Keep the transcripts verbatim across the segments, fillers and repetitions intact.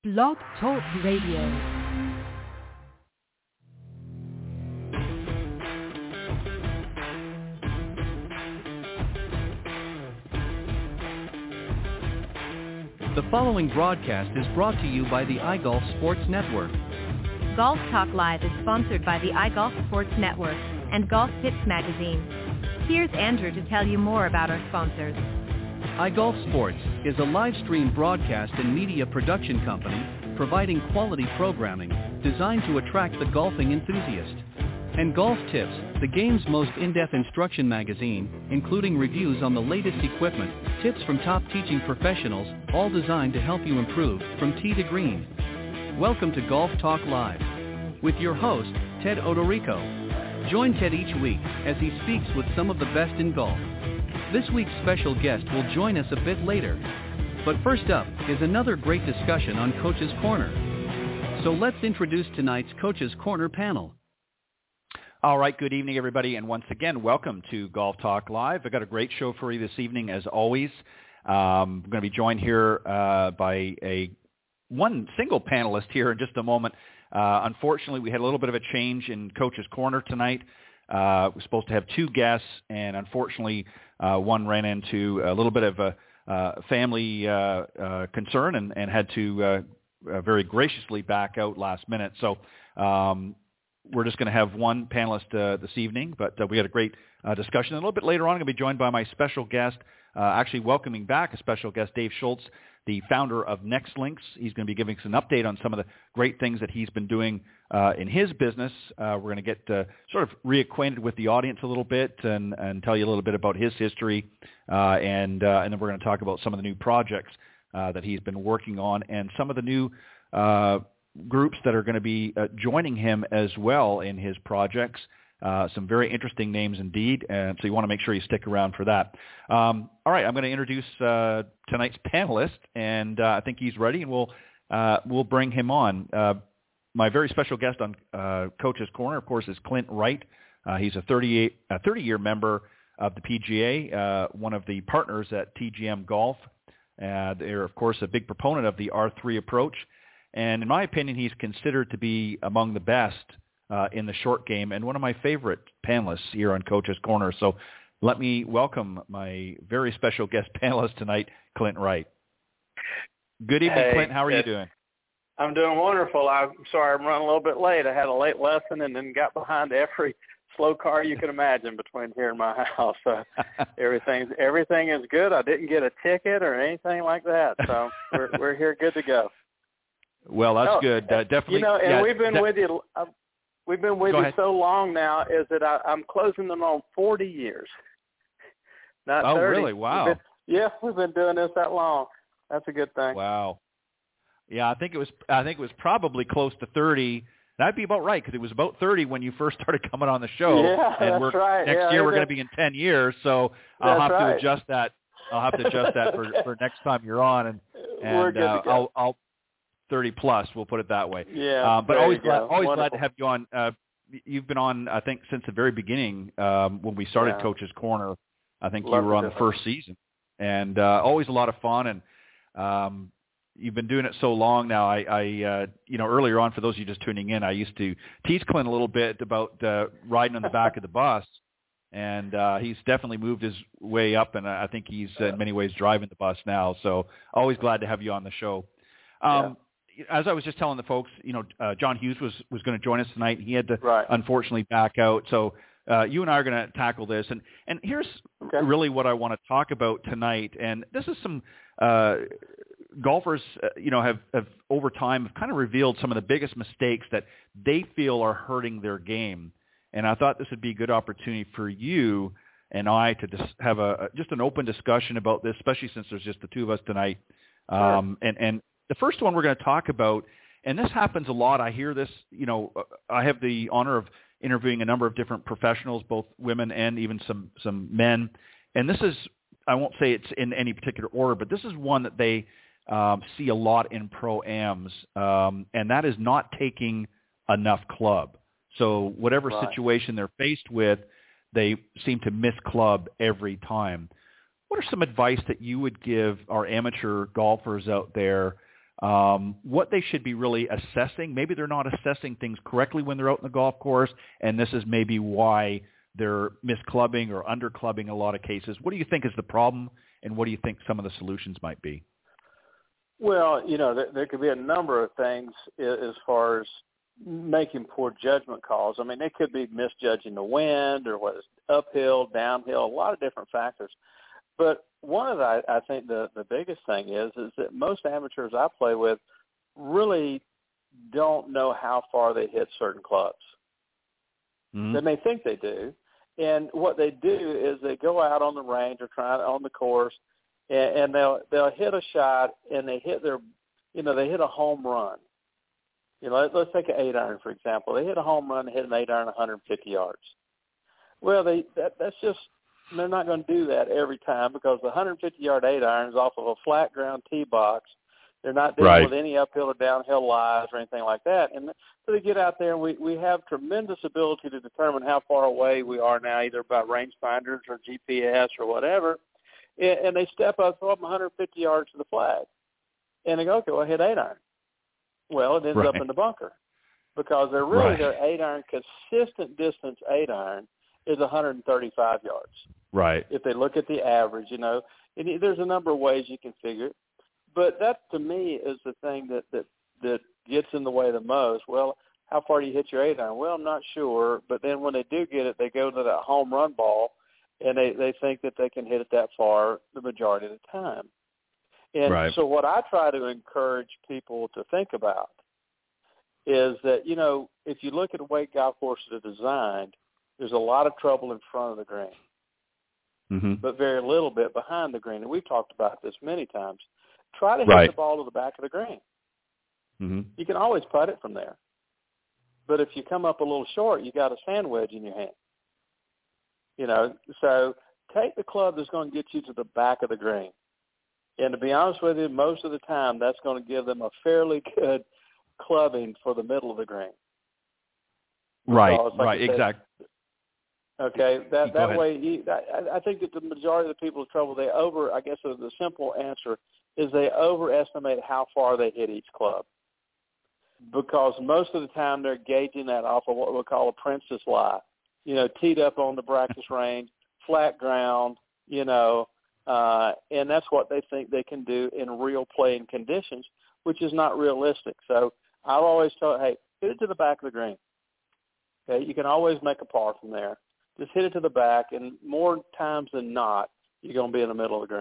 Blog Talk Radio. The following broadcast is brought to you by the iGolf Sports Network. Golf Talk Live is sponsored by the iGolf Sports Network and Golf Tips Magazine. Here's Andrew to tell you more about our sponsors. iGolf Sports is a live stream broadcast and media production company providing quality programming designed to attract the golfing enthusiast. And Golf Tips, the game's most in-depth instruction magazine, including reviews on the latest equipment, tips from top teaching professionals, all designed to help you improve from tee to green. Welcome to Golf Talk Live with your host, Ted Odorico. Join Ted each week as he speaks with some of the best in golf. This week's special guest will join us a bit later. But first up is another great discussion on Coach's Corner. So let's introduce tonight's Coach's Corner panel. All right, good evening, everybody, and once again, welcome to Golf Talk Live. I've got a great show for you this evening, as always. Um, I'm going to be joined here uh, by a one single panelist here in just a moment. Uh, unfortunately, we had a little bit of a change in Coach's Corner tonight. Uh, we're supposed to have two guests, and unfortunately, uh, one ran into a little bit of a uh, family uh, uh, concern and, and had to uh, uh, very graciously back out last minute. So um, we're just going to have one panelist uh, this evening, but uh, we had a great uh, discussion. And a little bit later on, I'm going to be joined by my special guest, uh, actually welcoming back a special guest, Dave Schultz, the founder of NextLinks. He's going to be giving us an update on some of the great things that he's been doing uh, in his business. Uh, we're going to get uh, sort of reacquainted with the audience a little bit and, and tell you a little bit about his history, uh, and uh, and then we're going to talk about some of the new projects uh, that he's been working on and some of the new uh, groups that are going to be uh, joining him as well in his projects. Uh, some very interesting names indeed, and so you want to make sure you stick around for that. Um, all right, I'm going to introduce uh, tonight's panelist, and uh, I think he's ready, and we'll uh, we'll bring him on. Uh, my very special guest on uh, Coach's Corner, of course, is Clint Wright. Uh, he's a thirty-eight, a thirty-year member of the P G A, uh, one of the partners at T G M Golf. Uh, they're, of course, a big proponent of the R three approach, and in my opinion, he's considered to be among the best Uh, in the short game, and one of my favorite panelists here on Coach's Corner. So let me welcome my very special guest panelist tonight, Clint Wright. Good evening, hey, Clint. How are you doing? I'm doing wonderful. I'm sorry I'm running a little bit late. I had a late lesson and then got behind every slow car you can imagine between here and my house. So everything's, everything is good. I didn't get a ticket or anything like that. So we're, we're here good to go. Well, that's no, good. Uh, definitely. You know, and yeah, we've been de- with you – We've been with Go you ahead. so long now is that I, I'm closing them on forty years. Not oh, thirty. really? Wow. We've been, yeah, we've been doing this that long. That's a good thing. Wow. Yeah, I think it was. I think it was probably close to thirty. That'd be about right because it was about thirty when you first started coming on the show. Yeah, and that's we're, right. Next yeah, year we're going to be in ten years, so I'll that's have right. to adjust that. I'll have to adjust that for, Okay. for next time you're on, and and we're good uh, to go. I'll, I'll thirty plus. We'll put it that way. Yeah, um, but there always you glad, go. always Wonderful. glad to have you on. Uh, you've been on, I think, since the very beginning um, when we started Yeah. Coach's Corner. I think Love you were on it. the first season, and uh, always a lot of fun. And um, you've been doing it so long now. I, I uh, you know, earlier on, for those of you just tuning in, I used to tease Clint a little bit about uh, riding on the back of the bus, and uh, he's definitely moved his way up, and I think he's uh, in many ways driving the bus now. So always glad to have you on the show. Um, As I was just telling the folks, you know, uh, John Hughes was, was going to join us tonight. He had to Right. unfortunately back out. So uh, you and I are going to tackle this. And, and here's Okay. really what I want to talk about tonight. And this is some uh, golfers, uh, you know, have, have over time have kind of revealed some of the biggest mistakes that they feel are hurting their game. And I thought this would be a good opportunity for you and I to just have a just an open discussion about this, especially since there's just the two of us tonight. Um, Sure. and, and the first one we're going to talk about, and this happens a lot. I hear this, you know, I have the honor of interviewing a number of different professionals, both women and even some, some men. And this is, I won't say it's in any particular order, but this is one that they um, see a lot in pro-ams, um, and that is not taking enough club. So whatever Right. situation they're faced with, they seem to miss club every time. What are some advice that you would give our amateur golfers out there um, what they should be really assessing. Maybe they're not assessing things correctly when they're out in the golf course, and this is maybe why they're misclubbing or underclubbing a lot of cases. What do you think is the problem, and what do you think some of the solutions might be? Well, you know, there, there could be a number of things as far as making poor judgment calls. I mean, they could be misjudging the wind or whether it's uphill, downhill, a lot of different factors. But one of the, I think the, the biggest thing is, is that most amateurs I play with really don't know how far they hit certain clubs. Mm-hmm. They may think they do. And what they do is they go out on the range or try on the course, and, and they'll they'll hit a shot, and they hit their, you know, they hit a home run. You know, let, let's take an eight iron for example. They hit a home run, and hit an eight iron, one hundred fifty yards. Well, they that, that's just they're not going to do that every time, because the one hundred fifty yard eight iron is off of a flat ground tee box. They're not dealing right. with any uphill or downhill lies or anything like that. And so they get out there, and we, we have tremendous ability to determine how far away we are now, either by rangefinders or G P S or whatever. And, and they step up, throw up one hundred fifty yards to the flag. And they go, okay, well, I hit eight iron. Well, it ends right. up in the bunker, because they're really right. their eight iron, consistent distance eight iron is one hundred thirty-five yards. Right. If they look at the average, you know, and there's a number of ways you can figure it. But that, to me, is the thing that, that, that gets in the way the most. Well, how far do you hit your eight iron? Well, I'm not sure. But then when they do get it, they go to that home run ball, and they, they think that they can hit it that far the majority of the time. And right. so what I try to encourage people to think about is that, you know, if you look at the way golf courses are designed, there's a lot of trouble in front of the green, mm-hmm. but very little bit behind the green. And we've talked about this many times. Try to hit right. the ball to the back of the green. Mm-hmm. You can always putt it from there. But if you come up a little short, you got a sand wedge in your hand. You know, so take the club that's going to get you to the back of the green. And to be honest with you, most of the time that's going to give them a fairly good clubbing for the middle of the green. Right, like right, exactly. Okay, that that ahead. way, you, I, I think that the majority of the people in trouble, they over, I guess the simple answer is they overestimate how far they hit each club. Because most of the time they're gauging that off of what we call a princess lie. You know, teed up on the practice range, flat ground, you know, uh, and that's what they think they can do in real playing conditions, which is not realistic. So I've always told, hey, hit it to the back of the green. Okay, you can always make a par from there. Just hit it to the back, and more times than not, you're going to be in the middle of the green.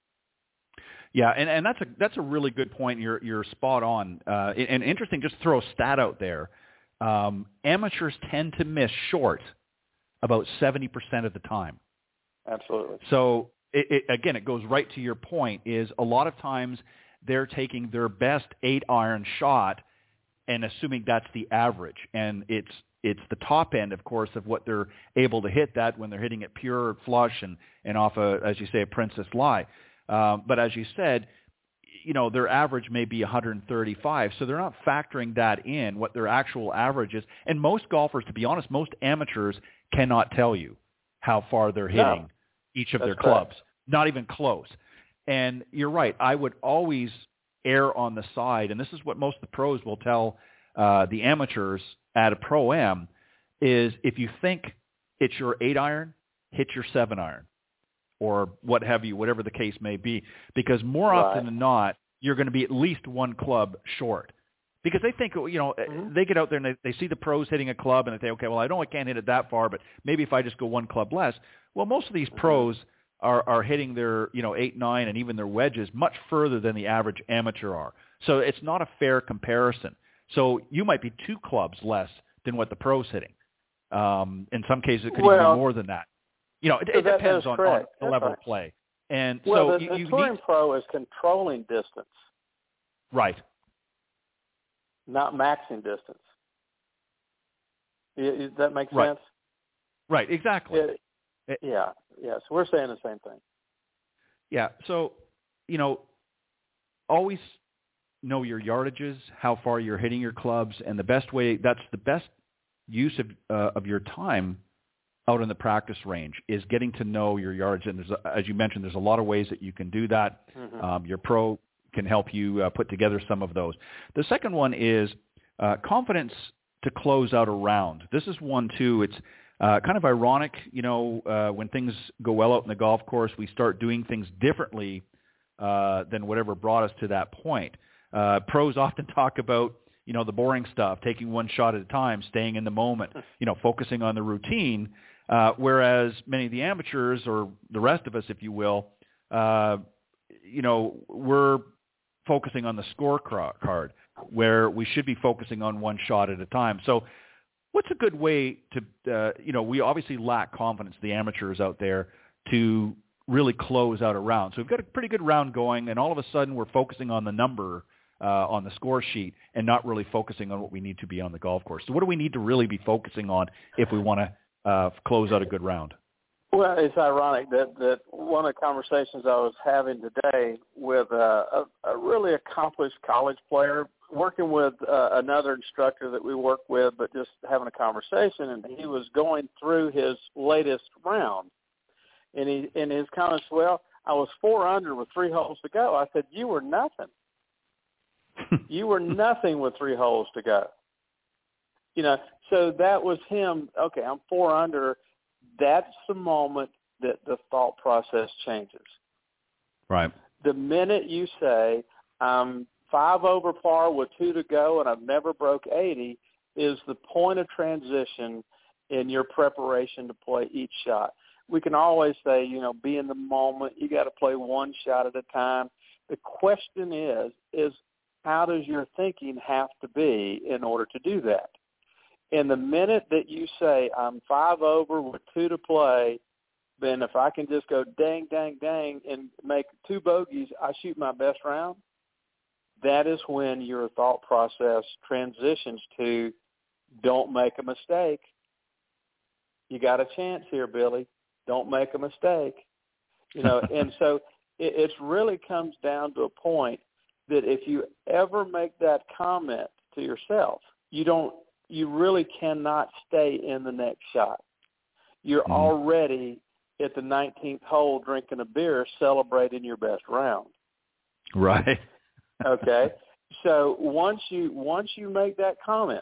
Yeah, and, and that's a that's a really good point. You're you're spot on. Uh, and interesting, just to throw a stat out there. Um, amateurs tend to miss short about seventy percent of the time. Absolutely. So it, it, again, it goes right to your point. Is a lot of times they're taking their best eight iron shot and assuming that's the average, and it's it's the top end, of course, of what they're able to hit that when they're hitting it pure flush and, and off a, as you say, a princess lie. Um, but as you said, you know, their average may be one hundred thirty-five, so they're not factoring that in, what their actual average is. And most golfers, to be honest, most amateurs cannot tell you how far they're hitting no, each of their correct. clubs, not even close. And you're right, I would always err on the side, and this is what most of the pros will tell uh, the amateurs at a Pro-Am, is if you think it's your eight iron, hit your seven iron. Or what have you, whatever the case may be, because more right. often than not, you're going to be at least one club short. Because they think, you know, mm-hmm. they get out there and they, they see the pros hitting a club and they say, okay, well, I know I can't hit it that far, but maybe if I just go one club less. Well, most of these mm-hmm. pros are, are hitting their, you know, eight, nine, and even their wedges much further than the average amateur are. So it's not a fair comparison. So you might be two clubs less than what the pro's hitting. Um, in some cases, it could well, even be more than that. You know, it, so it that, depends on, on the level right. of play. And well, so the, you, the you touring need... pro is controlling distance. Right. Not maxing distance. Does that make right. sense? Right, exactly. It, it, yeah, yeah. So we're saying the same thing. Yeah, so, you know, always know your yardages, how far you're hitting your clubs, and the best way, that's the best use of uh, of your time out in the practice range is getting to know your yardage. And there's, a, as you mentioned, there's a lot of ways that you can do that. Mm-hmm. Um, your pro can help you uh, put together some of those. The second one is uh, confidence to close out a round. This is one, too. It's uh, kind of ironic, you know, uh, when things go well out in the golf course, we start doing things differently uh, than whatever brought us to that point. Uh, pros often talk about, you know, the boring stuff, taking one shot at a time, staying in the moment, you know, focusing on the routine, uh, whereas many of the amateurs, or the rest of us, if you will, uh, you know, we're focusing on the scorecard, where we should be focusing on one shot at a time. So what's a good way to, uh, you know, we obviously lack confidence, the amateurs out there, to really close out a round. So we've got a pretty good round going, and all of a sudden we're focusing on the number uh, on the score sheet and not really focusing on what we need to be on the golf course. So what do we need to really be focusing on if we want to uh, close out a good round? Well, it's ironic that, that one of the conversations I was having today with a, a, a really accomplished college player, working with uh, another instructor that we work with, but just having a conversation, and he was going through his latest round. And he and his comments, well, I was four under with three holes to go. I said, you were nothing. You were nothing with three holes to go. You know, so that was him. Okay, I'm four under. That's the moment that the thought process changes. Right. The minute you say, I'm five over par with two to go and I've never broke eighty, is the point of transition in your preparation to play each shot. We can always say, you know, be in the moment. You got to play one shot at a time. The question is, is how does your thinking have to be in order to do that? And the minute that you say, I'm five over with two to play, then if I can just go dang, dang, dang and make two bogeys, I shoot my best round, that is when your thought process transitions to don't make a mistake. You got a chance here, Billy. Don't make a mistake. You know, and so it it's really comes down to a point that if you ever make that comment to yourself, you don't, you really cannot stay in the next shot. You're mm-hmm. already at the nineteenth hole drinking a beer, celebrating your best round. Right. Okay. So once you once you make that comment,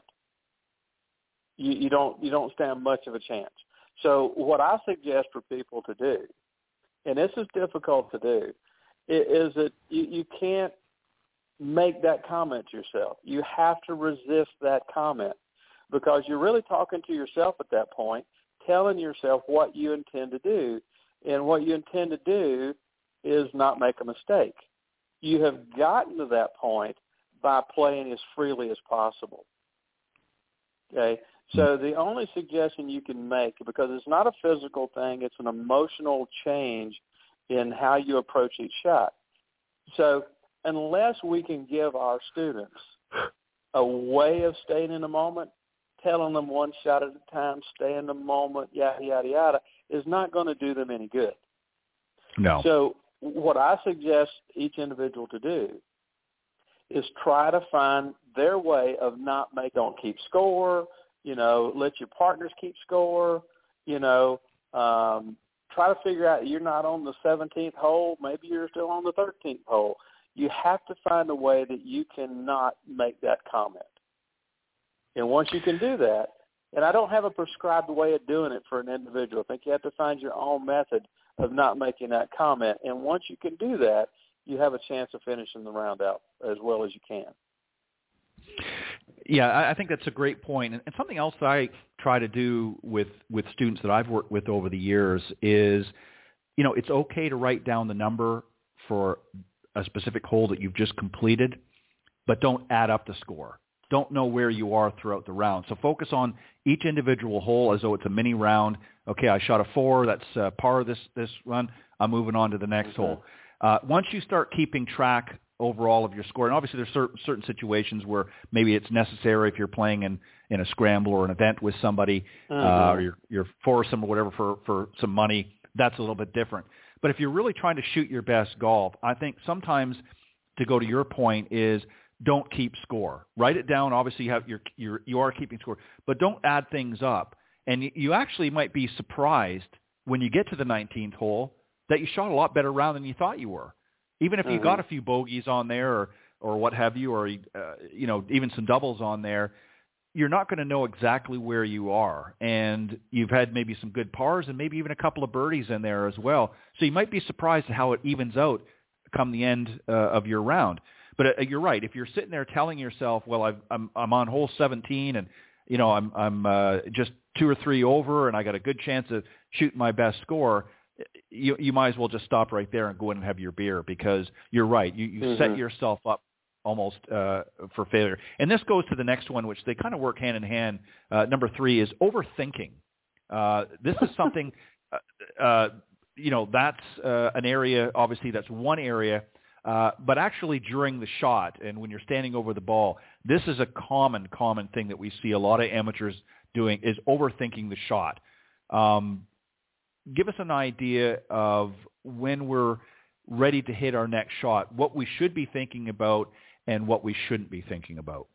you, you don't you don't stand much of a chance. So what I suggest for people to do, and this is difficult to do, is that you, you can't make that comment to yourself. You have to resist that comment, because you're really talking to yourself at that point, telling yourself what you intend to do. And what you intend to do is not make a mistake. You have gotten to that point by playing as freely as possible. Okay? So the only suggestion you can make, because it's not a physical thing, it's an emotional change in how you approach each shot. So unless we can give our students a way of staying in the moment, telling them one shot at a time, stay in the moment, yada, yada, yada, is not going to do them any good. No. So what I suggest each individual to do is try to find their way of not make, don't keep score, you know, let your partners keep score, you know, um, try to figure out you're not on the seventeenth hole, maybe you're still on the thirteenth hole. You have to find a way that you cannot make that comment. And once you can do that, and I don't have a prescribed way of doing it for an individual. I think you have to find your own method of not making that comment. And once you can do that, you have a chance of finishing the round out as well as you can. Yeah, I think that's a great point. And something else that I try to do with, with students that I've worked with over the years is, you know, it's okay to write down the number for a specific hole that you've just completed, but don't add up the score. Don't know where you are throughout the round. So focus on each individual hole as though it's a mini round. Okay, I shot a four. That's uh, par of this, this run. I'm moving on to the next mm-hmm. hole. Uh, once you start keeping track overall of your score, and obviously there's certain, certain situations where maybe it's necessary if you're playing in, in a scramble or an event with somebody, mm-hmm. uh, or you're, you're foursome or whatever for, for some money, that's a little bit different. But if you're really trying to shoot your best golf, I think sometimes, to go to your point, is don't keep score. Write it down. Obviously, you have you're, you're, you are keeping score, but don't add things up. And you, you actually might be surprised when you get to the nineteenth hole that you shot a lot better round than you thought you were. Even if mm-hmm. you got a few bogeys on there or, or what have you, or, uh, you know, even some doubles on there, you're not going to know exactly where you are. And you've had maybe some good pars and maybe even a couple of birdies in there as well. So you might be surprised at how it evens out come the end uh, of your round. But uh, you're right. If you're sitting there telling yourself, well, I've, I'm I'm on hole seventeen and, you know, I'm I'm uh, just two or three over and I got a good chance of shooting my best score, you you might as well just stop right there and go in and have your beer, because you're right. You, you mm-hmm. set yourself up almost uh, for failure. And this goes to the next one, which they kind of work hand in hand. Uh, number three is overthinking. Uh, this is something, uh, uh, you know, that's uh, an area, obviously that's one area, uh, but actually during the shot and when you're standing over the ball, this is a common, common thing that we see a lot of amateurs doing, is overthinking the shot. Um, give us an idea of when we're ready to hit our next shot, what we should be thinking about and what we shouldn't be thinking about.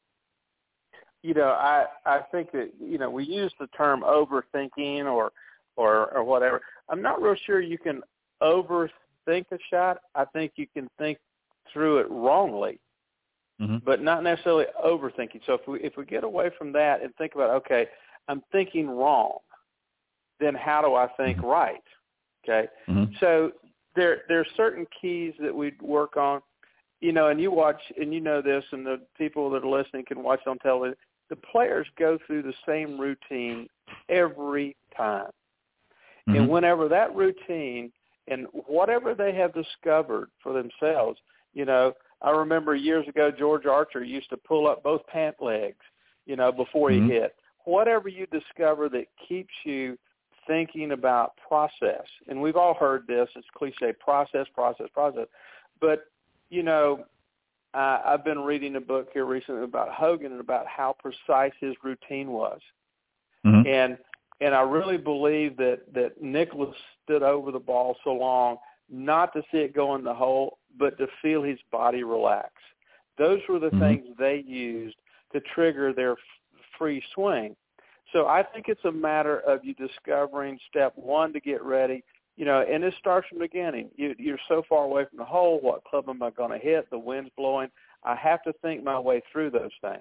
You know, I, I think that, you know, we use the term overthinking or, or, or whatever. I'm not real sure you can overthink a shot. I think you can think through it wrongly, mm-hmm. but not necessarily overthinking. So if we, if we get away from that and think about, okay, I'm thinking wrong, then how do I think mm-hmm. right? Okay. Mm-hmm. So there, there are certain keys that we work on. You know, and you watch, and you know this, and the people that are listening can watch on television. The players go through the same routine every time. Mm-hmm. And whenever that routine and whatever they have discovered for themselves, you know, I remember years ago George Archer used to pull up both pant legs, you know, before mm-hmm. he hit. Whatever you discover that keeps you thinking about process, and we've all heard this, it's cliche, process, process, process, but you know, uh, I've been reading a book here recently about Hogan and about how precise his routine was. Mm-hmm. And and I really believe that, that Nicklaus stood over the ball so long, not to see it go in the hole, but to feel his body relax. Those were the mm-hmm. things they used to trigger their f- free swing. So I think it's a matter of you discovering step one to get ready. You know, and it starts from the beginning. You, you're so far away from the hole. What club am I going to hit? The wind's blowing. I have to think my way through those things.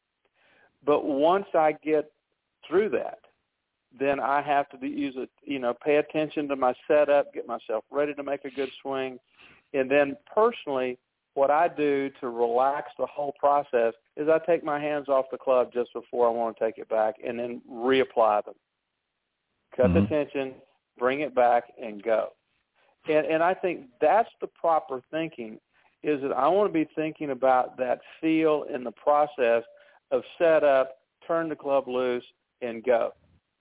But once I get through that, then I have to use it, you know, pay attention to my setup, get myself ready to make a good swing. And then personally, what I do to relax the whole process is I take my hands off the club just before I want to take it back and then reapply them. Cut mm-hmm. the tension, bring it back, and go. And, and I think that's the proper thinking, is that I want to be thinking about that feel in the process of set up, turn the club loose, and go.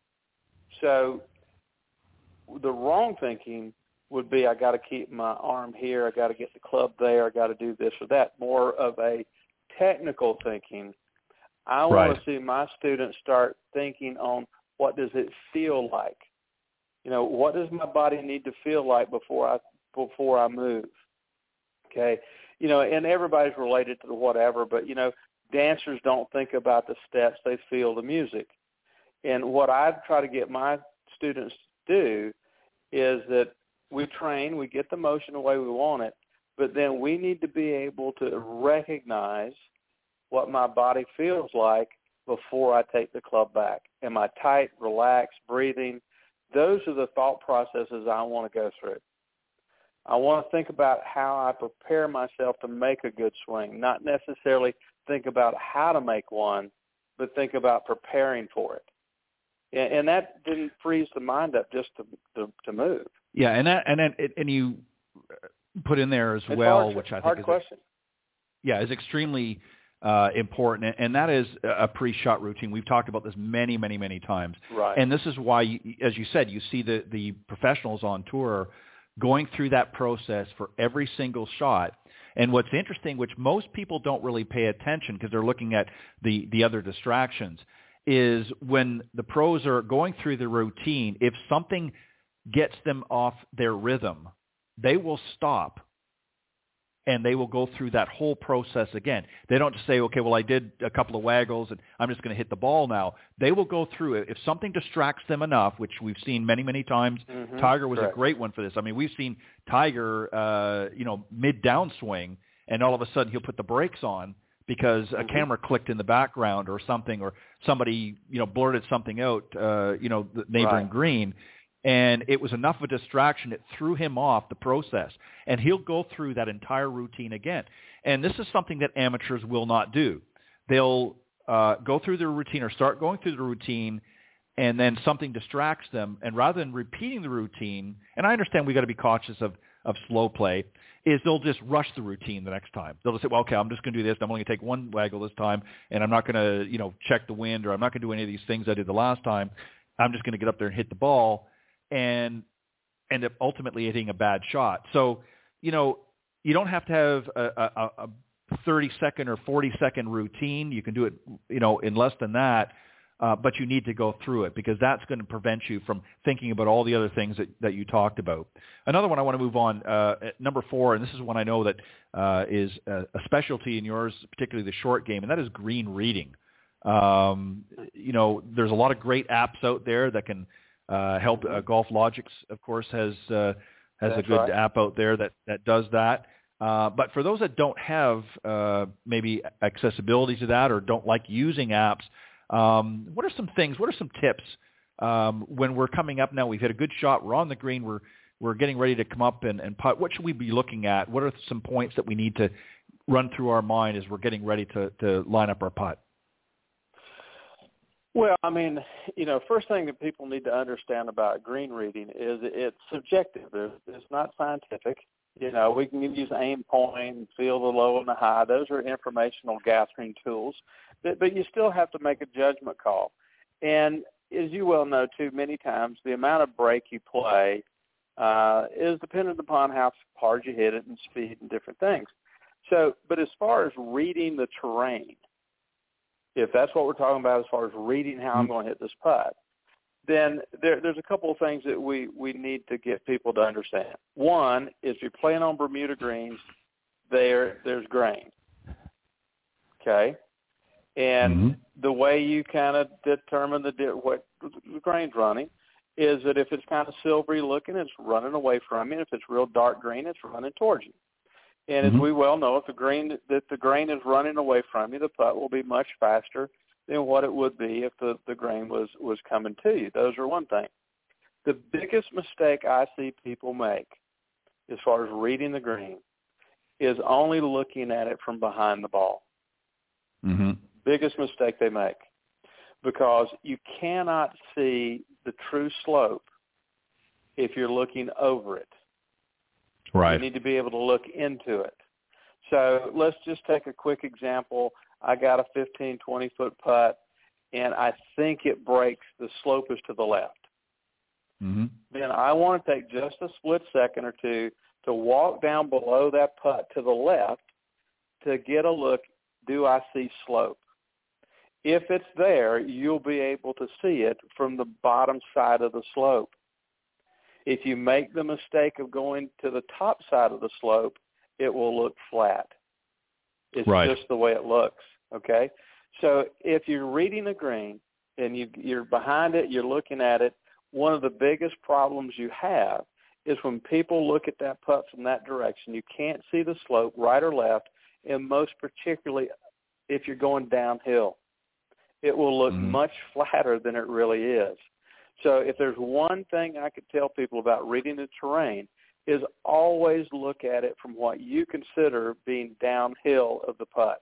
So the wrong thinking would be I got to keep my arm here, I got to get the club there, I got to do this or that. More of a technical thinking. I want right. to see my students start thinking on what does it feel like. You know, what does my body need to feel like before I before I move? Okay, you know, and everybody's related to the whatever, but you know, dancers don't think about the steps; they feel the music. And what I try to get my students to do is that we train, we get the motion the way we want it, but then we need to be able to recognize what my body feels like before I take the club back. Am I tight, relaxed, breathing? Those are the thought processes I want to go through. I want to think about how I prepare myself to make a good swing, not necessarily think about how to make one, but think about preparing for it. And, and that didn't freeze the mind up just to to, to move. Yeah, and that, and then, and you put in there as it's well, hard, which I think hard is question. A, yeah, is extremely uh, important, and that is a pre-shot routine. We've talked about this many, many, many times. Right. And this is why, you, as you said, you see the the professionals on tour going through that process for every single shot. And what's interesting, which most people don't really pay attention because they're looking at the, the other distractions, is when the pros are going through the routine, if something gets them off their rhythm, they will stop and they will go through that whole process again. They don't just say, okay, well, I did a couple of waggles, and I'm just going to hit the ball now. They will go through it. If something distracts them enough, which we've seen many, many times, mm-hmm. Tiger was Correct. a great one for this. I mean, we've seen Tiger, uh, you know, mid-downswing, and all of a sudden he'll put the brakes on because a mm-hmm. camera clicked in the background or something, or somebody, you know, blurted something out, uh, you know, the neighboring right. green. And it was enough of a distraction. It threw him off the process. And he'll go through that entire routine again. And this is something that amateurs will not do. They'll uh, go through their routine or start going through the routine, and then something distracts them. And rather than repeating the routine, and I understand we've got to be cautious of, of slow play, is they'll just rush the routine the next time. They'll just say, well, okay, I'm just going to do this. I'm only going to take one waggle this time, and I'm not going to, you know, check the wind, or I'm not going to do any of these things I did the last time. I'm just going to get up there and hit the ball, and end up ultimately hitting a bad shot. So, you know, you don't have to have a, a, a thirty-second or forty-second routine. You can do it, you know, in less than that, uh, but you need to go through it, because that's going to prevent you from thinking about all the other things that, that you talked about. Another one I want to move on, uh, at number four, and this is one I know that uh, is a, a specialty in yours, particularly the short game, and that is green reading. Um, you know, there's a lot of great apps out there that can Uh, help uh, GolfLogix, of course, has uh, has That's a good right. app out there that, that does that. Uh, but for those that don't have uh, maybe accessibility to that, or don't like using apps, um, what are some things? What are some tips um, when we're coming up now? We've hit a good shot. We're on the green. We're we're getting ready to come up and, and putt. What should we be looking at? What are some points that we need to run through our mind as we're getting ready to, to line up our putt? Well, I mean, you know, first thing that people need to understand about green reading is it's subjective. It's not scientific. You know, we can use aim point, feel the low and the high. Those are informational gathering tools. But, but you still have to make a judgment call. And as you well know, too, many times the amount of break you play uh, is dependent upon how hard you hit it and speed and different things. So, but as far as reading the terrain, if that's what we're talking about as far as reading how I'm going to hit this putt, then there, there's a couple of things that we, we need to get people to understand. One is if you're playing on Bermuda greens, there there's grain, okay? And mm-hmm. the way you kind of determine the what the grain's running is that if it's kind of silvery looking, it's running away from you. If it's real dark green, it's running towards you. And mm-hmm. as we well know, if the green that the grain is running away from you, the putt will be much faster than what it would be if the, the grain was, was coming to you. Those are one thing. The biggest mistake I see people make as far as reading the green is only looking at it from behind the ball. Mm-hmm. Biggest mistake they make, because you cannot see the true slope if you're looking over it. Right. You need to be able to look into it. So let's just take a quick example. I got a fifteen, twenty-foot putt, and I think it breaks, the slope is to the left. Mm-hmm. Then I want to take just a split second or two to walk down below that putt to the left to get a look, do I see slope? If it's there, you'll be able to see it from the bottom side of the slope. If you make the mistake of going to the top side of the slope, it will look flat. It's right. just the way it looks, okay? So if you're reading the green and you, you're behind it, you're looking at it, one of the biggest problems you have is when people look at that putt from that direction, you can't see the slope, right or left, and most particularly if you're going downhill. It will look mm-hmm. much flatter than it really is. So if there's one thing I could tell people about reading the terrain is always look at it from what you consider being downhill of the putt.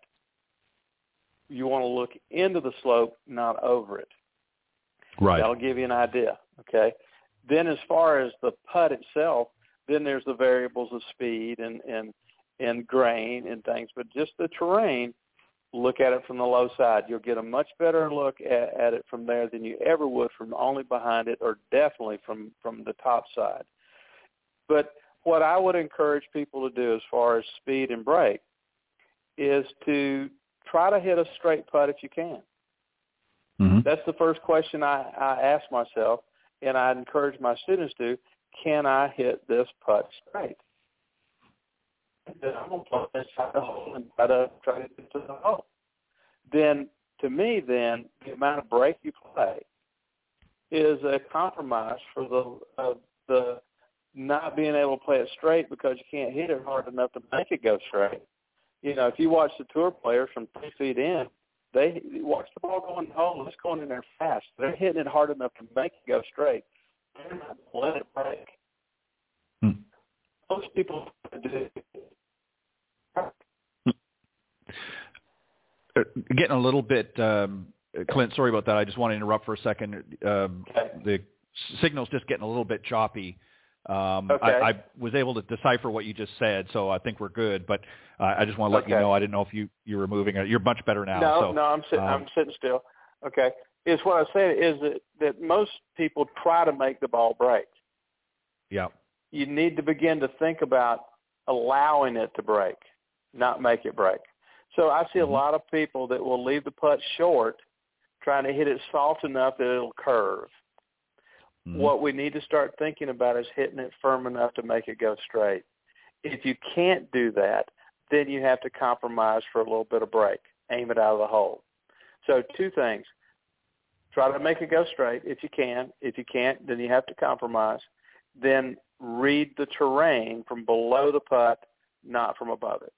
You want to look into the slope, not over it. Right. That'll give you an idea, okay? Then as far as the putt itself, then there's the variables of speed and, and, and grain and things. But just the terrain, look at it from the low side. You'll get a much better look at, at it from there than you ever would from only behind it, or definitely from, from the top side. But what I would encourage people to do as far as speed and break is to try to hit a straight putt if you can. Mm-hmm. That's the first question I, I ask myself, and I encourage my students to, can I hit this putt straight? then I'm going to plug inside the hole and try to, try to get to the hole. Then, to me, then, the amount of break you play is a compromise for the uh, the not being able to play it straight because you can't hit it hard enough to make it go straight. You know, if you watch the tour players from three feet in, they watch the ball go in the hole. It's going in there fast. They're hitting it hard enough to make it go straight. They're not going to let it break. Hmm. Most people do. Getting a little bit, um, Clint, sorry about that. I just want to interrupt for a second. Um, okay. The signal's just getting a little bit choppy. Um, okay. I, I was able to decipher what you just said, so I think we're good. But uh, I just want to let okay. you know I didn't know if you, you were moving. You're much better now. No, so, no, I'm sitting. Um, I'm sitting still. Okay. It's what I said is that, that most people try to make the ball break. Yeah. You need to begin to think about allowing it to break, not make it break. So I see mm-hmm. a lot of people that will leave the putt short, trying to hit it soft enough that it'll curve. Mm-hmm. What we need to start thinking about is hitting it firm enough to make it go straight. If you can't do that, then you have to compromise for a little bit of break. Aim it out of the hole. So two things. Try to make it go straight if you can. If you can't, then you have to compromise. Then read the terrain from below the putt, not from above it.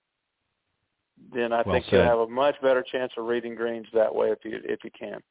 Then I well think said. you'll have a much better chance of reading greens that way if you if you can.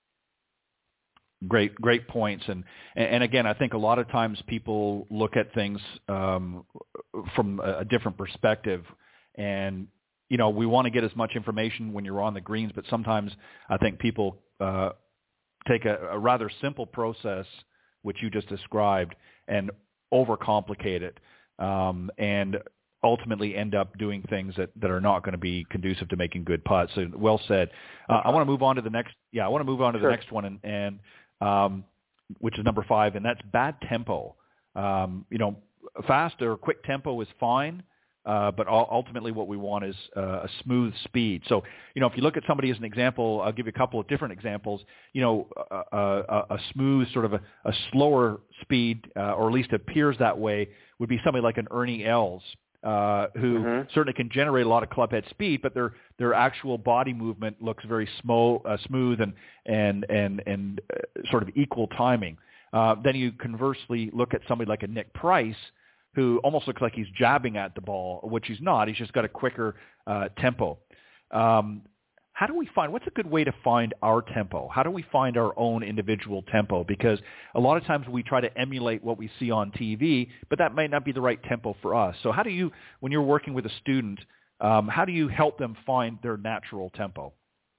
Great, great points. And, and again, I think a lot of times people look at things um, from a different perspective. And, you know, we want to get as much information when you're on the greens, but sometimes I think people uh, take a, a rather simple process, which you just described, and overcomplicate it. Um, and ultimately end up doing things that, that are not going to be conducive to making good putts. So well said. Uh, I want to move on to the next. Yeah, I want to move on to sure. the next one, and, and um, which is number five, and that's bad tempo. Um, you know, fast or quick tempo is fine, uh, but ultimately what we want is uh, a smooth speed. So, you know, if you look at somebody as an example, I'll give you a couple of different examples. You know, a, a, a smooth, sort of a, a slower speed, uh, or at least appears that way, would be somebody like an Ernie Els. Uh, who mm-hmm. certainly can generate a lot of club head speed, but their their actual body movement looks very smo- uh, smooth and and and and uh, sort of equal timing. Uh, then you conversely look at somebody like a Nick Price, who almost looks like he's jabbing at the ball, which he's not. He's just got a quicker uh, tempo. Um, how do we find, what's a good way to find our tempo? How do we find our own individual tempo? Because a lot of times we try to emulate what we see on T V, but that might not be the right tempo for us. So how do you, when you're working with a student, um, how do you help them find their natural tempo?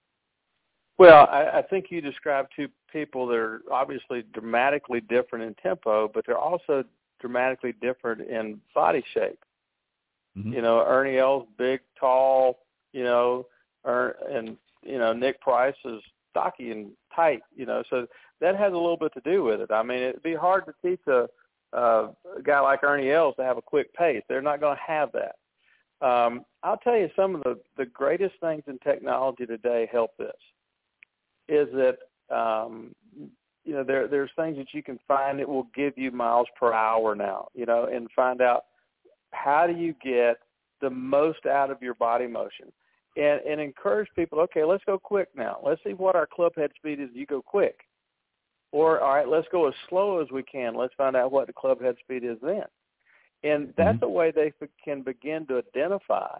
Well, I, I think you described two people that are obviously dramatically different in tempo, but they're also dramatically different in body shape. Mm-hmm. You know, Ernie Els, big, tall, you know, and, you know, Nick Price is stocky and tight, you know, so that has a little bit to do with it. I mean, it'd be hard to teach a, uh, a guy like Ernie Els to have a quick pace. They're not going to have that. Um, I'll tell you some of the, the greatest things in technology today help this, is that, um, you know, there there's things that you can find that will give you miles per hour now, you know, and find out how do you get the most out of your body motion. And, and encourage people, okay, let's go quick now. Let's see what our club head speed is. You go quick. Or, all right, let's go as slow as we can. Let's find out what the club head speed is then. And that's mm-hmm. a way they can begin to identify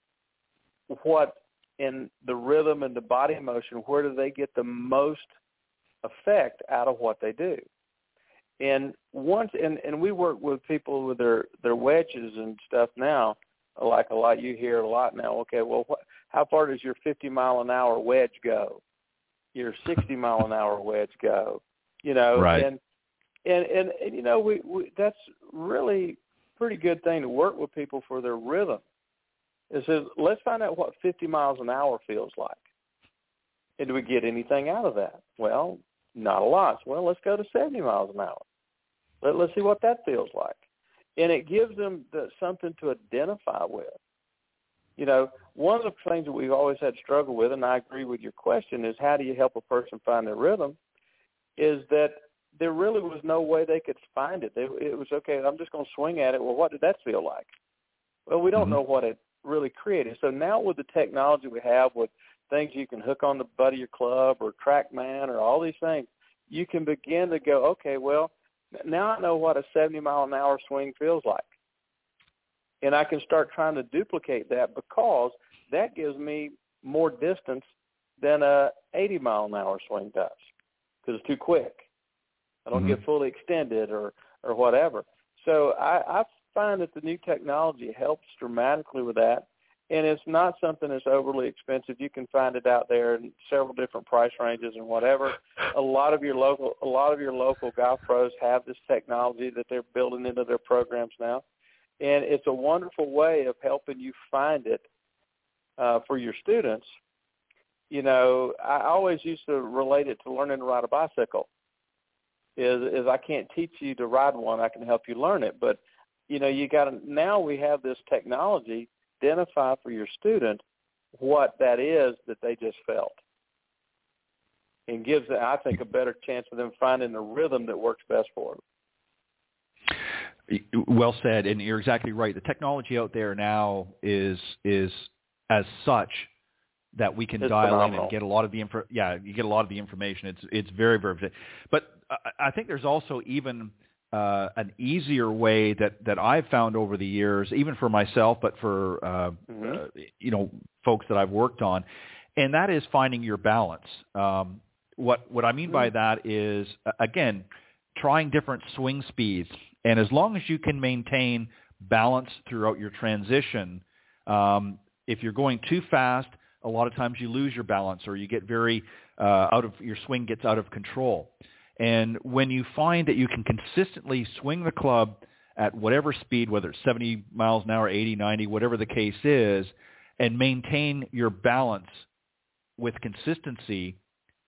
what in the rhythm and the body motion, where do they get the most effect out of what they do. And once, and, and we work with people with their, their wedges and stuff now, like a lot, you hear a lot now, okay, well, what, how far does your fifty mile an hour wedge go? Your sixty mile an hour wedge go? You know, right. and, and, and, and, you know, we, we, that's really pretty good thing to work with people for their rhythm. It says, let's find out what fifty miles an hour feels like. And do we get anything out of that? Well, not a lot. Well, let's go to seventy miles an hour. Let, let's see what that feels like. And it gives them the, something to identify with. You know, one of the things that we've always had struggle with, and I agree with your question, is how do you help a person find their rhythm, is that there really was no way they could find it. They, it was, okay, I'm just going to swing at it. Well, what did that feel like? Well, we don't mm-hmm. know what it really created. So now with the technology we have with things you can hook on the butt of your club or TrackMan or all these things, you can begin to go, okay, well, now I know what a seventy mile an hour swing feels like. And I can start trying to duplicate that because that gives me more distance than a eighty mile an hour swing does because it's too quick. I don't mm-hmm. get fully extended or, or whatever. So I, I find that the new technology helps dramatically with that. And it's not something that's overly expensive. You can find it out there in several different price ranges and whatever. A lot of your local, a lot of your local golf pros have this technology that they're building into their programs now, and it's a wonderful way of helping you find it uh, for your students. You know, I always used to relate it to learning to ride a bicycle. Is is I can't teach you to ride one, I can help you learn it. But you know, you got to now we have this technology. Identify for your student what that is that they just felt, and gives them, I think, a better chance of them finding a rhythm that works best for them. Well said, and you're exactly right. The technology out there now is is as such that we can it's dial phenomenal. in and get a lot of the info. Yeah, you get a lot of the information. It's it's very very. But I think there's also even Uh, an easier way that, that I've found over the years, even for myself, but for, uh, mm-hmm. uh, you know, folks that I've worked on, and that is finding your balance. Um, what, what I mean mm-hmm. by that is, uh, again, trying different swing speeds. And as long as you can maintain balance throughout your transition, um, if you're going too fast, a lot of times you lose your balance or you get very uh, out of, your swing gets out of control. And when you find that you can consistently swing the club at whatever speed, whether it's seventy miles an hour, eighty, ninety, whatever the case is, and maintain your balance with consistency,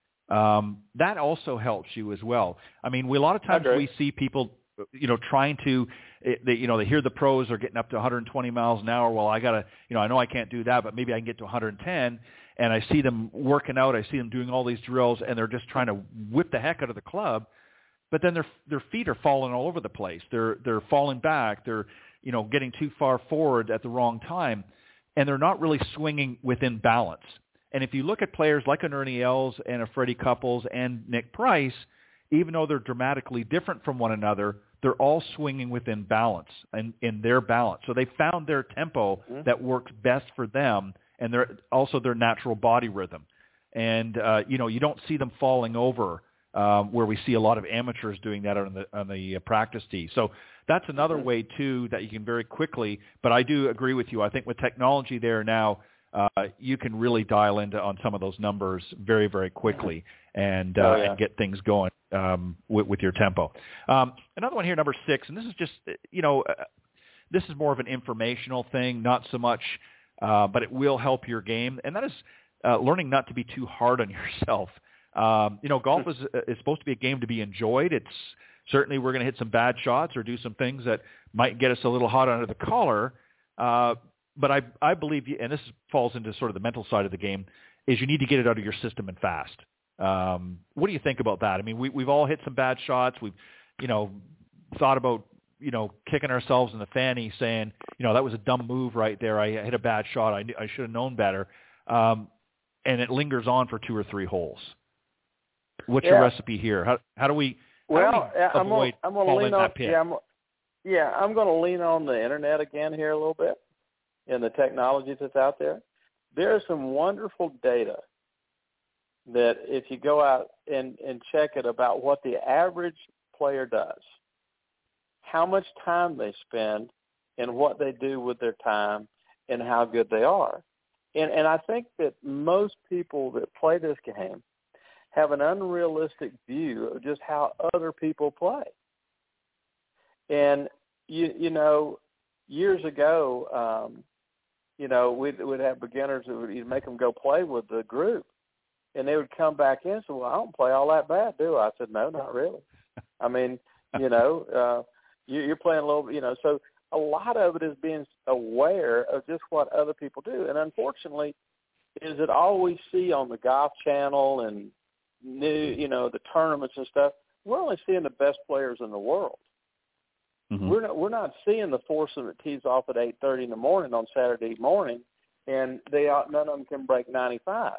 um, that also helps you as well. I mean, we, a lot of times we see people, you know, trying to, they, you know, they hear the pros are getting up to one hundred twenty miles an hour. Well, I got to, you know, I know I can't do that, but maybe I can get to one hundred ten. And I see them working out. I see them doing all these drills, and they're just trying to whip the heck out of the club. But then their their feet are falling all over the place. They're they're falling back. They're you know getting too far forward at the wrong time, and they're not really swinging within balance. And if you look at players like an Ernie Els and a Freddie Couples and Nick Price, even though they're dramatically different from one another, they're all swinging within balance and in their balance. So they found their tempo mm-hmm. that works best for them. And they're also their natural body rhythm. And, uh, you know, you don't see them falling over um, where we see a lot of amateurs doing that on the on the uh, practice tee. So that's another mm-hmm. way, too, that you can very quickly. But I do agree with you. I think with technology there now, uh, you can really dial into on some of those numbers very, very quickly and, uh, oh, yeah. and get things going um, with, with your tempo. Um, another one here, number six, and this is just, you know, uh, this is more of an informational thing, not so much – Uh, but it will help your game, and that is uh, learning not to be too hard on yourself. Um, you know, golf is, is supposed to be a game to be enjoyed. It's certainly we're going to hit some bad shots or do some things that might get us a little hot under the collar. Uh, but I, I believe, you, and this falls into sort of the mental side of the game, is you need to get it out of your system and fast. Um, what do you think about that? I mean, we, we've all hit some bad shots. We've, you know, thought about you know, kicking ourselves in the fanny saying, you know, that was a dumb move right there. I hit a bad shot. I, I should have known better. Um, and it lingers on for two or three holes. What's yeah. your recipe here? How, how do we, how well, do we I'm avoid gonna, I'm gonna falling lean in on, that pit? Yeah, I'm, yeah, I'm going to lean on the internet again here a little bit and the technology that's out there. There is some wonderful data that if you go out and, and check it about what the average player does, how much time they spend and what they do with their time and how good they are. And and I think that most people that play this game have an unrealistic view of just how other people play. And, you you know, years ago, um, you know, we'd, we'd have beginners that would you'd make them go play with the group. And they would come back in and say, well, I don't play all that bad, do I? I said, no, not really. I mean, you know, uh, you, you're playing a little, you know, so a lot of it is being aware of just what other people do. And unfortunately, is it all we see on the Golf Channel and new, you know, the tournaments and stuff, we're only seeing the best players in the world. Mm-hmm. We're not we're not seeing the foursome that tees off at eight thirty in the morning on Saturday morning, and they none of them can break ninety-five.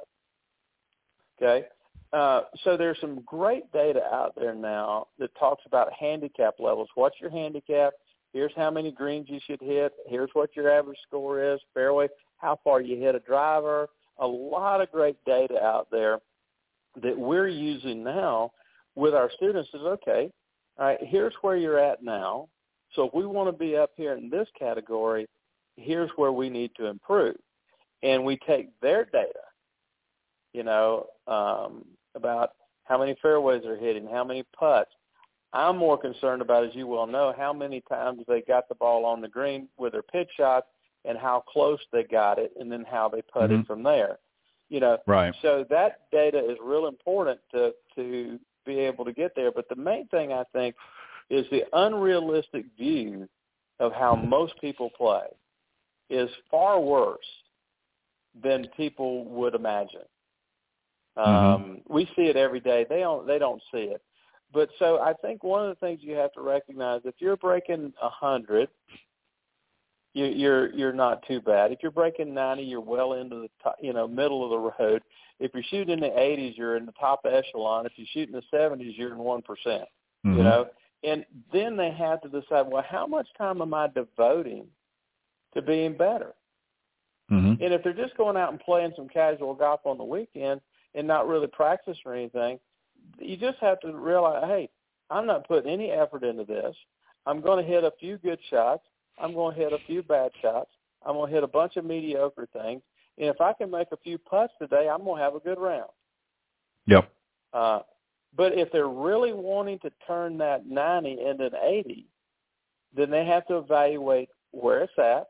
Okay, uh, so there's some great data out there now that talks about handicap levels. What's your handicap? Here's how many greens you should hit. Here's what your average score is, fairway, how far you hit a driver. A lot of great data out there that we're using now with our students is, okay, all right, here's where you're at now. So if we want to be up here in this category, here's where we need to improve. And we take their data, you know, um, about how many fairways they're hitting, how many putts. I'm more concerned about, as you well know, how many times they got the ball on the green with their pitch shots and how close they got it, and then how they putted mm-hmm. from there. You know, right. So that data is real important to, to be able to get there. But the main thing, I think, is the unrealistic view of how most people play is far worse than people would imagine. Mm-hmm. Um, we see it every day. They don't. They don't see it. But so I think one of the things you have to recognize, if you're breaking a hundred, you, you're you're not too bad. If you're breaking ninety, you're well into the top, you know middle of the road. If you're shooting in the eighties, you're in the top echelon. If you're shooting in the seventies, you're in one percent. Mm-hmm. You know, and then they have to decide, well, how much time am I devoting to being better? Mm-hmm. And if they're just going out and playing some casual golf on the weekend and not really practicing or anything, you just have to realize, hey, I'm not putting any effort into this. I'm going to hit a few good shots. I'm going to hit a few bad shots. I'm going to hit a bunch of mediocre things. And if I can make a few putts today, I'm going to have a good round. Yep. Uh, but if they're really wanting to turn that ninety into an eighty, then they have to evaluate where it's at,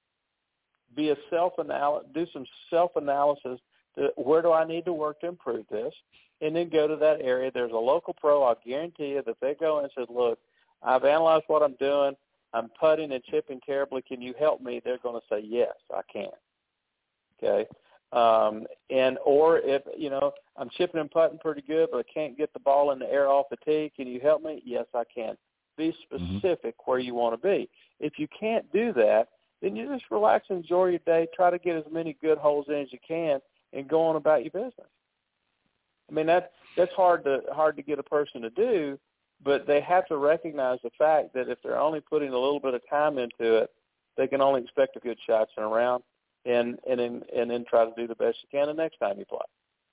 be a self-analysis, do some self-analysis. To, where do I need to work to improve this? And then go to that area. There's a local pro, I'll guarantee you, that they go and said, look, I've analyzed what I'm doing. I'm putting and chipping terribly. Can you help me? They're going to say, yes, I can. Okay. Um, and or if, you know, I'm chipping and putting pretty good, but I can't get the ball in the air off the tee. Can you help me? Yes, I can. Be specific mm-hmm. where you want to be. If you can't do that, then you just relax and enjoy your day. Try to get as many good holes in as you can and go on about your business. I mean, that, that's hard to hard to get a person to do, but they have to recognize the fact that if they're only putting a little bit of time into it, they can only expect a good shots in a round, and and then and then try to do the best you can the next time you play.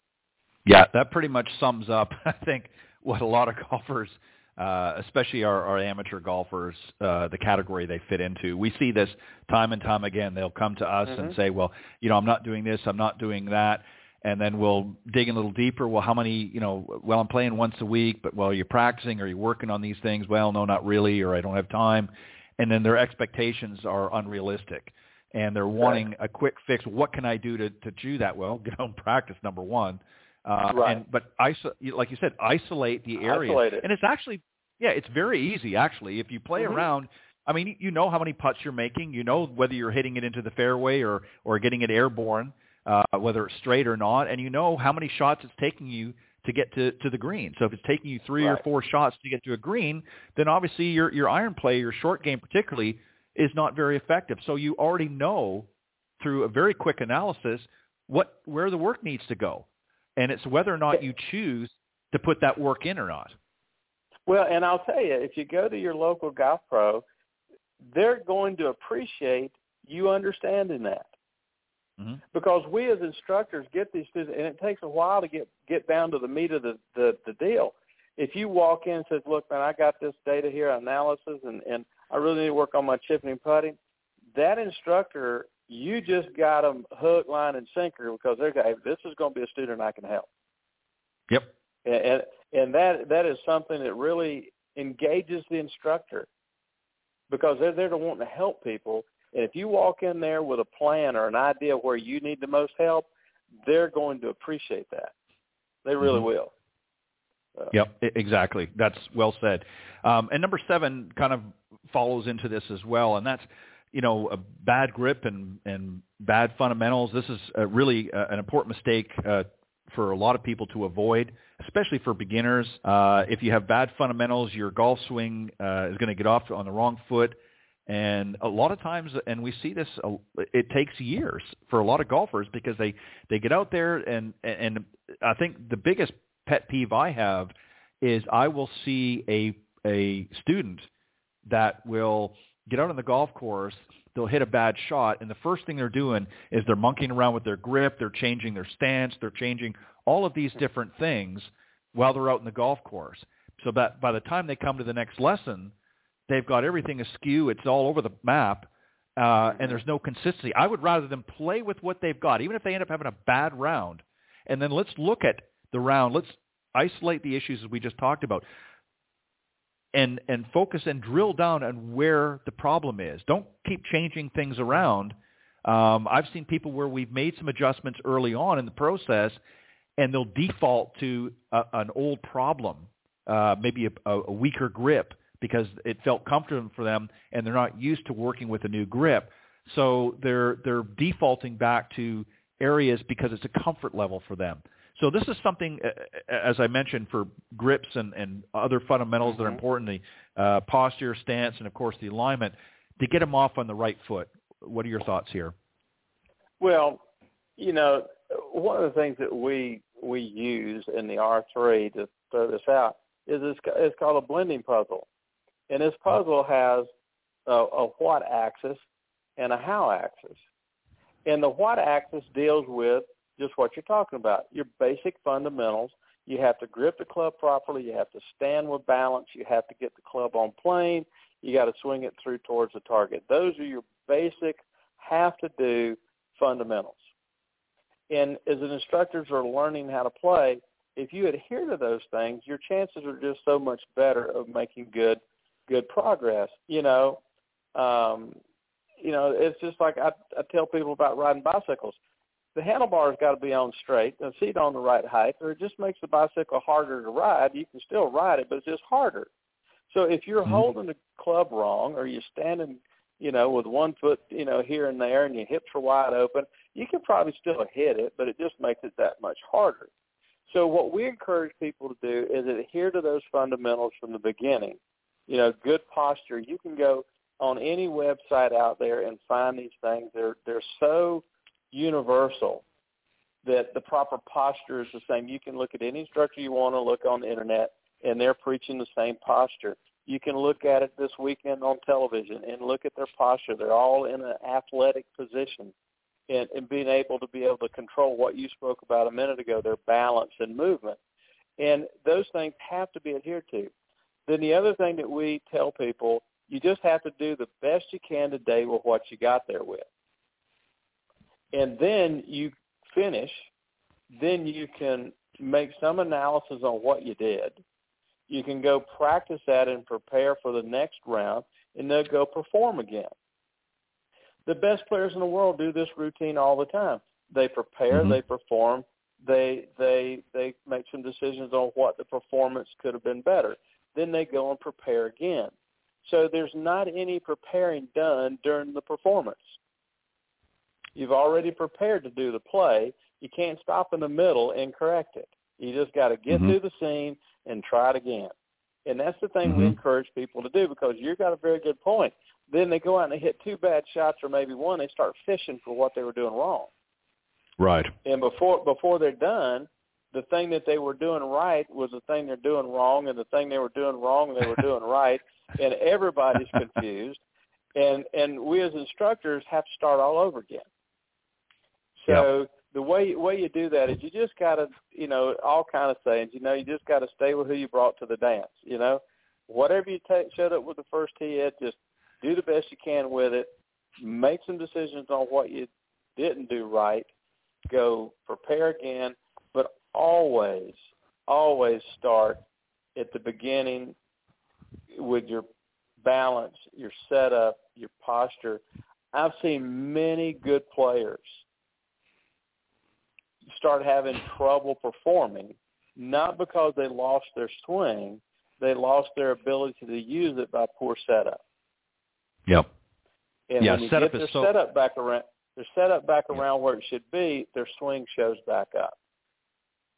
Yeah, that pretty much sums up, I think, what a lot of golfers, uh, especially our, our amateur golfers, uh, the category they fit into. We see this time and time again. They'll come to us mm-hmm. and say, well, you know, I'm not doing this, I'm not doing that. And then we'll dig in a little deeper. Well, how many, you know, well, I'm playing once a week, but, well, you're practicing or you're working on these things. Well, no, not really, or I don't have time. And then their expectations are unrealistic. And they're wanting right. a quick fix. What can I do to, to do that? Well, get home practice, number one. Uh, right. and, but, iso- like you said, isolate the area. Isolate it. And it's actually, yeah, it's very easy, actually. If you play mm-hmm. around, I mean, you know how many putts you're making. You know whether you're hitting it into the fairway or, or getting it airborne. Uh, whether it's straight or not, and you know how many shots it's taking you to get to, to the green. So if it's taking you three right. or four shots to get to a green, then obviously your, your iron play, your short game particularly, is not very effective. So you already know through a very quick analysis what where the work needs to go. And it's whether or not you choose to put that work in or not. Well, and I'll tell you, if you go to your local golf pro, they're going to appreciate you understanding that. Mm-hmm. Because we as instructors get these students, and it takes a while to get, get down to the meat of the, the, the deal. If you walk in and says, look, man, I got this data here, analysis, and, and I really need to work on my chipping and putting, that instructor, you just got them hook, line, and sinker because they're going, this is going to be a student I can help. Yep. And, and, and that that is something that really engages the instructor because they're there to want to help people. And if you walk in there with a plan or an idea where you need the most help, they're going to appreciate that. They really mm-hmm. will. Uh, yep, exactly. That's well said. Um, and number seven kind of follows into this as well, and that's, you know, a bad grip and, and bad fundamentals. This is uh, really uh, an important mistake uh, for a lot of people to avoid, especially for beginners. Uh, if you have bad fundamentals, your golf swing uh, is going to get off on the wrong foot. And a lot of times, and we see this, uh, it takes years for a lot of golfers because they, they get out there, and, and I think the biggest pet peeve I have is I will see a a student that will get out on the golf course, they'll hit a bad shot, and the first thing they're doing is they're monkeying around with their grip, they're changing their stance, they're changing all of these different things while they're out in the golf course. So that by the time they come to the next lesson, they've got everything askew, it's all over the map, uh, and there's no consistency. I would rather them play with what they've got, even if they end up having a bad round, and then let's look at the round, let's isolate the issues as we just talked about, and and focus and drill down on where the problem is. Don't keep changing things around. Um, I've seen people where we've made some adjustments early on in the process, and they'll default to a, an old problem, uh, maybe a, a weaker grip because it felt comfortable for them, and they're not used to working with a new grip. So they're they're defaulting back to areas because it's a comfort level for them. So this is something, as I mentioned, for grips and, and other fundamentals mm-hmm. that are important, the uh, posture, stance, and, of course, the alignment, to get them off on the right foot. What are your thoughts here? Well, you know, one of the things that we we use in the R three to throw this out is it's, it's called a blending puzzle. And this puzzle has a, a what axis and a how axis. And the what axis deals with just what you're talking about, your basic fundamentals. You have to grip the club properly. You have to stand with balance. You have to get the club on plane. You got to swing it through towards the target. Those are your basic have-to-do fundamentals. And as an instructors are learning how to play, if you adhere to those things, your chances are just so much better of making good good progress. You know, um, you know, it's just like I, I tell people about riding bicycles. The handlebar's got to be on straight, the seat on the right height, or it just makes the bicycle harder to ride. You can still ride it, but it's just harder. So if you're mm-hmm. holding the club wrong, or you're standing, you know, with one foot, you know, here and there, and your hips are wide open, you can probably still hit it, but it just makes it that much harder. So what we encourage people to do is adhere to those fundamentals from the beginning. You know, good posture. You can go on any website out there and find these things. They're they're so universal that the proper posture is the same. You can look at any instructor you want to look on the internet, and they're preaching the same posture. You can look at it this weekend on television and look at their posture. They're all in an athletic position, and, and being able to be able to control what you spoke about a minute ago, their balance and movement. And those things have to be adhered to. Then the other thing that we tell people, you just have to do the best you can today with what you got there with. And then you finish, then you can make some analysis on what you did. You can go practice that and prepare for the next round, and then go perform again. The best players in the world do this routine all the time. They prepare, mm-hmm. they perform, they they they make some decisions on what the performance could have been better. Then they go and prepare again. So there's not any preparing done during the performance. You've already prepared to do the play. You can't stop in the middle and correct it. You just got to get mm-hmm. through the scene and try it again. And that's the thing mm-hmm. we encourage people to do, because you've got a very good point. Then they go out and they hit two bad shots or maybe one, they start fishing for what they were doing wrong. Right. And before before they're done, the thing that they were doing right was the thing they're doing wrong, and the thing they were doing wrong they were doing right, and everybody's confused. And and we as instructors have to start all over again. So yep. the way way you do that is you just got to, you know, all kind of sayings, you know, you just got to stay with who you brought to the dance, you know. Whatever you take, showed up with the first tee at, just do the best you can with it, make some decisions on what you didn't do right, go prepare again, but always, always start at the beginning with your balance, your setup, your posture. I've seen many good players start having trouble performing, not because they lost their swing, they lost their ability to use it by poor setup. Yep. And yeah, when you setup get their is so... setup back around, their setup back yeah. around where it should be, their swing shows back up.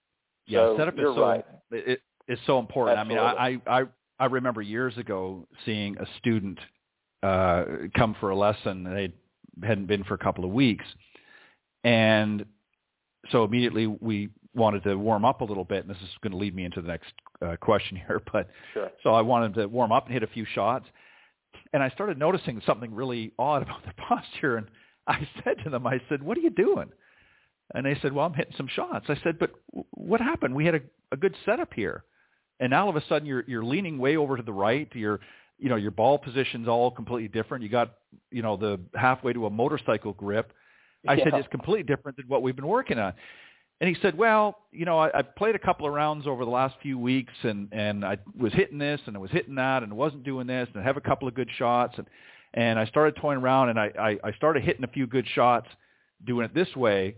Yeah, so setup is you're so right. it is so important. Absolutely. I mean, I, I I remember years ago seeing a student uh, come for a lesson. They hadn't been for a couple of weeks, and so immediately we wanted to warm up a little bit. And this is going to lead me into the next uh, question here, but sure. So I wanted to warm up and hit a few shots, and I started noticing something really odd about their posture. And I said to them, I said, "What are you doing?" And they said, "Well, I'm hitting some shots." I said, "But what happened? We had a, a good setup here. And now all of a sudden you're you're leaning way over to the right. Your you know your ball position's all completely different. You got you know the halfway to a motorcycle grip." I yeah. said, "It's completely different than what we've been working on." And he said, "Well, you know, I, I played a couple of rounds over the last few weeks, and and I was hitting this and I was hitting that and I wasn't doing this, and I have a couple of good shots, and and I started toying around, and I I, I started hitting a few good shots, doing it this way,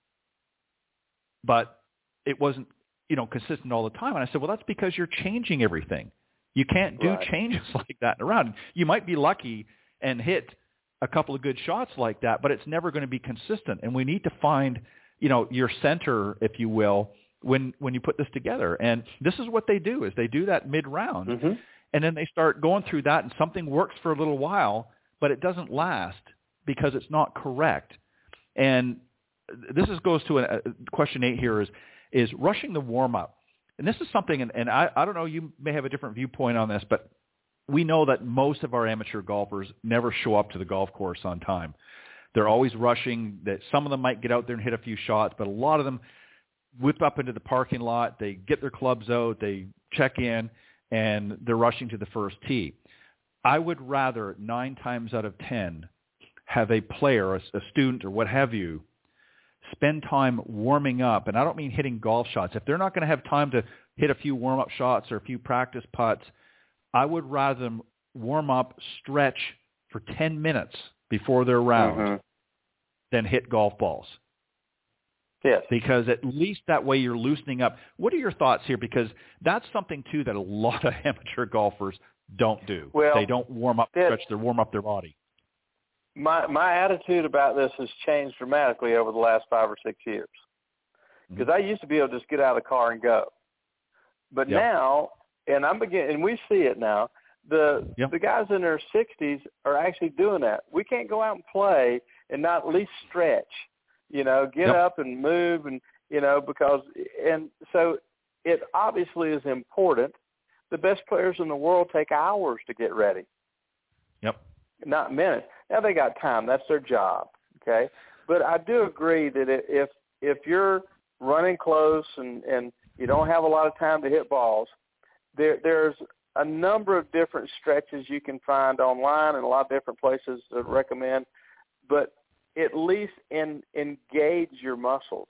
but it wasn't." you know, consistent all the time. And I said, well, that's because you're changing everything. You can't do right. changes like that in a round. You might be lucky and hit a couple of good shots like that, but it's never going to be consistent. And we need to find, you know, your center, if you will, when, when you put this together. And this is what they do is they do that mid round mm-hmm. and then they start going through that and something works for a little while, but it doesn't last because it's not correct. And this is, goes to a, a question eight here is, is rushing the warm-up. And this is something, and, and I, I don't know, you may have a different viewpoint on this, but we know that most of our amateur golfers never show up to the golf course on time. They're always rushing. That some of them might get out there and hit a few shots, but a lot of them whip up into the parking lot, they get their clubs out, they check in, and they're rushing to the first tee. I would rather, nine times out of ten, have a player, a, a student, or what have you, spend time warming up, and I don't mean hitting golf shots. If they're not going to have time to hit a few warm-up shots or a few practice putts, I would rather them warm up, stretch for ten minutes before their round mm-hmm. than hit golf balls. Yes. Because at least that way you're loosening up. What are your thoughts here? Because that's something, too, that a lot of amateur golfers don't do. Well, they don't warm up, that, stretch, they warm up their body. My my attitude about this has changed dramatically over the last five or six years. Because mm-hmm. I used to be able to just get out of the car and go. But yep. now, and I'm beginning, and we see it now, the yep. the guys in their sixties are actually doing that. We can't go out and play and not at least stretch, you know, get yep. up and move, and, you know, because, and so it obviously is important. The best players in the world take hours to get ready. Yep. Not minutes. Now they got time. That's their job. Okay. But I do agree that if if you're running close and, and you don't have a lot of time to hit balls, there there's a number of different stretches you can find online and a lot of different places to recommend. But at least in, engage your muscles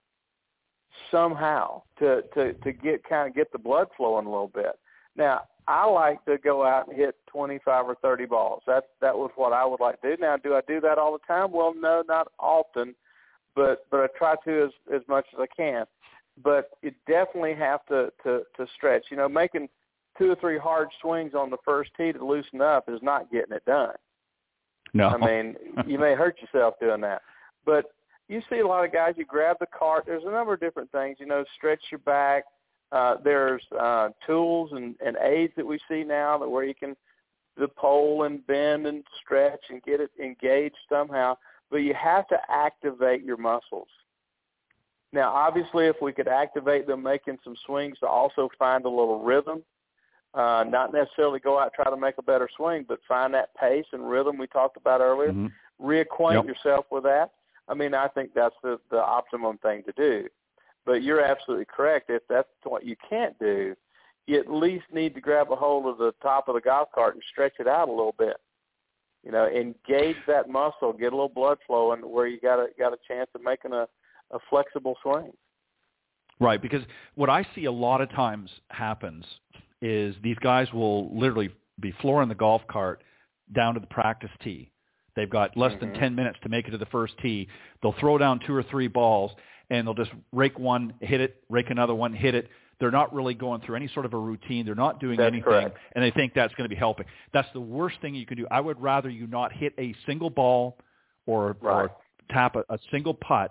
somehow to, to, to get kind of get the blood flowing a little bit. Now, I like to go out and hit twenty-five or thirty balls. That that was what I would like to do. Now, do I do that all the time? Well, no, not often, but but I try to as, as much as I can. But you definitely have to, to, to stretch. You know, making two or three hard swings on the first tee to loosen up is not getting it done. No. I mean, you may hurt yourself doing that. But you see a lot of guys, you grab the cart. There's a number of different things, you know, stretch your back. Uh, there's uh, tools and, and aids that we see now that where you can the pole and bend and stretch and get it engaged somehow. But you have to activate your muscles. Now, obviously, if we could activate them making some swings to also find a little rhythm, uh, not necessarily go out and try to make a better swing, but find that pace and rhythm we talked about earlier, mm-hmm. reacquaint yep. yourself with that. I mean, I think that's the, the optimum thing to do. But you're absolutely correct. If that's what you can't do, you at least need to grab a hold of the top of the golf cart and stretch it out a little bit. You know, engage that muscle, get a little blood flowing where you got a, got a chance of making a, a flexible swing. Right, because what I see a lot of times happens is these guys will literally be flooring the golf cart down to the practice tee. They've got less mm-hmm. than ten minutes to make it to the first tee. They'll throw down two or three balls, and they'll just rake one, hit it, rake another one, hit it. They're not really going through any sort of a routine. They're not doing that's anything, correct. And they think that's going to be helping. That's the worst thing you can do. I would rather you not hit a single ball or, right. or tap a, a single putt,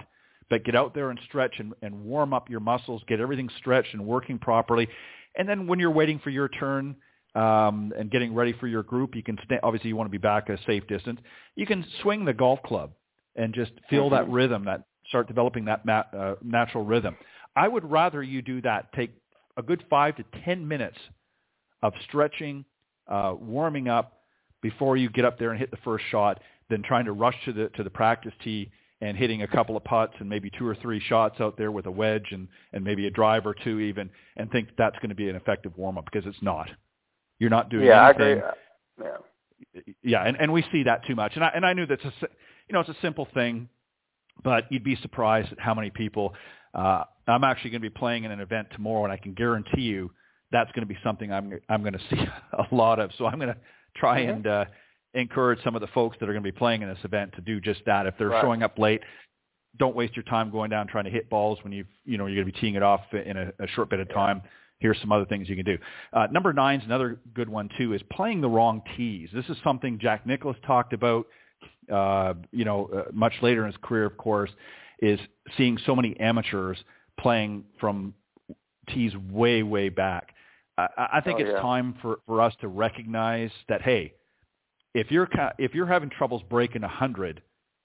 but get out there and stretch and, and warm up your muscles, get everything stretched and working properly. And then when you're waiting for your turn um, and getting ready for your group, you can st- obviously you want to be back at a safe distance. You can swing the golf club and just feel mm-hmm. that rhythm, that start developing that ma- uh, natural rhythm. I would rather you do that. Take a good five to ten minutes of stretching, uh, warming up before you get up there and hit the first shot, than trying to rush to the to the practice tee and hitting a couple of putts and maybe two or three shots out there with a wedge and, and maybe a drive or two even, and think that's going to be an effective warm-up, because it's not. You're not doing yeah, anything. I agree. Yeah, yeah, and, and we see that too much. And I and I knew that's a you know it's a simple thing, but you'd be surprised at how many people. Uh, I'm actually going to be playing in an event tomorrow, and I can guarantee you that's going to be something I'm I'm going to see a lot of. So I'm going to try mm-hmm. and uh, encourage some of the folks that are going to be playing in this event to do just that. If they're right. showing up late, don't waste your time going down trying to hit balls when you've you know you're going to be teeing it off in a, a short bit of time. Yeah. Here's some other things you can do. Uh, number nine is another good one too, is playing the wrong tees. This is something Jack Nicklaus talked about, uh, you know, uh, much later in his career, of course, is seeing so many amateurs playing from tees way, way back. I, I think oh, it's yeah. time for, for us to recognize that, hey, if you're if you're having troubles breaking a hundred,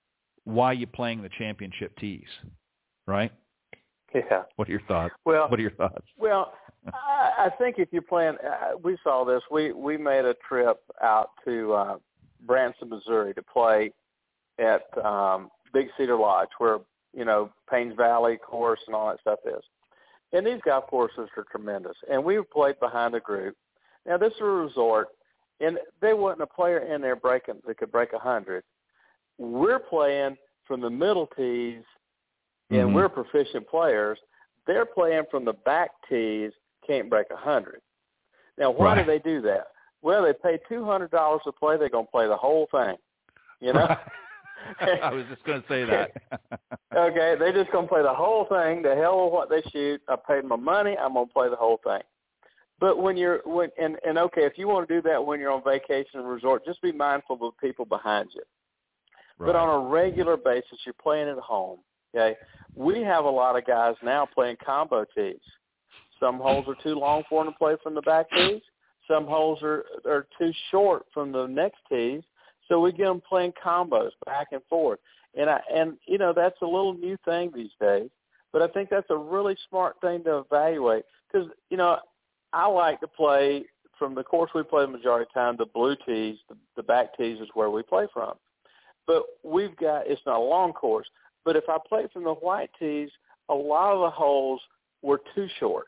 why are you playing the championship tees, right? Yeah. What are your thoughts? Well, what are your thoughts? Well, I, I think if you're playing, uh, we saw this. We we made a trip out to uh, Branson, Missouri, to play at um, Big Cedar Lodge, where you know Paynes Valley course and all that stuff is. And these golf courses are tremendous. And we played behind a group. Now this is a resort, and there wasn't a player in there breaking that could break a hundred. We're playing from the middle tees. And mm-hmm. we're proficient players. They're playing from the back tees, can't break a hundred. Now, why right. do they do that? Well, they pay two hundred dollars to play. They're going to play the whole thing. You know. Right. I was just going to say that. Okay, they're just going to play the whole thing. The hell with what they shoot. I paid my money. I'm going to play the whole thing. But when you're when and and okay, if you want to do that when you're on vacation and resort, just be mindful of the people behind you. Right. But on a regular basis, you're playing at home. Okay, we have a lot of guys now playing combo tees. Some holes are too long for them to play from the back tees. Some holes are are too short from the next tees. So we get them playing combos back and forth. And I and you know that's a little new thing these days. But I think that's a really smart thing to evaluate, because you know I like to play from the course we play the majority of the time. The blue tees, the, the back tees is where we play from. But we've got it's not a long course. But if I played from the white tees, a lot of the holes were too short.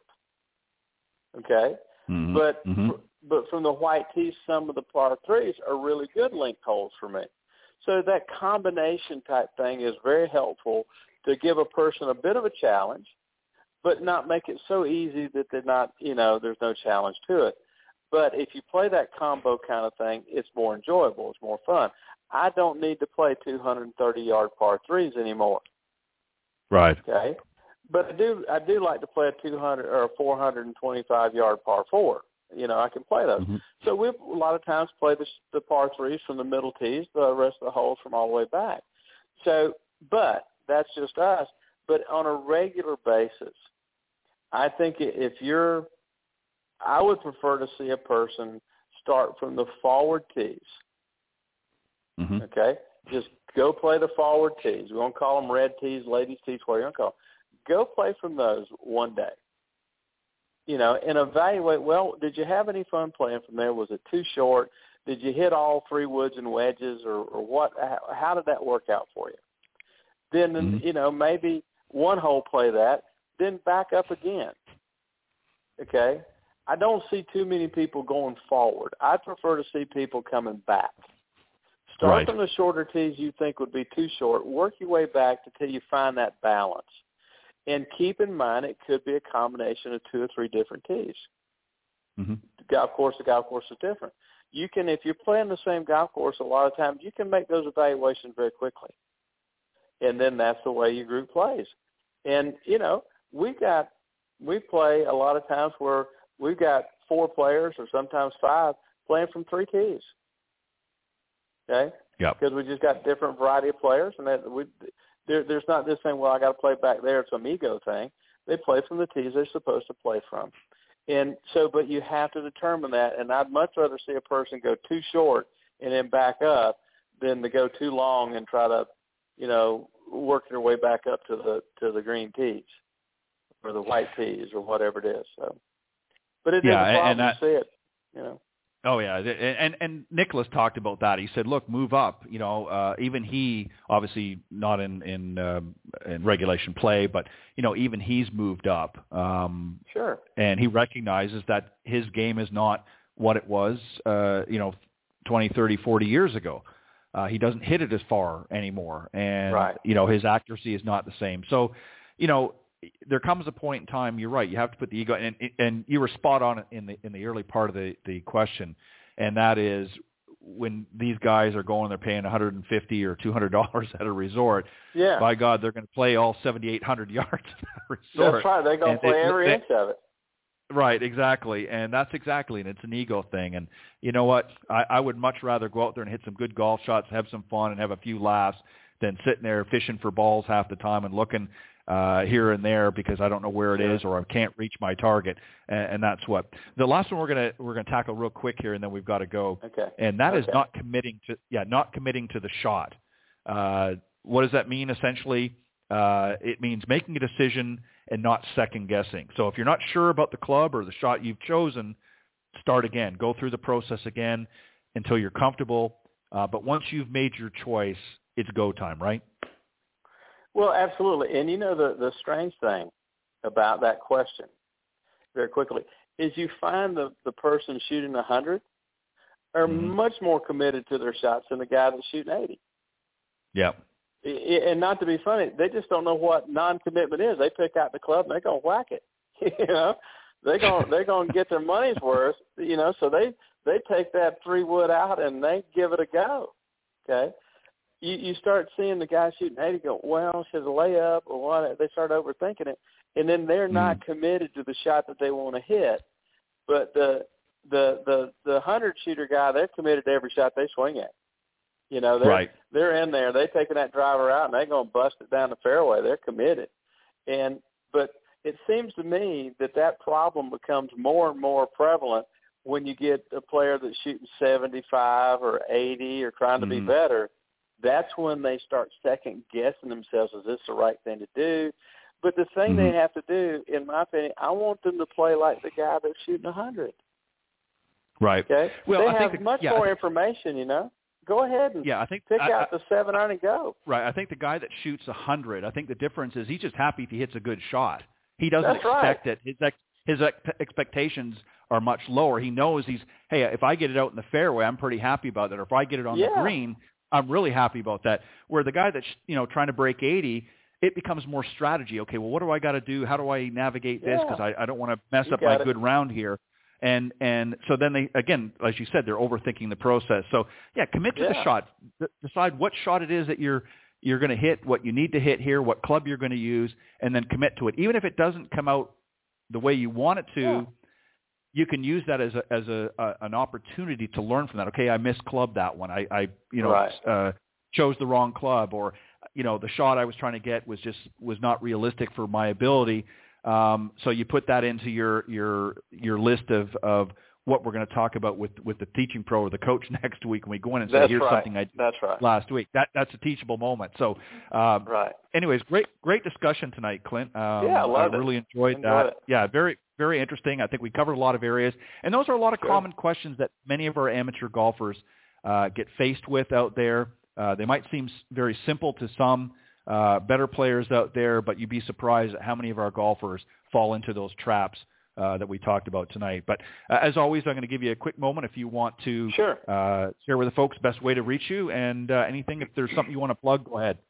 Okay? Mm-hmm. But mm-hmm. but from the white tees, some of the par threes are really good length holes for me. So that combination type thing is very helpful to give a person a bit of a challenge, but not make it so easy that they're not, you know, there's no challenge to it. But if you play that combo kind of thing, it's more enjoyable. It's more fun. I don't need to play two hundred thirty yard par threes anymore. Right. Okay. But I do I do like to play a two hundred or a four hundred twenty-five yard par four. You know, I can play those. Mm-hmm. So we a lot of times play the, the par threes from the middle tees, the rest of the holes from all the way back. So, but that's just us. But on a regular basis, I think if you're, I would prefer to see a person start from the forward tees. Mm-hmm. Okay? Just go play the forward tees. We won't call them red tees, ladies tees, whatever you want to call them. Go play from those one day. You know, and evaluate, well, did you have any fun playing from there? Was it too short? Did you hit all three woods and wedges, or, or what? How, how did that work out for you? Then, mm-hmm. you know, maybe one hole play that, then back up again. Okay? I don't see too many people going forward. I prefer to see people coming back. Start right. from the shorter tees you think would be too short. Work your way back until you find that balance. And keep in mind it could be a combination of two or three different tees. Mm-hmm. The golf course, the golf course is different. You can, if you're playing the same golf course a lot of times, you can make those evaluations very quickly. And then that's the way your group plays. And, you know, we got, we play a lot of times where we've got four players or sometimes five playing from three tees. Okay? Yeah. Because we just got different variety of players, and that we, there, there's not this thing, well, I got to play back there. It's some ego thing. They play from the tees they're supposed to play from. And so, but you have to determine that, and I'd much rather see a person go too short and then back up than to go too long and try to, you know, work their way back up to the to the green tees or the white tees or whatever it is. So, but it yeah, is a problem and that, to see it, you know. Oh yeah, and and Nicholas talked about that. He said, "Look, move up." You know, uh, even he, obviously not in in, uh, in regulation play, but you know, even he's moved up. Um, sure. And he recognizes that his game is not what it was, uh, you know, twenty, thirty, forty years ago. Uh, he doesn't hit it as far anymore, and right. you know, his accuracy is not the same. So, you know, there comes a point in time, you're right, you have to put the ego, and, and you were spot on in the in the early part of the, the question, and that is when these guys are going, they're paying one hundred fifty dollars or two hundred dollars at a resort, yeah. by God, they're going to play all seventy-eight hundred yards at that resort. That's right, they're going to play they, every they, inch of it. Right, exactly, and that's exactly, and it's an ego thing, and you know what, I, I would much rather go out there and hit some good golf shots, have some fun, and have a few laughs than sitting there fishing for balls half the time and looking uh, here and there because I don't know where it is or I can't reach my target, and, and that's what. The last one we're gonna we're gonna tackle real quick here, and then we've got to go. Okay. And that okay. is not committing to yeah, not committing to the shot. Uh, what does that mean essentially? Uh, it means making a decision and not second guessing. So if you're not sure about the club or the shot you've chosen, start again. Go through the process again until you're comfortable. Uh, but once you've made your choice, it's go time, right? Well, absolutely. And you know the, the strange thing about that question, very quickly, is you find the, the person shooting one hundred are mm-hmm. much more committed to their shots than the guy that's shooting eighty. Yeah. And not to be funny, they just don't know what non-commitment is. They pick out the club and they're gonna whack it. You know, they're gonna they're gonna get their money's worth. You know, so they they take that three wood out and they give it a go. Okay, you you start seeing the guy shooting eighty go, well, should a layup or what? They start overthinking it, and then they're not mm. committed to the shot that they want to hit. But the the the the hundred shooter guy, they're committed to every shot they swing at. You know, they're, right. they're in there. They're taking that driver out, and they're going to bust it down the fairway. They're committed. And but it seems to me that that problem becomes more and more prevalent when you get a player that's shooting seventy-five or eighty or trying to mm. be better. That's when they start second-guessing themselves, is this the right thing to do? But the thing mm. they have to do, in my opinion, I want them to play like the guy that's shooting one hundred. Right. Okay? Well, they I have think the, much yeah, more think, information, you know. Go ahead and yeah, I think, pick I, out I, the seven iron and go. Right. I think the guy that shoots one hundred, I think the difference is he's just happy if he hits a good shot. He doesn't That's expect right. it. His ex, his ex, expectations are much lower. He knows he's, hey, if I get it out in the fairway, I'm pretty happy about that. Or if I get it on yeah. the green, I'm really happy about that. Where the guy that's, you know, trying to break eighty, it becomes more strategy. Okay, well, what do I got to do? How do I navigate this? Because yeah. I, I don't want to mess you up my it. good round here. And and so then they, again, as you said, they're overthinking the process. So, yeah, commit to yeah. the shot. D- decide what shot it is that you're you're going to hit, what you need to hit here, what club you're going to use, and then commit to it. Even if it doesn't come out the way you want it to, yeah. you can use that as a as a, a an opportunity to learn from that. Okay, I misclubbed that one. I, I you know right. uh, chose the wrong club, or you know the shot I was trying to get was just was not realistic for my ability. Um, so you put that into your your your list of, of what we're going to talk about with, with the teaching pro or the coach next week when we go in and say, that's here's right. something I did that's right. last week. That that's a teachable moment. So, um, right. anyways, great great discussion tonight, Clint. Um, yeah, I loved I really it. enjoyed, enjoyed that. It. Yeah, very very interesting. I think we covered a lot of areas, and those are a lot of sure. common questions that many of our amateur golfers uh, get faced with out there. Uh, they might seem very simple to some uh, better players out there, but you'd be surprised at how many of our golfers fall into those traps uh, that we talked about tonight. But uh, as always, I'm going to give you a quick moment if you want to sure. uh, share with the folks best way to reach you, and uh, anything, if there's something you want to plug, go ahead.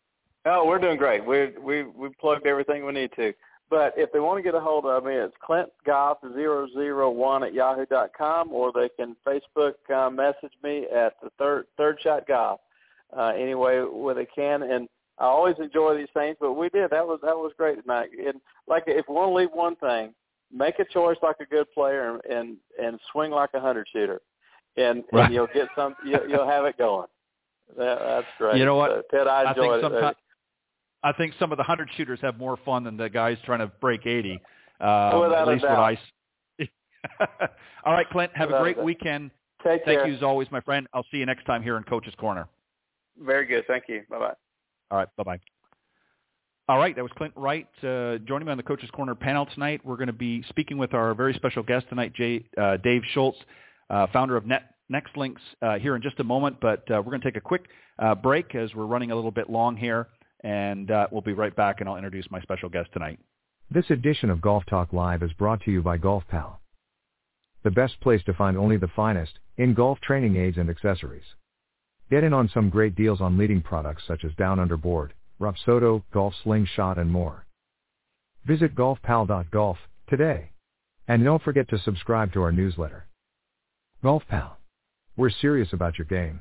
Oh, we're doing great. We we we plugged everything we need to. But if they want to get a hold of me, it's clint golf zero zero one at yahoo dot com, or they can Facebook uh, message me at the third third shot golf. Uh, any way where they can, and I always enjoy these things, but we did. That was that was great tonight. And like, if we want to leave one thing, make a choice like a good player, and and, and swing like a hundred shooter, and, right. and you'll get some. You'll, you'll have it going. That, that's great. You know what? So, Ted, I enjoyed I it. I think some of the hundred shooters have more fun than the guys trying to break eighty. Um, Without at least a what doubt. I. All right, Clint. Have Without a great a doubt. weekend. Take Thank care. you as always, my friend. I'll see you next time here in Coach's Corner. Very good. Thank you. Bye bye. All right. Bye bye. All right, that was Clint Wright uh, joining me on the Coach's Corner panel tonight. We're going to be speaking with our very special guest tonight, Jay, uh, Dave Schultz, uh, founder of Net, NextLinks, uh, here in just a moment. But uh, we're going to take a quick uh, break as we're running a little bit long here, and uh, we'll be right back, and I'll introduce my special guest tonight. This edition of Golf Talk Live is brought to you by Golf Pal, the best place to find only the finest in golf training aids and accessories. Get in on some great deals on leading products such as Down Under Board, Rapsodo, Golf Slingshot, and more. Visit golf pal dot golf today. And don't forget to subscribe to our newsletter. Golf Pal. We're serious about your game.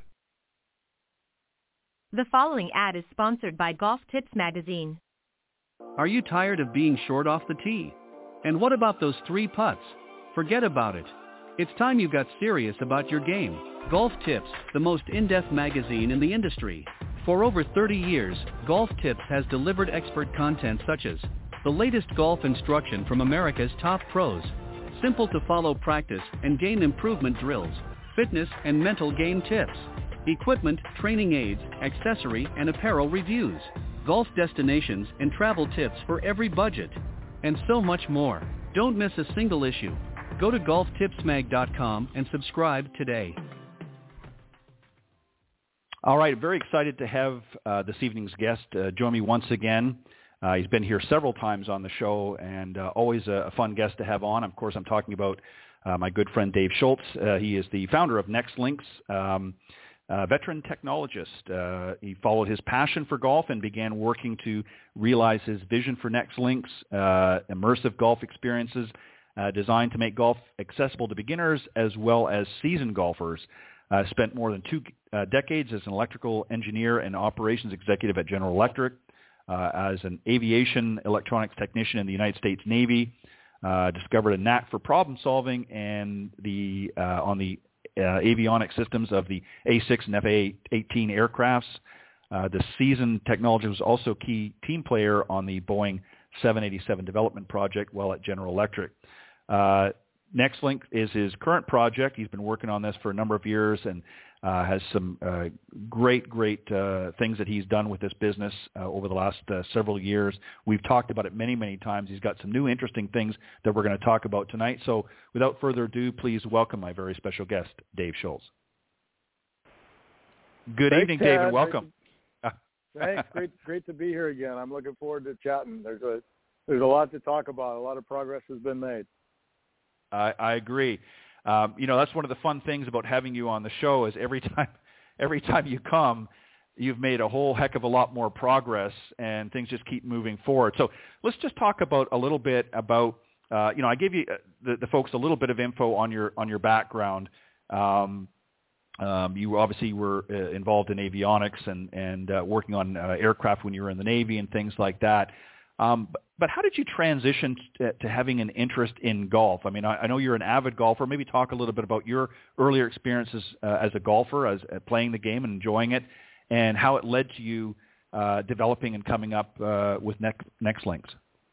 The following ad is sponsored by Golf Tips Magazine. Are you tired of being short off the tee? And what about those three putts? Forget about it. It's time you got serious about your game. Golf Tips, the most in-depth magazine in the industry. For over thirty years, Golf Tips has delivered expert content such as the latest golf instruction from America's top pros, simple to follow practice and game improvement drills, fitness and mental game tips, equipment, training aids, accessory and apparel reviews, golf destinations and travel tips for every budget, and so much more. Don't miss a single issue. Go to golf tips mag dot com and subscribe today. All right, very excited to have uh, this evening's guest uh, join me once again. Uh, he's been here several times on the show, and uh, always a, a fun guest to have on. Of course, I'm talking about uh, my good friend Dave Schultz. Uh, he is the founder of NextLinks, um, a veteran technologist. Uh, he followed his passion for golf and began working to realize his vision for NextLinks, uh, immersive golf experiences uh, designed to make golf accessible to beginners as well as seasoned golfers. Uh, spent more than two uh, decades as an electrical engineer and operations executive at General Electric, uh, as an aviation electronics technician in the United States Navy, uh, discovered a knack for problem solving and the uh, on the uh, avionics systems of the A six and F A eighteen aircrafts. Uh, the seasoned technology was also a key team player on the Boeing seven eighty-seven development project while at General Electric. Uh, NextLink is his current project. He's been working on this for a number of years and uh, has some uh, great, great uh, things that he's done with this business uh, over the last uh, several years. We've talked about it many, many times. He's got some new interesting things that we're going to talk about tonight. So without further ado, please welcome my very special guest, Dave Schultz. Good Thanks, evening, Ted. Dave, and welcome. Thanks. Great, great to be here again. I'm looking forward to chatting. There's a there's a lot to talk about. A lot of progress has been made. I, I agree. Um, you know, that's one of the fun things about having you on the show is every time, every time you come, you've made a whole heck of a lot more progress and things just keep moving forward. So let's just talk about a little bit about, uh, you know, I gave you uh, the, the folks a little bit of info on your, on your background. Um, um, you obviously were uh, involved in avionics and, and uh, working on uh, aircraft when you were in the Navy and things like that. Um, but, but how did you transition to, to having an interest in golf? I mean, I, I know you're an avid golfer. Maybe talk a little bit about your earlier experiences uh, as a golfer, as uh, playing the game and enjoying it, and how it led to you uh, developing and coming up uh, with Next, NextLinks.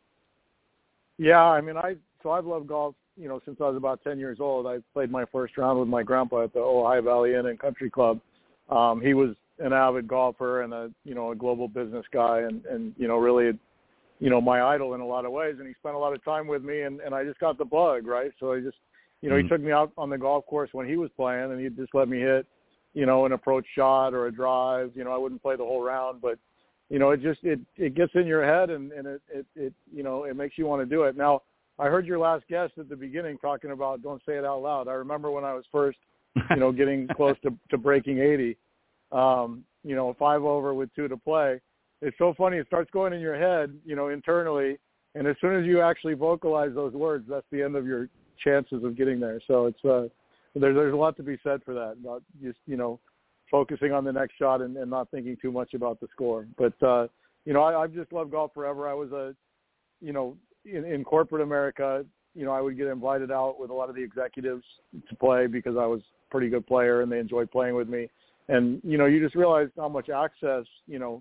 Yeah, I mean, I so I've loved golf, you know, since I was about ten years old. I played my first round with my grandpa at the Ohio Valley Inn and Country Club. Um, he was an avid golfer and a, you know, a global business guy, and, and you know, really, you know, my idol in a lot of ways, and he spent a lot of time with me, and, and I just got the bug, right? So I just, you know, mm-hmm. he took me out on the golf course when he was playing, and he'd just let me hit, you know, an approach shot or a drive. You know, I wouldn't play the whole round, but, you know, it just, it, it gets in your head, and, and it, it, it, you know, it makes you want to do it. Now, I heard your last guest at the beginning talking about don't say it out loud. I remember when I was first, you know, getting close to, to breaking eighty, um, you know, five over with two to play. It's so funny. It starts going in your head, you know, internally. And as soon as you actually vocalize those words, that's the end of your chances of getting there. So it's, uh, there, there's a lot to be said for that, about just, you know, focusing on the next shot and, and not thinking too much about the score. But, uh, you know, I, I've just loved golf forever. I was a, you know, in, in corporate America, you know, I would get invited out with a lot of the executives to play because I was a pretty good player and they enjoyed playing with me. And, you know, you just realize how much access, you know,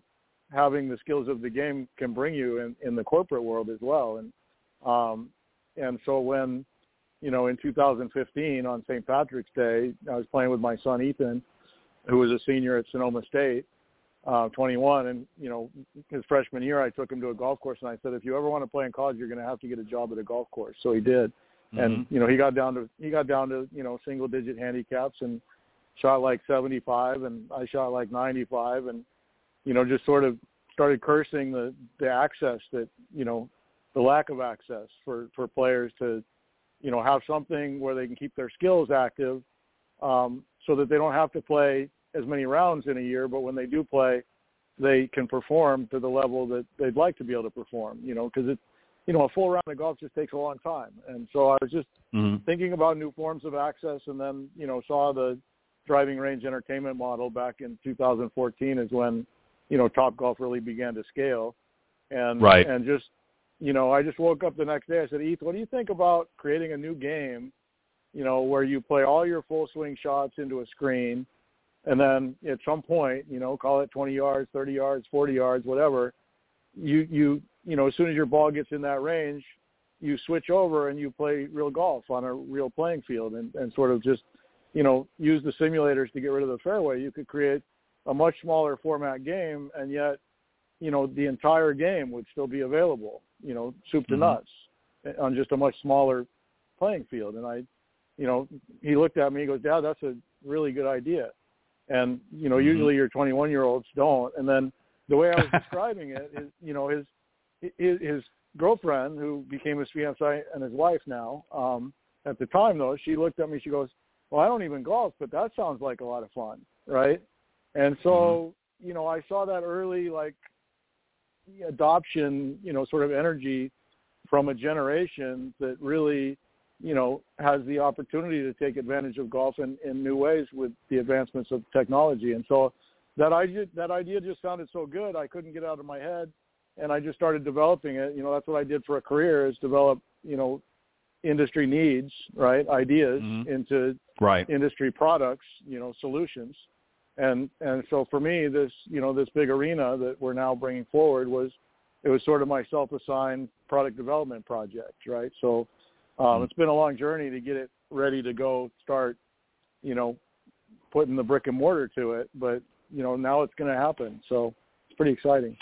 having the skills of the game can bring you in, in the corporate world as well. And um, and so when, you know, in two thousand fifteen on Saint Patrick's Day, I was playing with my son Ethan, who was a senior at Sonoma State, uh, twenty-one, and, you know, his freshman year, I took him to a golf course, and I said, if you ever want to play in college, you're going to have to get a job at a golf course. So he did. Mm-hmm. And, you know, he got down to, he got down to, you know, single digit handicaps and shot like seventy-five, and I shot like ninety-five, and, you know, just sort of started cursing the, the access that, you know, the lack of access for, for players to, you know, have something where they can keep their skills active, um, so that they don't have to play as many rounds in a year, but when they do play, they can perform to the level that they'd like to be able to perform, you know, because it's, you know, a full round of golf just takes a long time. And so I was just mm-hmm. thinking about new forms of access, and then, you know, saw the driving range entertainment model back in two thousand fourteen is when, you know, Topgolf really began to scale. And, right. and just, you know, I just woke up the next day. I said, Eth, what do you think about creating a new game, you know, where you play all your full swing shots into a screen, and then at some point, you know, call it twenty yards, thirty yards, forty yards, whatever, you, you, you know, as soon as your ball gets in that range, you switch over and you play real golf on a real playing field, and, and sort of just, you know, use the simulators to get rid of the fairway. You could create a much smaller format game, and yet, you know, the entire game would still be available, you know, soup to mm-hmm. nuts on just a much smaller playing field. And I, you know, he looked at me, he goes, Dad, that's a really good idea. And, you know, mm-hmm. usually your twenty-one-year-olds don't. And then the way I was describing it is, you know, his, his, his girlfriend, who became his fiancée and his wife now, um, at the time, though, she looked at me, she goes, well, I don't even golf, but that sounds like a lot of fun, right? And so, mm-hmm. you know, I saw that early, like, adoption, you know, sort of energy from a generation that really, you know, has the opportunity to take advantage of golf in, in new ways with the advancements of technology. And so that idea, that idea just sounded so good, I couldn't get it out of my head, and I just started developing it. You know, that's what I did for a career, is develop, you know, industry needs, right, ideas mm-hmm. into right. industry products, you know, solutions. And and so for me, this, you know, this big arena that we're now bringing forward was, it was sort of my self-assigned product development project, right? So um, mm-hmm. it's been a long journey to get it ready to go start, you know, putting the brick and mortar to it. But, you know, now it's going to happen. So it's pretty exciting.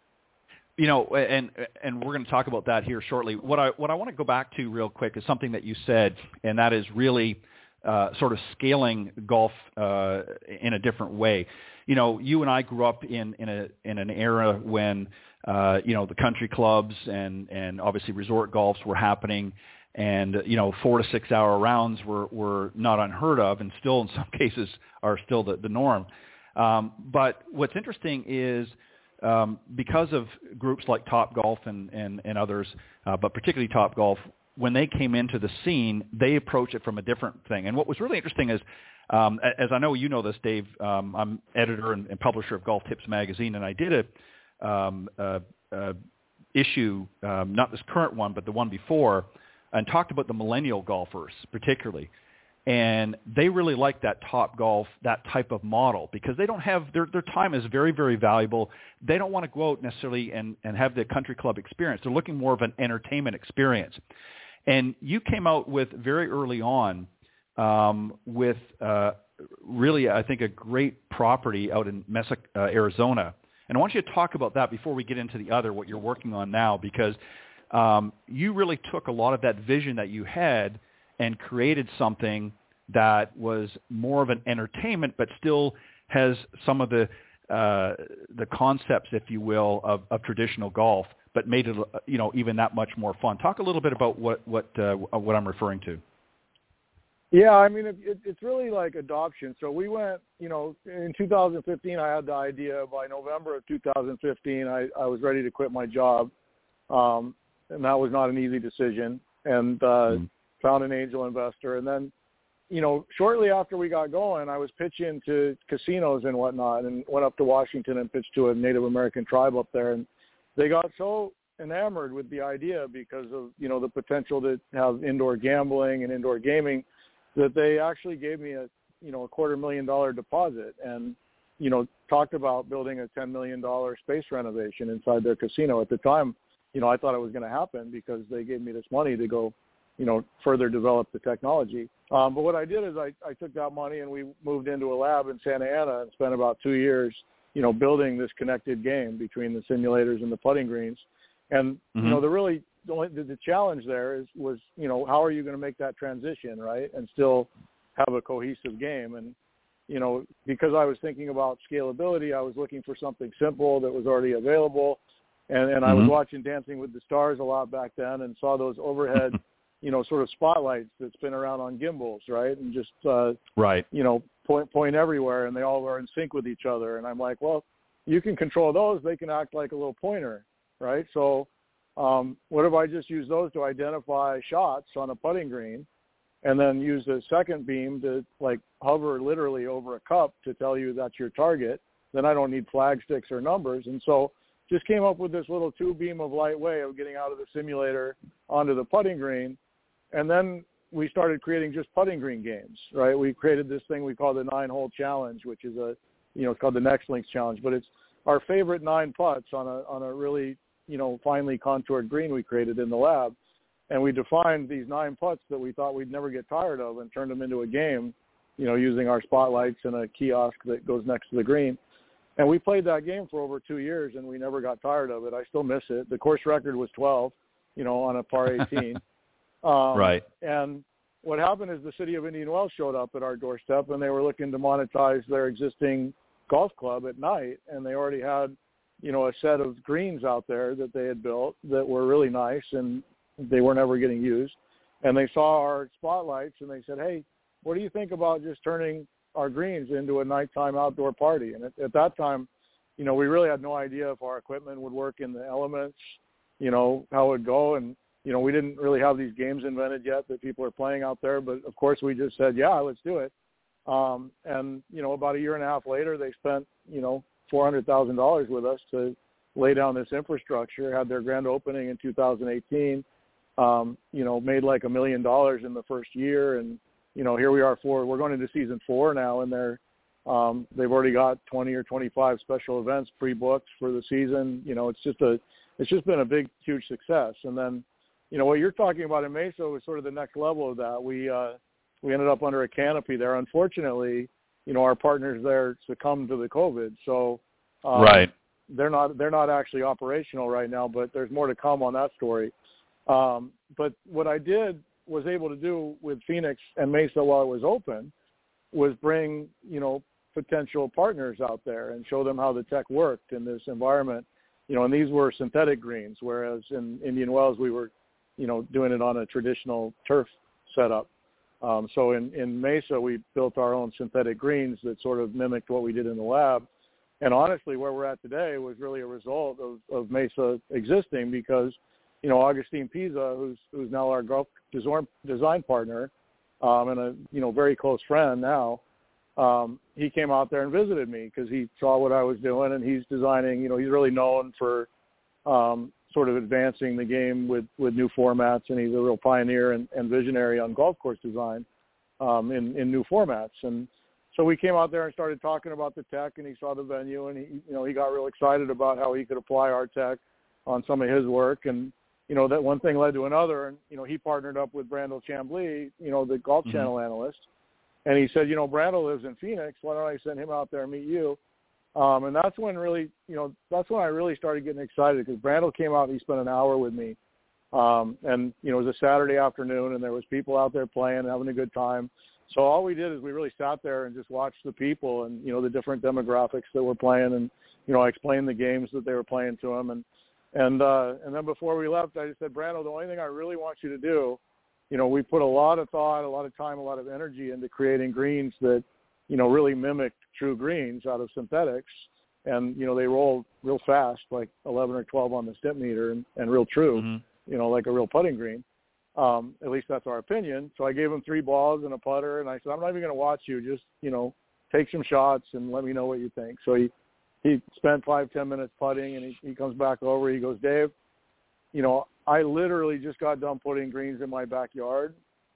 You know, and and we're going to talk about that here shortly. What I what I want to go back to real quick is something that you said, and that is really uh, sort of scaling golf uh, in a different way. You know, you and I grew up in in a in an era when uh, you know, the country clubs and and obviously resort golfs were happening, and you know, four to six hour rounds were were not unheard of, and still in some cases are still the, the norm. Um, but what's interesting is, Um, because of groups like Topgolf and, and, and others, uh, but particularly Topgolf, when they came into the scene, they approached it from a different thing. And what was really interesting is, um, as I know you know this, Dave, um, I'm editor and, and publisher of Golf Tips magazine, and I did a, um, a, a issue, um, not this current one, but the one before, and talked about the millennial golfers particularly. And they really like that Topgolf, that type of model, because they don't have, their their time is very, very valuable. They don't want to go out necessarily and, and have the country club experience. They're looking more of an entertainment experience. And you came out with very early on um, with uh, really, I think, a great property out in Mesa, uh, Arizona. And I want you to talk about that before we get into the other, what you're working on now, because um, you really took a lot of that vision that you had and created something that was more of an entertainment, but still has some of the uh, the concepts, if you will, of, of traditional golf, but made it, you know, even that much more fun. Talk a little bit about what what uh, what I'm referring to. Yeah, I mean, it, it, it's really like adoption. So we went, you know, in two thousand fifteen, I had the idea. By November of two thousand fifteen, I, I was ready to quit my job, um, and that was not an easy decision. And uh, mm. found an angel investor. And then, you know, shortly after we got going, I was pitching to casinos and whatnot, and went up to Washington and pitched to a Native American tribe up there. And they got so enamored with the idea because of, you know, the potential to have indoor gambling and indoor gaming, that they actually gave me a, you know, a quarter million dollar deposit. And you know, talked about building a ten million dollars space renovation inside their casino. At the time, you know, I thought it was going to happen because they gave me this money to go, you know, further develop the technology. Um, but what I did is I, I took that money and we moved into a lab in Santa Ana and spent about two years, you know, building this connected game between the simulators and the putting greens. And, mm-hmm. you know, the really, the, only, the, the challenge there is, was, you know, how are you going to make that transition, right, and still have a cohesive game? And, you know, because I was thinking about scalability, I was looking for something simple that was already available. And, and mm-hmm. I was watching Dancing with the Stars a lot back then and saw those overhead, you know, sort of spotlights that spin around on gimbals, right? And just, uh, right. you know, point point everywhere, and they all are in sync with each other. And I'm like, well, you can control those. They can act like a little pointer, right? So um, what if I just use those to identify shots on a putting green and then use the second beam to, like, hover literally over a cup to tell you that's your target? Then I don't need flag sticks or numbers. And so just came up with this little two-beam of light way of getting out of the simulator onto the putting green. And then we started creating just putting green games, right? We created this thing we call the nine-hole challenge, which is a, you know, it's called the Next Links challenge, but it's our favorite nine putts on a on a really, you know, finely contoured green we created in the lab. And we defined these nine putts that we thought we'd never get tired of and turned them into a game, you know, using our spotlights and a kiosk that goes next to the green. And we played that game for over two years, and we never got tired of it. I still miss it. The course record was twelve, you know, on a par eighteen. Um, right. And what happened is the city of Indian Wells showed up at our doorstep, and they were looking to monetize their existing golf club at night. And they already had, you know, a set of greens out there that they had built that were really nice, and they weren't ever getting used. And they saw our spotlights, and they said, hey, what do you think about just turning our greens into a nighttime outdoor party? And at, at that time, you know, we really had no idea if our equipment would work in the elements, you know, how it would go. And, you know, we didn't really have these games invented yet that people are playing out there. But, of course, we just said, yeah, let's do it. Um, and, you know, about a year and a half later, they spent, you know, four hundred thousand dollars with us to lay down this infrastructure, had their grand opening in two thousand eighteen, um, you know, made like a million dollars in the first year. And, you know, here we are for, we're going into season four now, and they're, um, they've already got twenty or twenty-five special events pre-booked for the season. You know, it's just a, it's just been a big, huge success. And then, you know, what you're talking about in Mesa was sort of the next level of that. We, uh, we ended up under a canopy there. Unfortunately, you know, our partners there succumbed to the COVID. So, um, right. they're not, they're not actually operational right now, but there's more to come on that story. Um, but what I did was able to do with Phoenix and Mesa while it was open was bring, you know, potential partners out there and show them how the tech worked in this environment. You know, and these were synthetic greens, whereas in Indian Wells we were, you know, doing it on a traditional turf setup. Um, so in, in Mesa we built our own synthetic greens that sort of mimicked what we did in the lab. And honestly, where we're at today was really a result of, of Mesa existing because, you know, Augustine Pisa, who's who's now our golf design partner um, and a, you know, very close friend now, um, he came out there and visited me because he saw what I was doing, and he's designing, you know, he's really known for um, sort of advancing the game with, with new formats, and he's a real pioneer and, and visionary on golf course design um, in, in new formats. And so we came out there and started talking about the tech, and he saw the venue, and he, you know, he got real excited about how he could apply our tech on some of his work. And, you know, that one thing led to another, and, you know, he partnered up with Brandel Chambly, you know, the Golf mm-hmm. Channel analyst, and he said, you know, Brandel lives in Phoenix. Why don't I send him out there and meet you? Um, and that's when really, you know, that's when I really started getting excited because Brandel came out and he spent an hour with me. Um, and, you know, it was a Saturday afternoon, and there was people out there playing, having a good time. So all we did is we really sat there and just watched the people and, you know, the different demographics that were playing. And, you know, I explained the games that they were playing to them. And, and, uh, and then before we left, I just said, Brandel, the only thing I really want you to do, you know, we put a lot of thought, a lot of time, a lot of energy into creating greens that, you know, really mimic true greens out of synthetics. And, you know, they roll real fast, like eleven or twelve on the step meter, and, and real true, mm-hmm. you know, like a real putting green. Um, at least that's our opinion. So I gave him three balls and a putter, and I said, I'm not even going to watch you. Just, you know, take some shots and let me know what you think. So he, he spent five, ten minutes putting, and he, he comes back over. He goes, Dave, you know, I literally just got done putting greens in my backyard,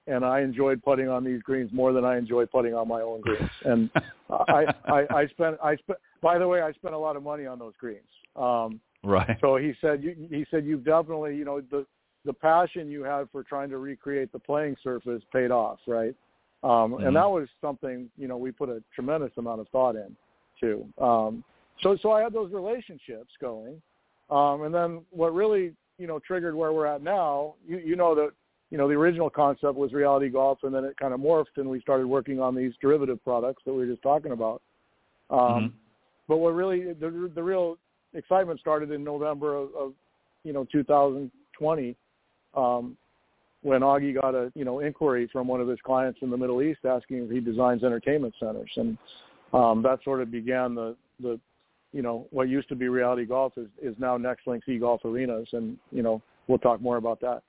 and I enjoyed putting on these greens more than I enjoy putting on my own greens. And I, I, I spent, I spent, by the way, I spent a lot of money on those greens. Um, right. So he said, you, he said, you've definitely, you know, the, the passion you had for trying to recreate the playing surface paid off. Right. Um, mm-hmm. And that was something, you know, we put a tremendous amount of thought in too. Um, so, so I had those relationships going. Um, and then what really, you know, triggered where we're at now, you, you know, that, you know, the original concept was Reality Golf, and then it kind of morphed, and we started working on these derivative products that we were just talking about. Um, mm-hmm. But what really, the, the real excitement started in November of, of you know, two thousand twenty, um, when Augie got a, you know, inquiry from one of his clients in the Middle East asking if he designs entertainment centers. And um, that sort of began the, the, you know, what used to be Reality Golf is, is now NextLinks eGolf Arenas. And, you know, we'll talk more about that.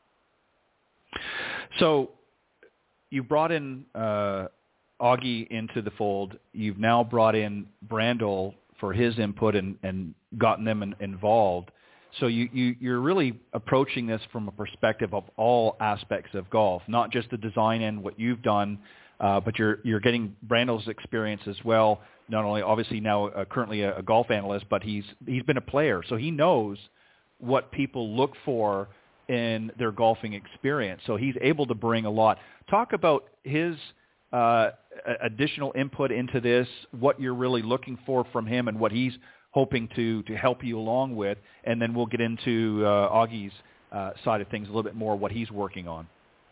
So you brought in uh, Augie into the fold. You've now brought in Brandel for his input and, and gotten them in, involved. So you, you, you're really approaching this from a perspective of all aspects of golf, not just the design end, what you've done, uh, but you're, you're getting Brandel's experience as well. Not only obviously now uh, currently a, a golf analyst, but he's he's been a player, so he knows what people look for in their golfing experience. So he's able to bring a lot. Talk about his uh, additional input into this, what you're really looking for from him and what he's hoping to, to help you along with, and then we'll get into uh, Augie's uh, side of things a little bit more, what he's working on.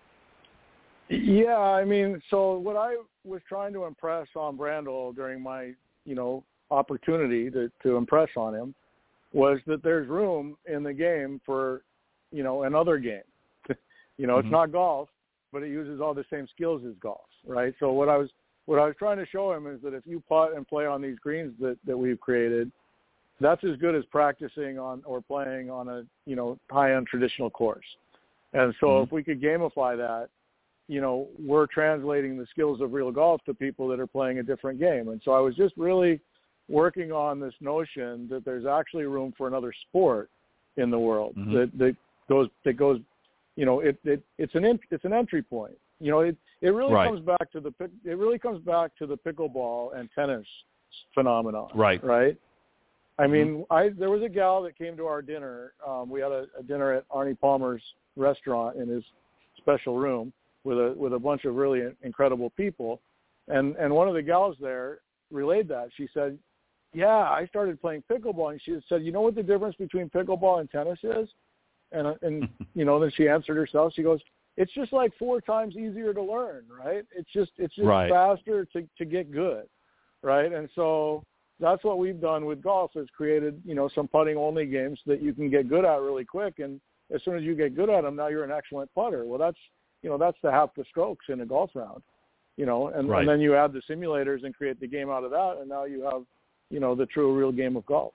Yeah, I mean, so what I was trying to impress on Brandel during my, you know, opportunity to, to impress on him was that there's room in the game for, you know, another game. you know, mm-hmm. It's not golf, but it uses all the same skills as golf, right? So what I was what I was trying to show him is that if you putt and play on these greens that, that we've created, that's as good as practicing on or playing on a, you know, high-end traditional course. And so mm-hmm. if we could gamify that, you know, we're translating the skills of real golf to people that are playing a different game. And so I was just really working on this notion that there's actually room for another sport in the world mm-hmm. that, that goes, that goes, you know, it, it it's an, it's an entry point. You know, it, it really right. comes back to the, it really comes back to the pickleball and tennis phenomenon. Right. Right. I mean, mm-hmm. I, there was a gal that came to our dinner. Um, we had a, a dinner at Arnie Palmer's restaurant in his special room with a, with a bunch of really incredible people. And, and one of the gals there relayed that. She said, yeah, I started playing pickleball. And she said, you know what the difference between pickleball and tennis is? And, and you know, then she answered herself. She goes, it's just like four times easier to learn, right? It's just, it's just right. faster to, to get good, right? And so that's what we've done with golf is created, you know, some putting only games that you can get good at really quick. And as soon as you get good at them, now you're an excellent putter. Well, that's, you know, that's the half the strokes in a golf round, you know, and, right. and then you add the simulators and create the game out of that. And now you have, you know, the true real game of golf.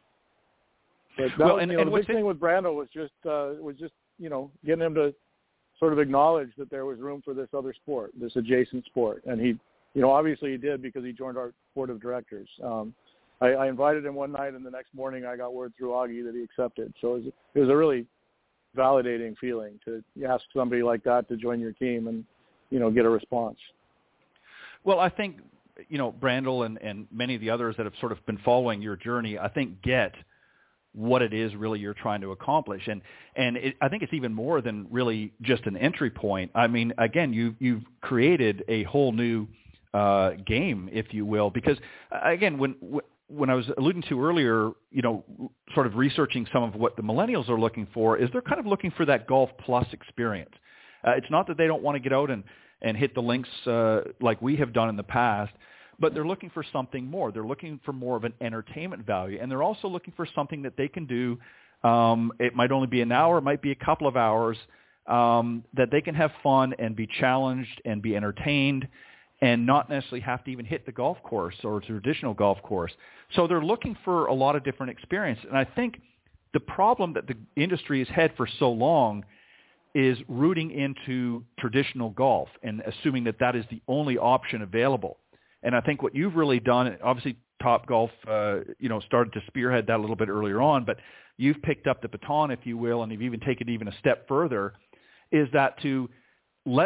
But that well, was, and, you know, and the big thing with Brandel was just, uh, was just, you know, getting him to sort of acknowledge that there was room for this other sport, this adjacent sport. And he, you know, obviously he did because he joined our board of directors. Um, I, I invited him one night, and the next morning I got word through Augie that he accepted. So it was, it was a really validating feeling to ask somebody like that to join your team and, you know, get a response. Well, I think, you know, Brandel and, and many of the others that have sort of been following your journey, I think get what it is really you're trying to accomplish. And, and it, I think it's even more than really just an entry point. I mean, again, you, you've created a whole new uh, game, if you will, because, again, when when I was alluding to earlier, you know, sort of researching some of what the millennials are looking for is they're kind of looking for that Golf Plus experience. Uh, it's not that they don't want to get out and, and hit the links uh, like we have done in the past, but they're looking for something more. They're looking for more of an entertainment value, and they're also looking for something that they can do. Um, it might only be an hour, it might be a couple of hours, um, that they can have fun and be challenged and be entertained and not necessarily have to even hit the golf course or a traditional golf course. So they're looking for a lot of different experience. And I think the problem that the industry has had for so long is rooting into traditional golf and assuming that that is the only option available. And I think what you've really done, obviously Topgolf, uh, you know, started to spearhead that a little bit earlier on, but you've picked up the baton, if you will, and you've even taken it even a step further, is that to let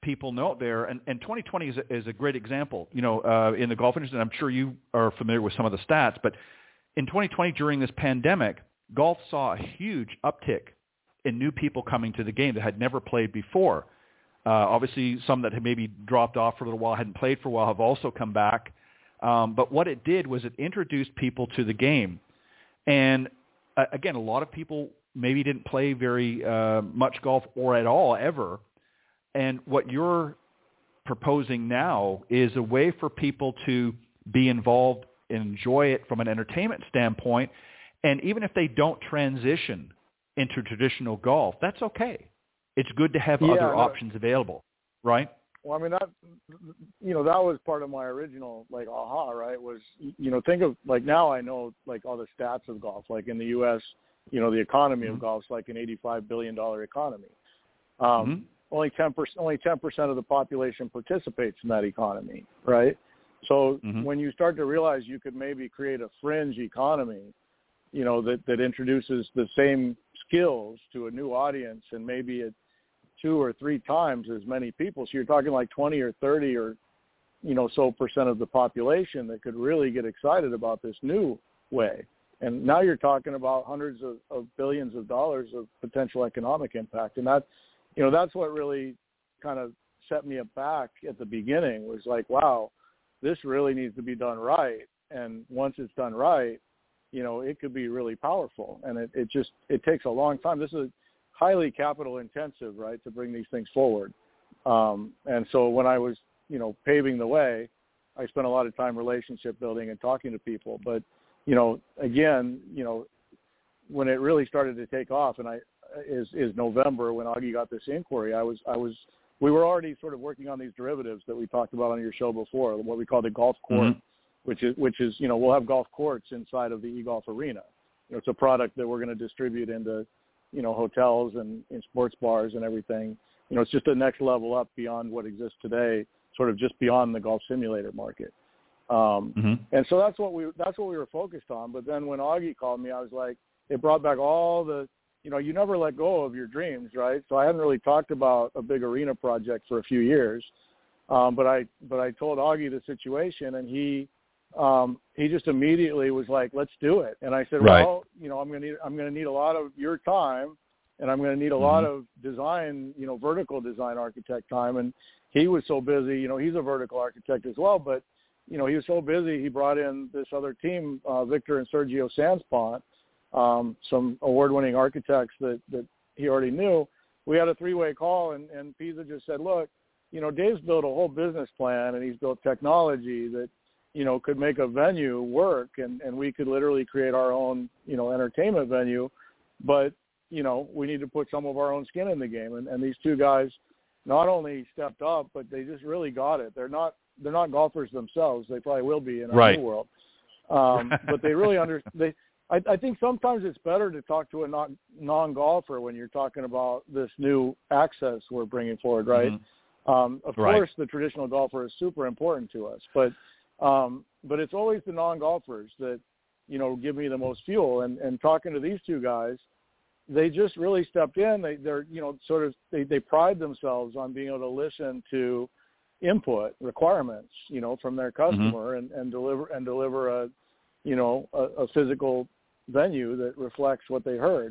people know out there, and, and twenty twenty is a, is a great example, you know, uh, in the golf industry, and I'm sure you are familiar with some of the stats, but in twenty twenty, during this pandemic, golf saw a huge uptick in new people coming to the game that had never played before. Uh, obviously, some that had maybe dropped off for a little while, hadn't played for a while, have also come back. Um, but what it did was it introduced people to the game. And, uh, again, a lot of people maybe didn't play very uh, much golf or at all ever. And what you're proposing now is a way for people to be involved and enjoy it from an entertainment standpoint. And even if they don't transition into traditional golf, that's okay. It's good to have yeah, other no, options available, right? Well, I mean, that, you know, that was part of my original, like, aha, right, was, you know, think of, like, now I know, like, all the stats of golf. Like, in the U S, you know, the economy mm-hmm. of golf is like an eighty-five billion dollars economy. Um, mm-hmm. Only ten percent, only ten percent of the population participates in that economy, right? So mm-hmm. when you start to realize you could maybe create a fringe economy, you know, that, that introduces the same skills to a new audience and maybe a two or three times as many people. So you're talking like twenty or thirty or, you know, so percent of the population that could really get excited about this new way. And now you're talking about hundreds of, of billions of dollars of potential economic impact. And that, you know, that's what really kind of set me aback at the beginning, was like, wow, this really needs to be done right. And once it's done right, you know, it could be really powerful. And it, it just, it takes a long time. This is highly capital intensive, right, to bring these things forward. Um, and so when I was, you know, paving the way, I spent a lot of time relationship building and talking to people. But, you know, again, you know, when it really started to take off, and I, is, is November when Augie got this inquiry, I was, I was, we were already sort of working on these derivatives that we talked about on your show before, what we call the golf court. Mm-hmm. Which is, which is, you know, we'll have golf courts inside of the eGolf Arena. You know, it's a product that we're going to distribute into, you know, hotels and in sports bars and everything. You know, it's just a next level up beyond what exists today, sort of just beyond the golf simulator market. Um, mm-hmm. And so that's what we, that's what we were focused on. But then when Augie called me, I was like, it brought back all the, you know, you never let go of your dreams, right? So I hadn't really talked about a big arena project for a few years. Um, but I, but I told Augie the situation, and he, Um, he just immediately was like, let's do it. And I said, right. well, you know, I'm going to need, I'm going to need a lot of your time, and I'm going to need a mm-hmm. lot of design, you know, vertical design architect time. And he was so busy, you know, he's a vertical architect as well, but, you know, he was so busy, he brought in this other team, uh, Victor and Sergio Sanspont, um, some award-winning architects that, that he already knew. We had a three-way call, and, and Pisa just said, look, you know, Dave's built a whole business plan, and he's built technology that, you know, could make a venue work, and, and we could literally create our own, you know, entertainment venue. But, you know, we need to put some of our own skin in the game. And, and these two guys not only stepped up, but they just really got it. They're not, they're not golfers themselves. They probably will be in our right. new world. Um, but they really under, they, I, I think sometimes it's better to talk to a non, non-golfer when you're talking about this new access we're bringing forward, right? Mm-hmm. Um, of right. course, the traditional golfer is super important to us, but Um, but it's always the non-golfers that, you know, give me the most fuel. And, and talking to these two guys, they just really stepped in. They, they're, you know, sort of, they, they pride themselves on being able to listen to input requirements, you know, from their customer mm-hmm. and, and deliver, and deliver a, you know, a, a physical venue that reflects what they heard.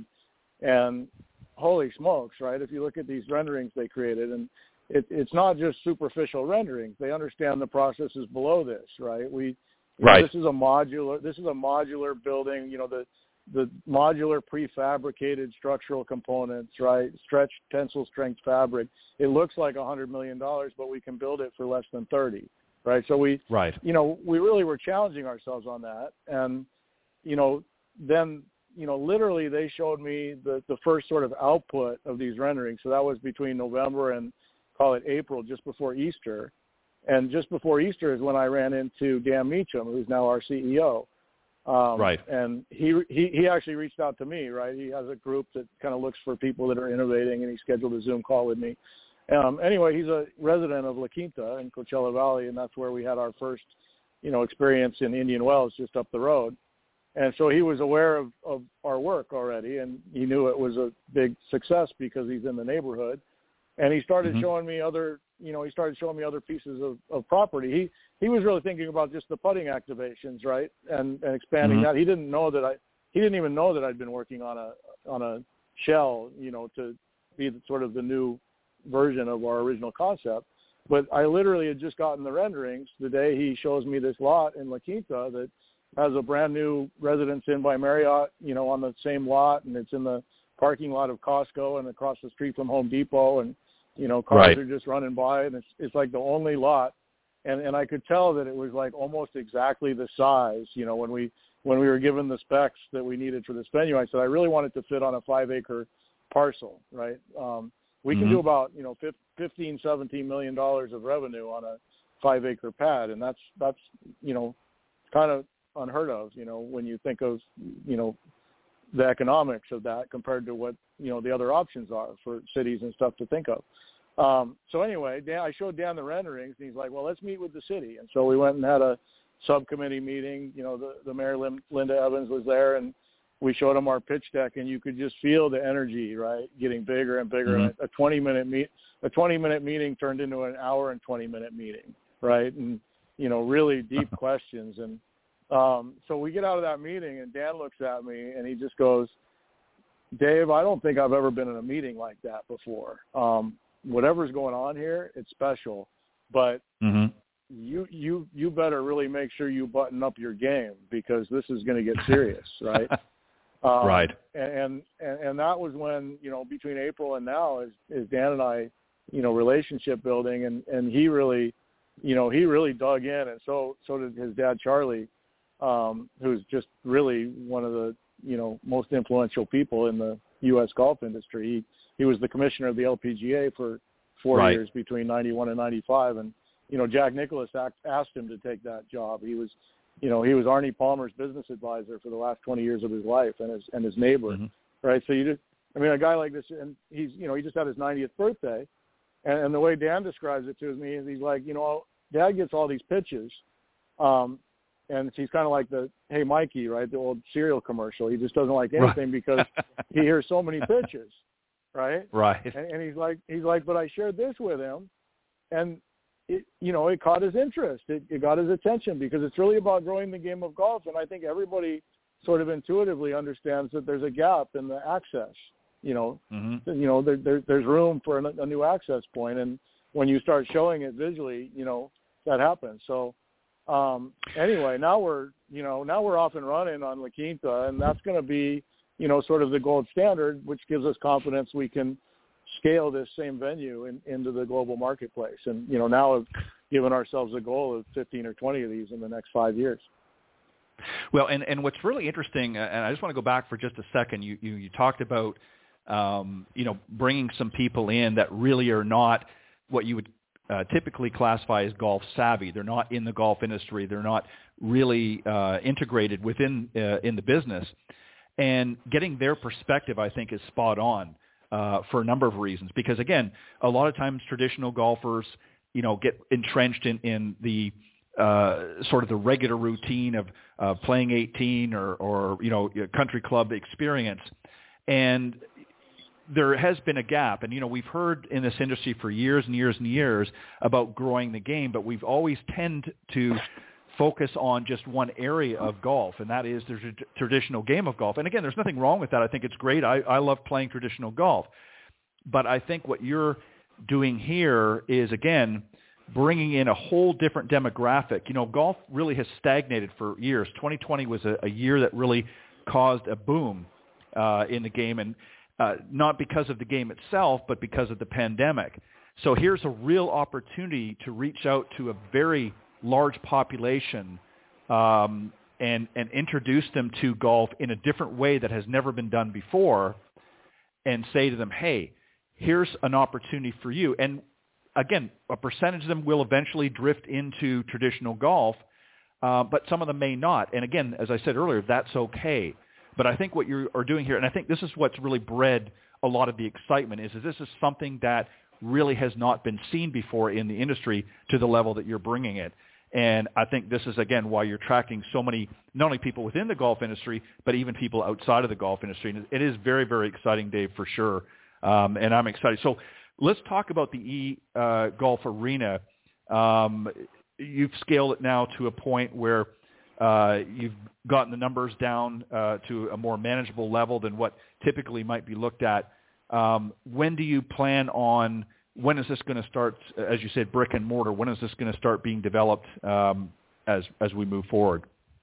And holy smokes, right? If you look at these renderings they created, and It, it's not just superficial renderings. They understand the processes below this, right? We, right. Know, this is a modular. This is a modular building. You know, the the modular prefabricated structural components, right? Stretched tensile strength fabric. It looks like a hundred million dollars, but we can build it for less than thirty, right? So we, right. You know, we really were challenging ourselves on that, and you know, then you know, literally they showed me the the first sort of output of these renderings. So that was between November and call it April, just before Easter. And just before Easter is when I ran into Dan Meacham, who's now our C E O. Um, right. And he, he he actually reached out to me, right? He has a group that kind of looks for people that are innovating, and he scheduled a Zoom call with me. Um, anyway, he's a resident of La Quinta in Coachella Valley, and that's where we had our first, you know, experience in Indian Wells, just up the road. And so he was aware of, of our work already, and he knew it was a big success because he's in the neighborhood. And he started mm-hmm. showing me other, you know, he started showing me other pieces of, of property. He he was really thinking about just the putting activations, right, and, and expanding mm-hmm. that. He didn't know that I he didn't even know that I'd been working on a on a shell, you know, to be the, sort of the new version of our original concept. But I literally had just gotten the renderings the day he shows me this lot in La Quinta that has a brand new Residence Inn by Marriott, you know, on the same lot, and it's in the parking lot of Costco and across the street from Home Depot, and you know, cars right. are just running by, and it's it's like the only lot, and and I could tell that it was like almost exactly the size, you know, when we when we were given the specs that we needed for this venue. I said I really want it to fit on a five acre parcel, right? Um, we mm-hmm. can do about you know fifteen, seventeen million dollars of revenue on a five acre pad, and that's that's you know kind of unheard of, you know, when you think of you know the economics of that compared to what you know the other options are for cities and stuff to think of. Um, so anyway, Dan, I showed Dan the renderings, and he's like, "Well, let's meet with the city." And so we went and had a subcommittee meeting. You know, the, the mayor Linda Evans was there, and we showed him our pitch deck, and you could just feel the energy, right, getting bigger and bigger. Mm-hmm. And a twenty minute meet, a twenty minute meeting turned into an hour and twenty minute meeting, right, and you know, really deep questions. And um, so we get out of that meeting, and Dan looks at me, and he just goes, "Dave, I don't think I've ever been in a meeting like that before. Um, whatever's going on here, it's special, but mm-hmm. you you you better really make sure you button up your game because this is going to get serious, right?" Um, right. And, and and that was when, you know, between April and now is, is Dan and I, you know, relationship building, and, and he really, you know, he really dug in, and so so did his dad Charlie, um, who's just really one of the, you know, most influential people in the U S golf industry. He he was the commissioner of the L P G A for four right. years between ninety-one and ninety-five, and you know, Jack Nicklaus asked, asked him to take that job. He was, you know, he was Arnie Palmer's business advisor for the last twenty years of his life, and his and his neighbor, mm-hmm. right? So you just, I mean, a guy like this, and he's, you know, he just had his ninetieth birthday, and, and the way Dan describes it to me is he's like, you know, Dad gets all these pitches, um, and he's kind of like the Hey Mikey, right, the old cereal commercial. He just doesn't like anything right. because he hears so many pitches, right? Right. And, and he's like, he's like, but I shared this with him, and it, you know, it caught his interest. It, it got his attention because it's really about growing the game of golf. And I think everybody sort of intuitively understands that there's a gap in the access. You know, mm-hmm. you know, there, there, there's room for a, a new access point, and when you start showing it visually, you know, that happens. So um, anyway, now we're, you know, now we're off and running on La Quinta, and that's going to be, you know, sort of the gold standard, which gives us confidence we can scale this same venue in, into the global marketplace. And, you know, now have given ourselves a goal of fifteen or twenty of these in the next five years. Well, and, and what's really interesting, and I just want to go back for just a second, you, you, you talked about, um, you know, bringing some people in that really are not what you would uh, typically classify as golf savvy. They're not in the golf industry. They're not really uh, integrated within uh, in the business. And getting their perspective, I think, is spot on. Uh, for a number of reasons, because again, a lot of times traditional golfers, you know, get entrenched in, in the uh, sort of the regular routine of uh, playing eighteen or, or, you know, country club experience. And there has been a gap. And, you know, we've heard in this industry for years and years and years about growing the game, but we've always tend to focus on just one area of golf, and that is the tr- traditional game of golf. And again, there's nothing wrong with that. I think it's great. I, I love playing traditional golf. But I think what you're doing here is, again, bringing in a whole different demographic. You know, golf really has stagnated for years. twenty twenty was a, a year that really caused a boom uh, in the game, and uh, not because of the game itself, but because of the pandemic. So here's a real opportunity to reach out to a very large population um, and, and introduce them to golf in a different way that has never been done before, and say to them, hey, here's an opportunity for you. And again, a percentage of them will eventually drift into traditional golf, uh, but some of them may not. And again, as I said earlier, that's okay. But I think what you are doing here, and I think this is what's really bred a lot of the excitement, is, is this is something that really has not been seen before in the industry to the level that you're bringing it. And I think this is, again, why you're tracking so many, not only people within the golf industry, but even people outside of the golf industry. And it is very, very exciting, Dave, for sure. Um, and I'm excited. So let's talk about the E uh, Golf Arena. Um, you've scaled it now to a point where uh, you've gotten the numbers down uh, to a more manageable level than what typically might be looked at. Um, when do you plan on, when is this going to start, as you said, brick and mortar, when is this going to start being developed um, as as we move forward?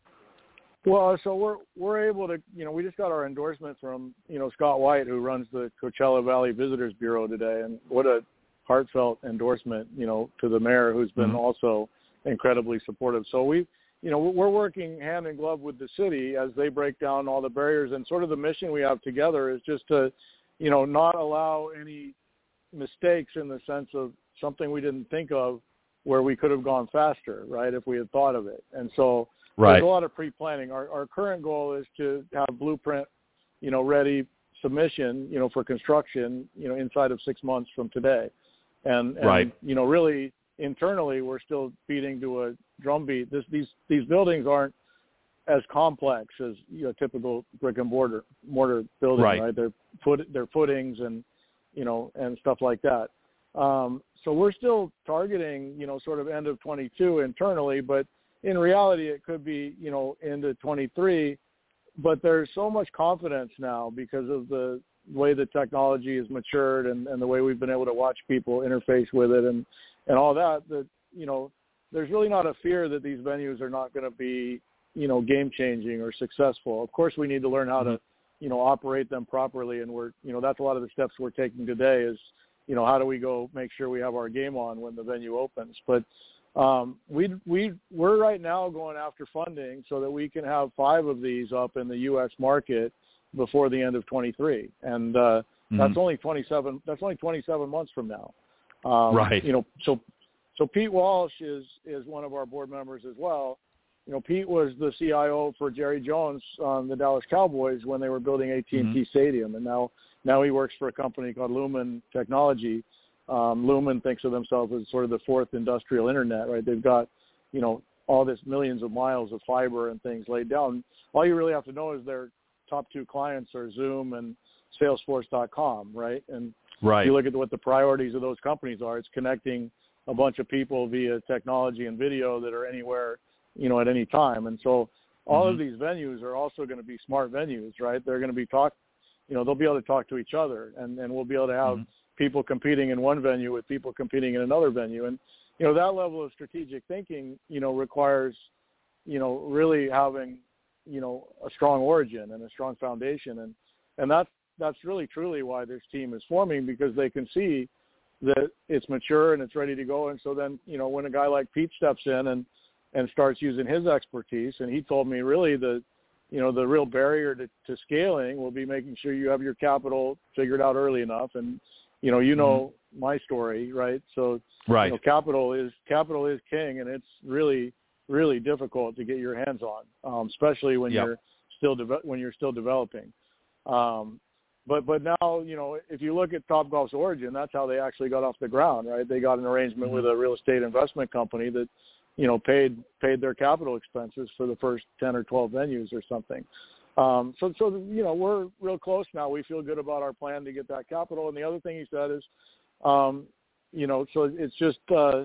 Well, so we're we're able to, you know, we just got our endorsement from, you know, Scott White, who runs the Coachella Valley Visitors Bureau today, and what a heartfelt endorsement, you know, to the mayor, who's been mm-hmm. also incredibly supportive. So we, you know, we're working hand in glove with the city as they break down all the barriers, and sort of the mission we have together is just to, you know, not allow any mistakes in the sense of something we didn't think of where we could have gone faster, right, if we had thought of it. And so right. there's a lot of pre-planning. Our, our current goal is to have blueprint, you know, ready submission, you know, for construction, you know, inside of six months from today. And, and right. you know, really internally we're still beating to a drumbeat. This, these these buildings aren't as complex as, you know, typical brick and mortar mortar building, right? right? They're foot they're footings and, you know, and stuff like that. Um, so we're still targeting, you know, sort of end of twenty-two internally, but in reality it could be, you know, into twenty-three. But there's so much confidence now because of the way the technology has matured and, and the way we've been able to watch people interface with it and, and all that, that, you know, there's really not a fear that these venues are not going to be, you know, game changing or successful. Of course, we need to learn how to, you know, operate them properly. And we're, you know, that's a lot of the steps we're taking today is, you know, how do we go make sure we have our game on when the venue opens? But um, we, we, we're right now going after funding so that we can have five of these up in the U S market before the end of twenty-three. And uh, mm-hmm. that's only twenty-seven, that's only twenty-seven months from now. Um, right. You know, so, so Pete Walsh is, is one of our board members as well. You know, Pete was the C I O for Jerry Jones on the Dallas Cowboys when they were building A T and T mm-hmm. Stadium. And now, now he works for a company called Lumen Technology. Um, Lumen thinks of themselves as sort of the fourth industrial internet, right? They've got, you know, all this millions of miles of fiber and things laid down. All you really have to know is their top two clients are Zoom and Salesforce dot com, right? And right. you look at what the priorities of those companies are. It's connecting a bunch of people via technology and video that are anywhere, you know, at any time. And so all mm-hmm. of these venues are also going to be smart venues, right? They're going to be talk, you know, they'll be able to talk to each other, and, and we'll be able to have mm-hmm. people competing in one venue with people competing in another venue. And, you know, that level of strategic thinking, you know, requires, you know, really having, you know, a strong origin and a strong foundation. And, and that's, that's really truly why this team is forming, because they can see that it's mature and it's ready to go. And so then, you know, when a guy like Pete steps in and, and starts using his expertise, and he told me really the, you know, the real barrier to, to scaling will be making sure you have your capital figured out early enough. And, you know, you know mm-hmm. my story, right? So, right. you know, capital is, capital is king, and it's really, really difficult to get your hands on, um, especially when yep. you're still, de- when you're still developing. Um, But but now, you know, if you look at Topgolf's origin, that's how they actually got off the ground, right? They got an arrangement mm-hmm. with a real estate investment company that, you know, paid paid their capital expenses for the first ten or twelve venues or something. Um, so, so you know, we're real close now. We feel good about our plan to get that capital. And the other thing he said is, um, you know, so it's just, uh,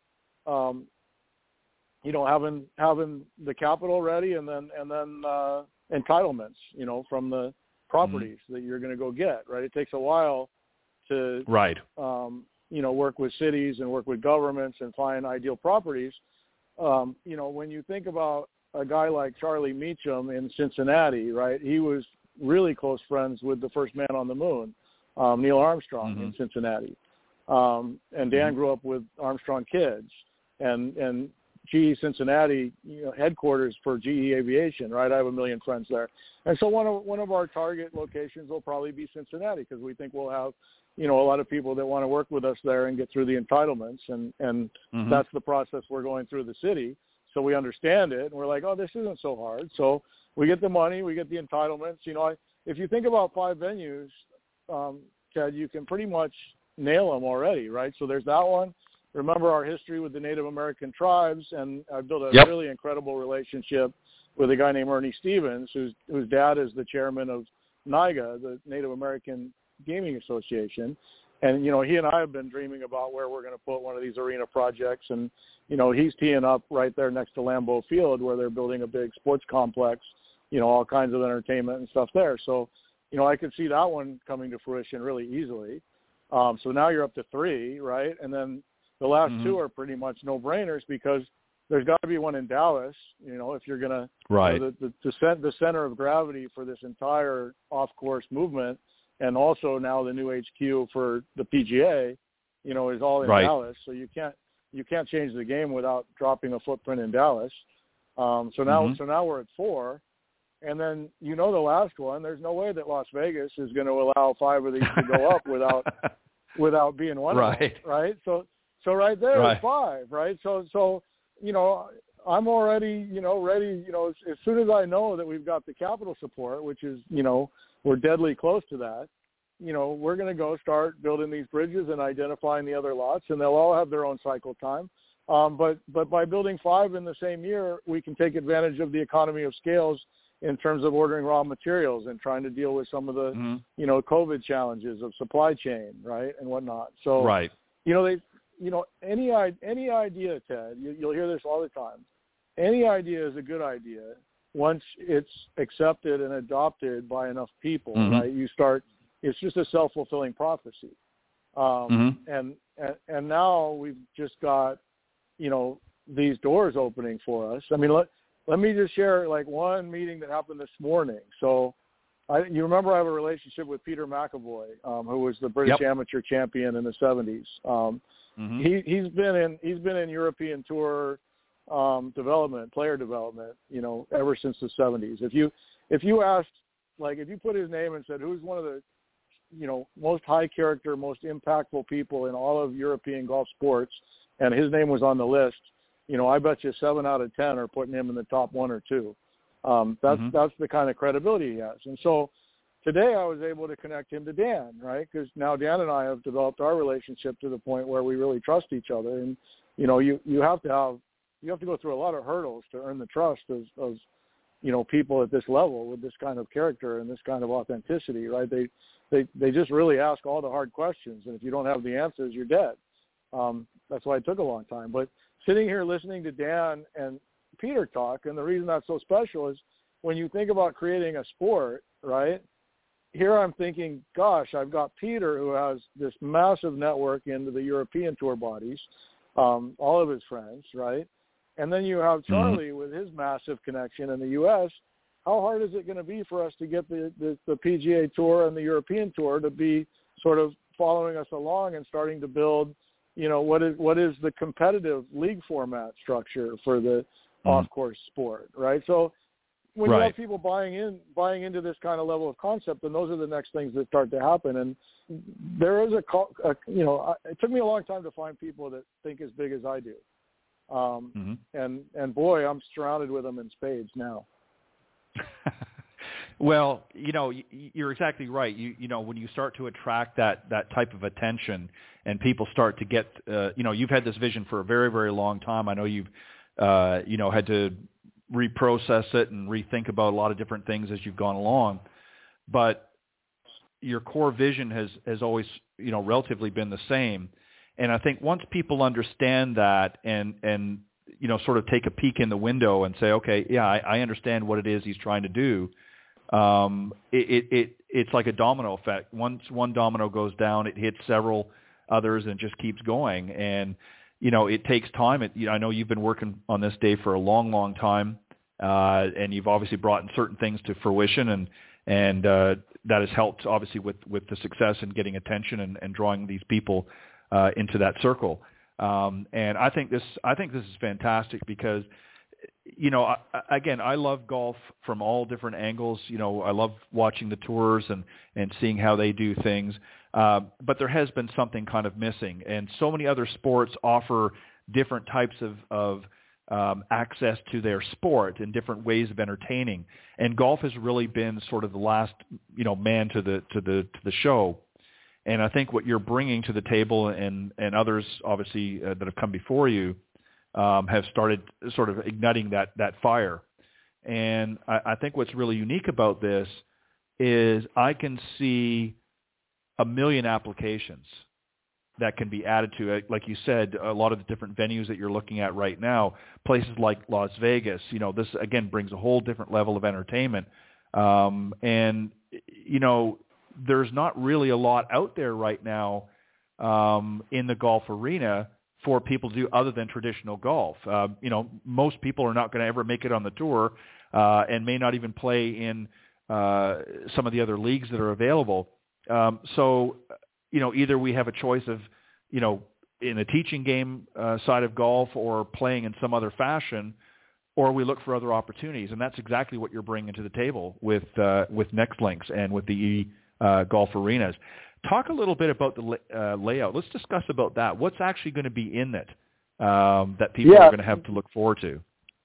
um, you know, having having the capital ready, and then and then uh, entitlements, you know, from the properties mm-hmm. that you're going to go get, right? It takes a while to, right. um, you know, work with cities and work with governments and find ideal properties. Um, you know, when you think about a guy like Charlie Meacham in Cincinnati, right? He was really close friends with the first man on the moon, um, Neil Armstrong mm-hmm. in Cincinnati. Um, and Dan mm-hmm. grew up with Armstrong kids, and, and G E Cincinnati, you know, headquarters for G E Aviation, right? I have a million friends there. And so one of one of our target locations will probably be Cincinnati, because we think we'll have, you know, a lot of people that want to work with us there and get through the entitlements. And, and mm-hmm. that's the process we're going through the city. So we understand it, and we're like, oh, this isn't so hard. So we get the money, we get the entitlements. You know, I, if you think about five venues, um, Ted, you can pretty much nail them already, right? So there's that one. Remember our history with the Native American tribes, and I've built a yep. really incredible relationship with a guy named Ernie Stevens, whose whose dad is the chairman of NIGA, the Native American Gaming Association. And, you know, he and I have been dreaming about where we're going to put one of these arena projects. And, you know, he's teeing up right there next to Lambeau Field where they're building a big sports complex, you know, all kinds of entertainment and stuff there. So, you know, I could see that one coming to fruition really easily. Um, so now you're up to three, right? And then the last mm-hmm. two are pretty much no-brainers because there's got to be one in Dallas, you know, if you're going to right. you know, the, the, the, the center of gravity for this entire off-course movement. And also now the new H Q for the P G A, you know, is all in right. Dallas. So you can't you can't change the game without dropping a footprint in Dallas. Um, so now mm-hmm. so now we're at four, and then you know the last one. There's no way that Las Vegas is going to allow five of these to go up without without being one right. of them, right? So so right there right. is five, right? So so you know I'm already you know ready. You know as, as soon as I know that we've got the capital support, which is you know. We're deadly close to that. You know, we're going to go start building these bridges and identifying the other lots, and they'll all have their own cycle time. Um, but but by building five in the same year, we can take advantage of the economy of scales in terms of ordering raw materials and trying to deal with some of the, mm-hmm. you know, COVID challenges of supply chain, right, and whatnot. So, right. you know, they, you know, any any idea, Ted, you, you'll hear this all the time. Any idea is a good idea. Once it's accepted and adopted by enough people, mm-hmm. right, you start, it's just a self-fulfilling prophecy. Um, mm-hmm. and, and and now we've just got, you know, these doors opening for us. I mean, let, let me just share, like, one meeting that happened this morning. So I, you remember I have a relationship with Peter McAvoy, um, who was the British yep. amateur champion in the seventies. Um, mm-hmm. he, he's been in he's been in European Tour Um, development, player development, you know, ever since the seventies. If you, if you asked, like, if you put his name and said, who's one of the, you know, most high character, most impactful people in all of European golf sports, and his name was on the list, you know, I bet you seven out of ten are putting him in the top one or two. Um, that's, mm-hmm. that's the kind of credibility he has. And so today I was able to connect him to Dan, right? Because now Dan and I have developed our relationship to the point where we really trust each other. And, you know, you, you have to have, you have to go through a lot of hurdles to earn the trust of, of, you know, people at this level with this kind of character and this kind of authenticity, right? They, they, they just really ask all the hard questions. And if you don't have the answers, you're dead. Um, that's why it took a long time. But sitting here listening to Dan and Peter talk, and the reason that's so special is when you think about creating a sport, right? Here I'm thinking, gosh, I've got Peter who has this massive network into the European tour bodies, um, all of his friends, right? And then you have Charlie mm-hmm. with his massive connection in the U S. How hard is it going to be for us to get the, the, the P G A Tour and the European Tour to be sort of following us along and starting to build, you know, what is what is the competitive league format structure for the mm-hmm. off-course sport, right? So when right. you have people buying in, buying into this kind of level of concept, then those are the next things that start to happen. And there is a, a you know, it took me a long time to find people that think as big as I do. Um, mm-hmm. and, and boy, I'm surrounded with them in spades now. Well, you know, you're exactly right. You, you know, when you start to attract that, that type of attention and people start to get, uh, you know, you've had this vision for a very, very long time. I know you've, uh, you know, had to reprocess it and rethink about a lot of different things as you've gone along, but your core vision has, has always, you know, relatively been the same. And I think once people understand that and, and, you know, sort of take a peek in the window and say, okay, yeah, I, I understand what it is he's trying to do. Um, it, it, it, it's like a domino effect. Once one domino goes down, it hits several others and just keeps going. And, you know, it takes time. It, you know, I know you've been working on this, Dave, for a long, long time. Uh, and you've obviously brought in certain things to fruition and, and, uh, that has helped obviously with, with the success and getting attention and, and drawing these people Uh, into that circle. Um, and I think this, I think this is fantastic because, you know, I, again, I love golf from all different angles. You know, I love watching the tours and, and seeing how they do things. Uh, but there has been something kind of missing. And so many other sports offer different types of, of um, access to their sport and different ways of entertaining. And golf has really been sort of the last, you know, man to the, to the, to the show. And I think what you're bringing to the table and, and others, obviously, uh, that have come before you um, have started sort of igniting that, that fire. And I, I think what's really unique about this is I can see a million applications that can be added to it. Like you said, a lot of the different venues that you're looking at right now, places like Las Vegas, you know, this again brings a whole different level of entertainment. Um, and, you know, there's not really a lot out there right now um, in the golf arena for people to do other than traditional golf. Uh, you know, most people are not going to ever make it on the tour uh, and may not even play in uh, some of the other leagues that are available. Um, so, you know, either we have a choice of, you know, in the teaching game uh, side of golf or playing in some other fashion, or we look for other opportunities. And that's exactly what you're bringing to the table with uh, with NextLinks and with the e uh, golf arenas. Talk a little bit about the uh, layout. Let's discuss about that. What's actually going to be in it um, that people yeah. are going to have to look forward to?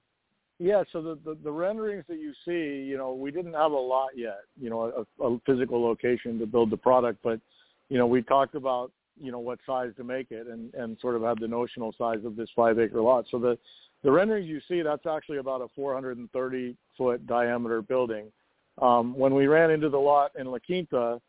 Yeah, so the, the, the renderings that you see, you know, we didn't have a lot yet, you know, a, a physical location to build the product, but, you know, we talked about, you know, what size to make it and, and sort of had the notional size of this five-acre lot. So the, the renderings you see, that's actually about a four hundred thirty foot diameter building. Um, when we ran into the lot in La Quinta,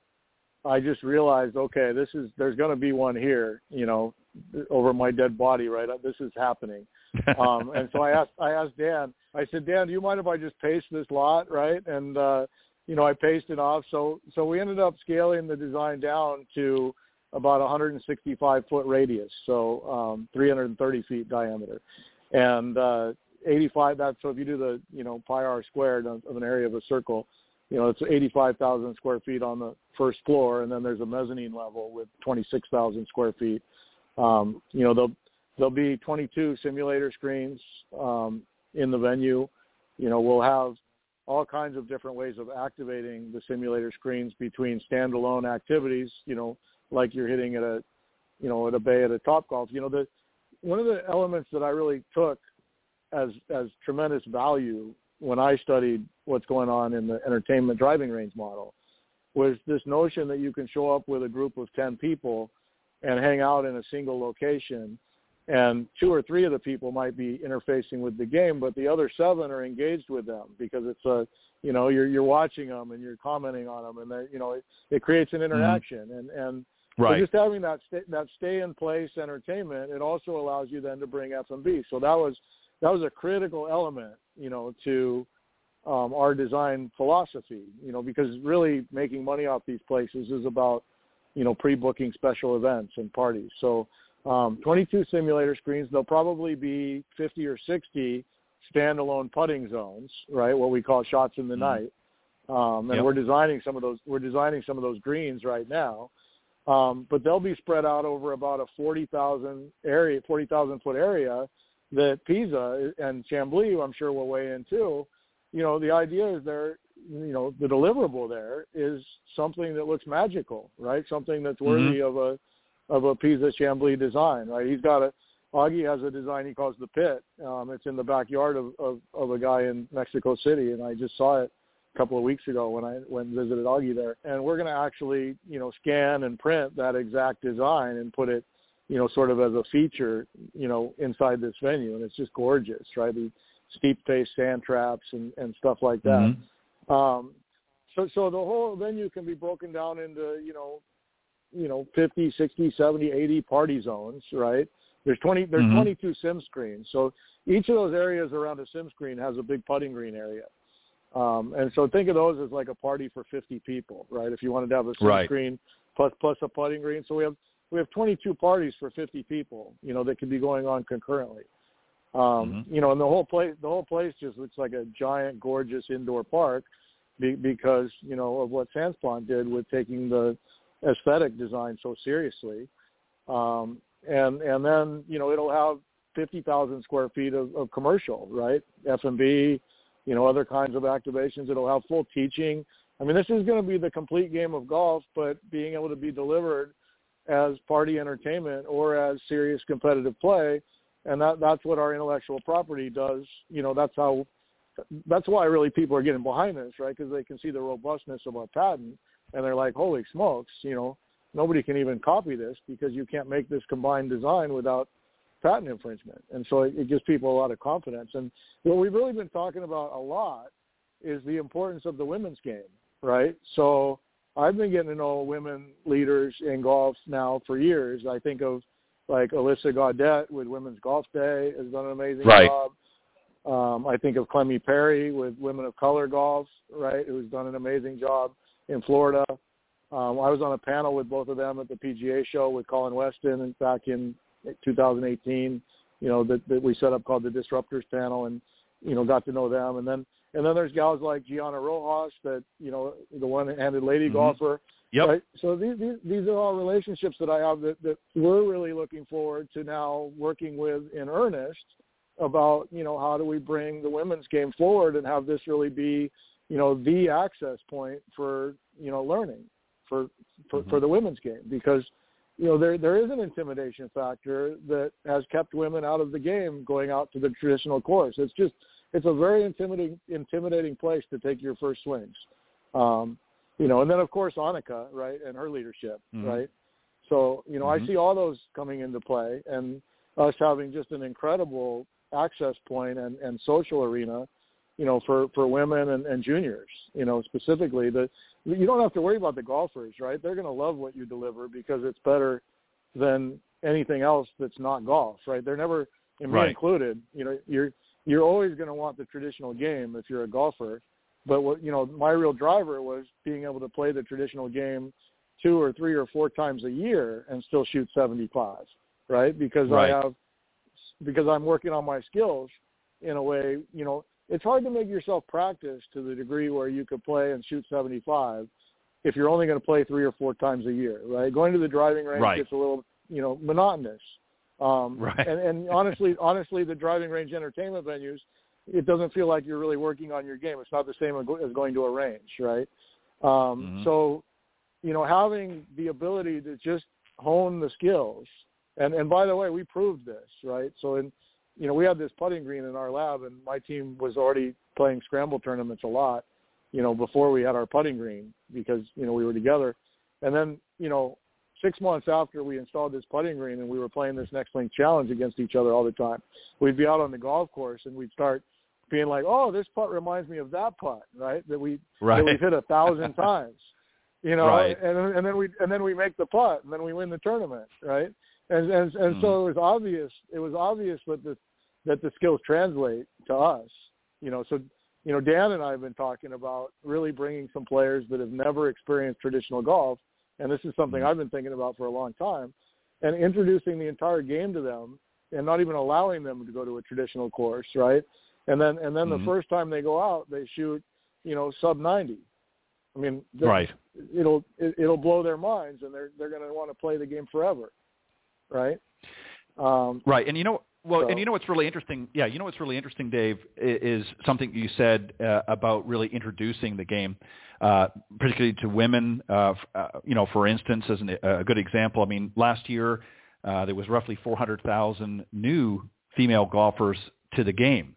I just realized, okay, this is, there's going to be one here, you know, over my dead body, right? This is happening. um, and so I asked, I asked Dan, I said, Dan, do you mind if I just paste this lot? Right. And, uh, you know, I pasted off. So, so we ended up scaling the design down to about one hundred sixty-five foot radius. So, um, three hundred thirty feet diameter and, uh, eighty-five, that's, so if you do the, you know, pi r squared of, of an area of a circle, you know, it's eighty-five thousand square feet on the first floor, and then there's a mezzanine level with twenty-six thousand square feet. Um, you know, there'll, there'll be twenty-two simulator screens um, in the venue. You know, we'll have all kinds of different ways of activating the simulator screens between standalone activities, you know, like you're hitting at a, you know, at a bay at a Topgolf. You know, the one of the elements that I really took as as tremendous value when I studied what's going on in the entertainment driving range model was this notion that you can show up with a group of ten people and hang out in a single location, and two or three of the people might be interfacing with the game, but the other seven are engaged with them because it's a, you know, you're you're watching them and you're commenting on them, and they, you know, it, it creates an interaction, mm-hmm. and and right. so just having that stay, that stay in place entertainment, it also allows you then to bring F and B. So that was that was a critical element, you know, to um, our design philosophy, you know, because really making money off these places is about, you know, pre-booking special events and parties. So um, twenty-two simulator screens, there'll probably be fifty or sixty standalone putting zones, right? What we call shots in the mm-hmm. night. Um, and yep. we're designing some of those, we're designing some of those greens right now. Um, but they'll be spread out over about a forty thousand area, forty thousand foot area that Pisa and Chambly, I'm sure, will weigh in too. You know, the idea is there, you know, the deliverable there is something that looks magical, right? Something that's worthy mm-hmm. of a of a Pisa Chambly design, right? He's got a, Augie has a design he calls the Pit. Um, it's in the backyard of, of, of a guy in Mexico City, and I just saw it a couple of weeks ago when I when visited Augie there. And we're going to actually, you know, scan and print that exact design and put it, you know, sort of as a feature, you know, inside this venue. And it's just gorgeous, right? The steep face sand traps and, and stuff like that. Mm-hmm. Um, so, so the whole venue can be broken down into, you know, you know, fifty, sixty, seventy, eighty party zones, right? There's twenty, there's mm-hmm. twenty-two sim screens. So each of those areas around a sim screen has a big putting green area. Um, and so think of those as like a party for fifty people, right? If you wanted to have a sim right. screen plus, plus a putting green. So we have, we have twenty-two parties for fifty people, you know, that could be going on concurrently. Um, mm-hmm. You know, and the whole place, the whole place just looks like a giant, gorgeous indoor park be, because, you know, of what Sandsplant did with taking the aesthetic design so seriously. Um, and, and then, you know, it'll have fifty thousand square feet of, of commercial, right? F and B, you know, other kinds of activations. It'll have full teaching. I mean, this is going to be the complete game of golf, but being able to be delivered as party entertainment or as serious competitive play. And that, that's what our intellectual property does. You know, that's how, that's why really people are getting behind this, right? Because they can see the robustness of our patent and they're like, holy smokes, you know, nobody can even copy this because you can't make this combined design without patent infringement. And so it, it gives people a lot of confidence. And what we've really been talking about a lot is the importance of the women's game, right? So I've been getting to know women leaders in golf now for years. I think of like Alyssa Gaudet with Women's Golf Day has done an amazing right. job. Um, I think of Clemmy Perry with Women of Color Golf, right, who's done an amazing job in Florida. Um, I was on a panel with both of them at the P G A show with Colin Weston back in two thousand eighteen, you know, that, that we set up called the Disruptors Panel, and, you know, got to know them. And then and then there's gals like Gianna Rojas, that, you know, the one-handed lady mm-hmm. golfer. Yep. Right? So these, these these are all relationships that I have that, that we're really looking forward to now working with in earnest about, you know, how do we bring the women's game forward and have this really be, you know, the access point for, you know, learning for for, mm-hmm. for the women's game, because, you know, there there is an intimidation factor that has kept women out of the game going out to the traditional course. It's just it's a very intimidating intimidating place to take your first swings. Um, you know, and then of course Annika, right, and her leadership, mm-hmm. right? So, you know, mm-hmm. I see all those coming into play, and us having just an incredible access point and, and social arena, you know, for, for women and, and juniors, you know, specifically. The, you don't have to worry about the golfers, right? They're going to love what you deliver because it's better than anything else that's not golf, right? They're never, and me right. included, you know, you're you're always going to want the traditional game if you're a golfer. But, what you know, my real driver was being able to play the traditional game two or three or four times a year and still shoot seventy-five, right? Because right. I have because I'm working on my skills in a way, you know, it's hard to make yourself practice to the degree where you could play and shoot seventy-five if you're only going to play three or four times a year, right? Going to the driving range right. gets a little, you know, monotonous. Um, right. and, and honestly, honestly, the driving range entertainment venues, it doesn't feel like you're really working on your game. It's not the same as going to a range, right? Um, mm-hmm. So, you know, having the ability to just hone the skills. And, and by the way, we proved this, right? So, in, you know, we had this putting green in our lab, and my team was already playing scramble tournaments a lot, you know, before we had our putting green because, you know, we were together. And then, you know, six months after we installed this putting green and we were playing this Next Link Challenge against each other all the time, we'd be out on the golf course and we'd start being like, oh, this putt reminds me of that putt, right? That we right. that we've hit a thousand times, you know, right. and and then we and then we make the putt and then we win the tournament, right? And and and mm. so it was obvious. It was obvious that the that the skills translate to us, you know. So you know, Dan and I have been talking about really bringing some players that have never experienced traditional golf, and this is something mm. I've been thinking about for a long time, and introducing the entire game to them, and not even allowing them to go to a traditional course, right? And then and then mm-hmm. the first time they go out, they shoot, you know, sub ninety. I mean, right. it'll it, it'll blow their minds, and they're they're going to want to play the game forever, right? Um, right, and you know, well, so, and you know what's really interesting? Yeah, you know what's really interesting, Dave, is, is something you said uh, about really introducing the game, uh, particularly to women. Uh, uh, you know, for instance, as an, a good example, I mean, last year uh, there was roughly four hundred thousand new female golfers to the game.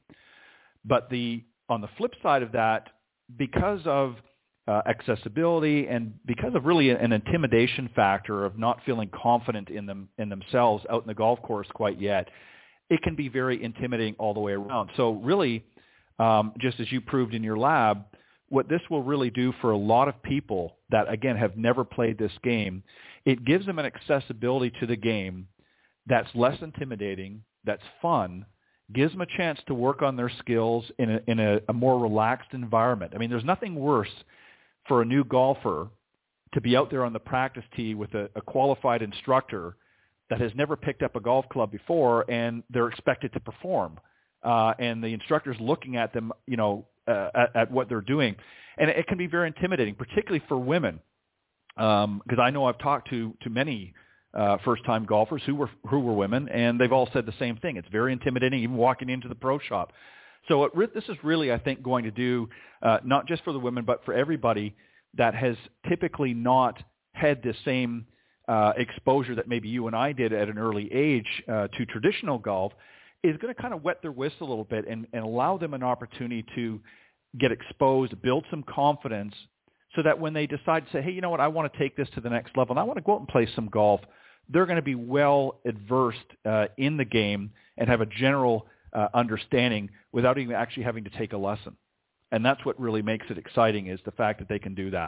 But the on the flip side of that, because of uh, accessibility and because of really an intimidation factor of not feeling confident in them in themselves out in the golf course quite yet, it can be very intimidating all the way around. So really, um, just as you proved in your lab, what this will really do for a lot of people that, again, have never played this game, it gives them an accessibility to the game that's less intimidating, that's fun, gives them a chance to work on their skills in a, in a, a more relaxed environment. I mean, there's nothing worse for a new golfer to be out there on the practice tee with a, a qualified instructor that has never picked up a golf club before, and they're expected to perform. Uh, and the instructor's looking at them, you know, uh, at, at what they're doing. And it, it can be very intimidating, particularly for women, because um, I know I've talked to, to many Uh, first-time golfers who were who were women, and they've all said the same thing. It's very intimidating, even walking into the pro shop. So it re- this is really, I think, going to do uh, not just for the women, but for everybody that has typically not had the same uh, exposure that maybe you and I did at an early age uh, to traditional golf, is going to kind of wet their whistle a little bit and, and allow them an opportunity to get exposed, build some confidence, so that when they decide to say, hey, you know what, I want to take this to the next level, and I want to go out and play some golf, they're going to be well adversed uh, in the game and have a general uh, understanding without even actually having to take a lesson. And that's what really makes it exciting, is the fact that they can do that.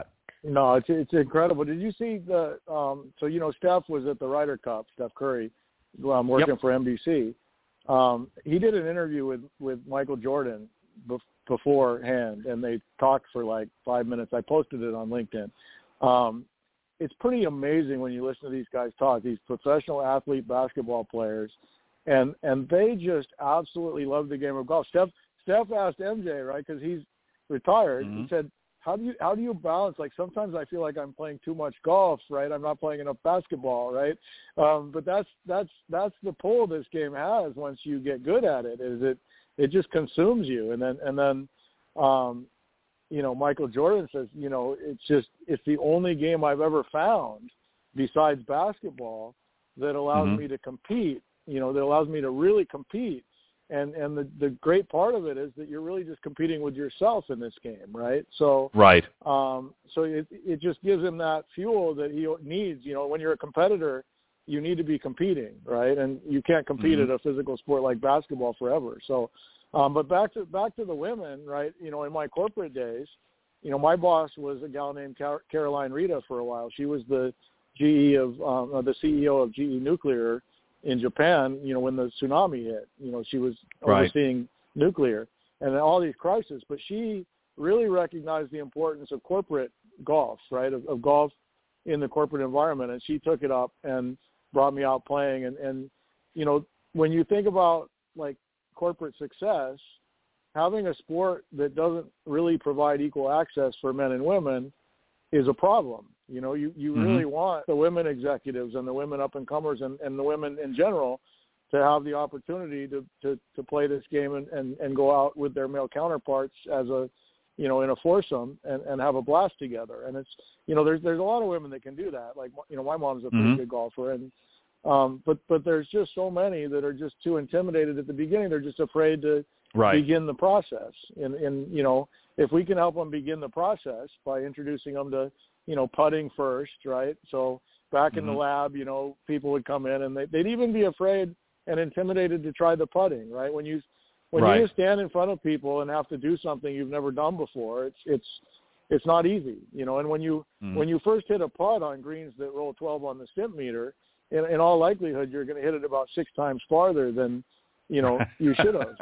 No, it's it's incredible. Did you see the? Um, so you know, Steph was at the Ryder Cup. Steph Curry, um, working yep. for N B C. Um, he did an interview with with Michael Jordan bef- beforehand, and they talked for like five minutes. I posted it on LinkedIn. Um, it's pretty amazing when you listen to these guys talk. These professional athlete basketball players, and and they just absolutely love the game of golf. Steph Steph asked M J, right, because he's retired. Mm-hmm. He said, How do you how do you balance? Like sometimes I feel like I'm playing too much golf, right? I'm not playing enough basketball, right? Um, but that's that's that's the pull this game has once you get good at it. Is it it just consumes you, and then and then, um, you know, Michael Jordan says, you know, it's just it's the only game I've ever found besides basketball that allows mm-hmm. me to compete. You know, that allows me to really compete. And and the, the great part of it is that you're really just competing with yourself in this game, right? So right. Um, so it it just gives him that fuel that he needs. You know, when you're a competitor, you need to be competing, right? And you can't compete mm-hmm. at a physical sport like basketball forever. So, um, but back to back to the women, right? You know, in my corporate days, you know, my boss was a gal named Car- Caroline Rita for a while. She was the G E of um, the C E O of G E Nuclear in Japan, you know, when the tsunami hit. You know, she was overseeing right. nuclear and all these crises, but she really recognized the importance of corporate golf, right, of, of golf in the corporate environment, and she took it up and brought me out playing. And, and, you know, when you think about, like, corporate success, having a sport that doesn't really provide equal access for men and women is a problem. You know, you, you mm-hmm. really want the women executives and the women up-and-comers and, and the women in general to have the opportunity to, to, to play this game and, and, and go out with their male counterparts as a, you know, in a foursome and, and have a blast together. And it's, you know, there's there's a lot of women that can do that. Like, you know, my mom's a pretty mm-hmm. good golfer. And um, but but there's just so many that are just too intimidated at the beginning. They're just afraid to right. begin the process. And, and, you know, if we can help them begin the process by introducing them to, you know, putting first, right? So back mm-hmm. in the lab, you know, people would come in and they, they'd even be afraid and intimidated to try the putting, right? When you when right. you stand in front of people and have to do something you've never done before, it's it's it's not easy, you know. And when you mm-hmm. when you first hit a putt on greens that roll twelve on the stimp meter, in, in all likelihood you're going to hit it about six times farther than, you know, you should have.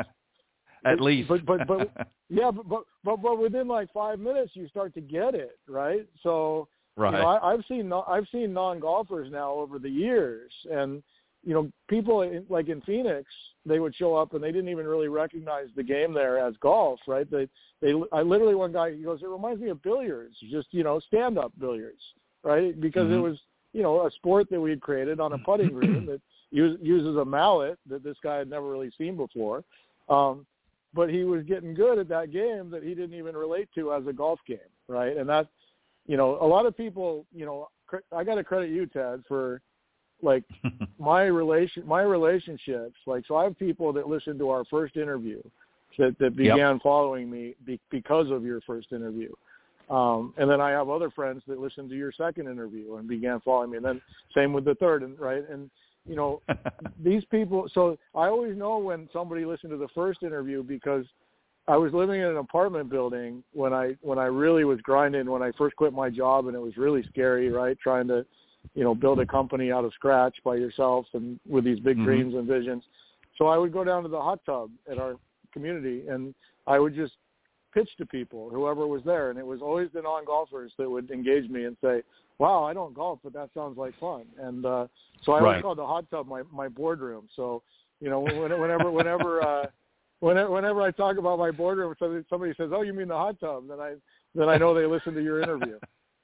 At but, least. But but but yeah, but, but but but within like five minutes you start to get it, right? So right. you know, I, I've seen I've seen non-golfers now over the years, and you know, people in, like in Phoenix, they would show up and they didn't even really recognize the game there as golf, right? They they I literally one guy he goes, it reminds me of billiards, just you know, stand-up billiards, right? Because mm-hmm. it was you know a sport that we had created on a putting green that use, uses a mallet that this guy had never really seen before. Um, But he was getting good at that game that he didn't even relate to as a golf game, right? And that, you know, a lot of people, you know, I got to credit you, Ted, for like my relation, my relationships. Like, so I have people that listened to our first interview that, that began yep. following me be, because of your first interview. Um, and then I have other friends that listened to your second interview and began following me. And then same with the third, and right. And, you know, these people, so I always know when somebody listened to the first interview because I was living in an apartment building when I, when I really was grinding, when I first quit my job, and it was really scary, right? Trying to, you know, build a company out of scratch by yourself and with these big mm-hmm. dreams and visions. So I would go down to the hot tub at our community and I would just pitch to people, whoever was there. And it was always the non-golfers that would engage me and say, wow, I don't golf, but that sounds like fun. And uh, so I right. always called the hot tub my, my boardroom. So, you know, whenever, whenever, uh, whenever, whenever I talk about my boardroom, somebody, somebody says, oh, you mean the hot tub? Then I, then I know they listened to your interview.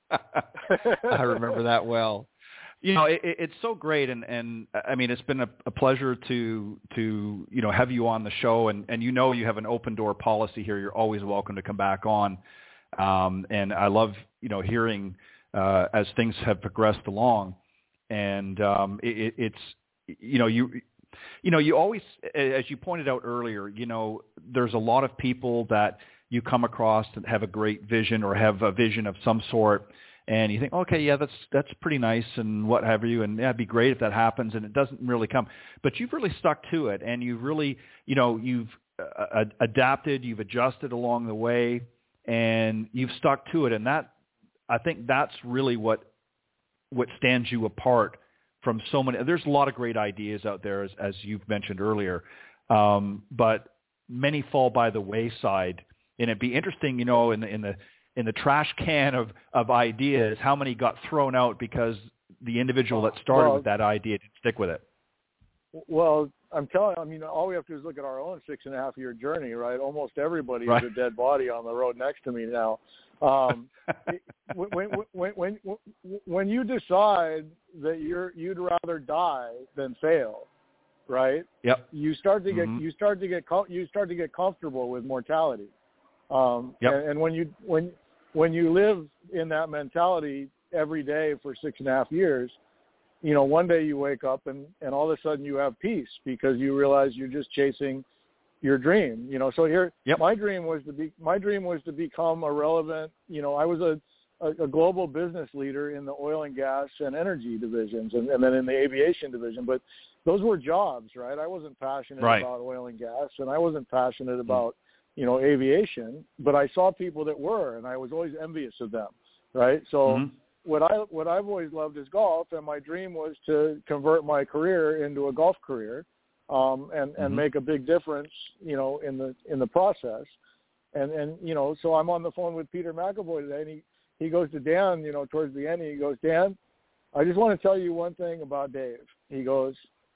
I remember that well. You know, it, it's so great. And, and I mean, it's been a, a pleasure to, to, you know, have you on the show, and, and, you know, you have an open door policy here. You're always welcome to come back on. Um, and I love, you know, hearing, Uh, as things have progressed along, and um, it, it's you know you you know you always, as you pointed out earlier, you know there's a lot of people that you come across that have a great vision or have a vision of some sort, and you think, okay, yeah, that's that's pretty nice and what have you, and yeah, it'd be great if that happens, and it doesn't really come, but you've really stuck to it, and you've really you know you've uh, adapted, you've adjusted along the way, and you've stuck to it, and that. I think that's really what what stands you apart from so many. There's a lot of great ideas out there, as, as you've mentioned earlier, um, but many fall by the wayside. And it'd be interesting, you know, in the in the in the trash can of, of ideas, how many got thrown out because the individual that started well, with that idea didn't stick with it. Well, I'm telling you, I mean, all we have to do is look at our own six and a half year journey, right? Almost everybody Right. is a dead body on the road next to me now. Um, when, when, when, when, when you decide that you're, you'd rather die than fail, right? Yep. You start to get, Mm-hmm. you start to get, you start to get comfortable with mortality. Um, Yep. and, and when you, when, when you live in that mentality every day for six and a half years, you know, one day you wake up and, and all of a sudden you have peace because you realize you're just chasing your dream, you know. So here, yep. my dream was to be, my dream was to become a relevant, you know, I was a, a, a global business leader in the oil and gas and energy divisions and, and then in the aviation division, but those were jobs, right? I wasn't passionate right. about oil and gas and I wasn't passionate about, you know, aviation, but I saw people that were, and I was always envious of them, right? So mm-hmm. what I, what I've always loved is golf, and my dream was to convert my career into a golf career. Um, and, and mm-hmm. make a big difference, you know, in the in the process. And, and, you know, so I'm on the phone with Peter McEvoy today, and he, he goes to Dan, you know, towards the end, he goes, Dan, I just want to tell you one thing about Dave. He goes,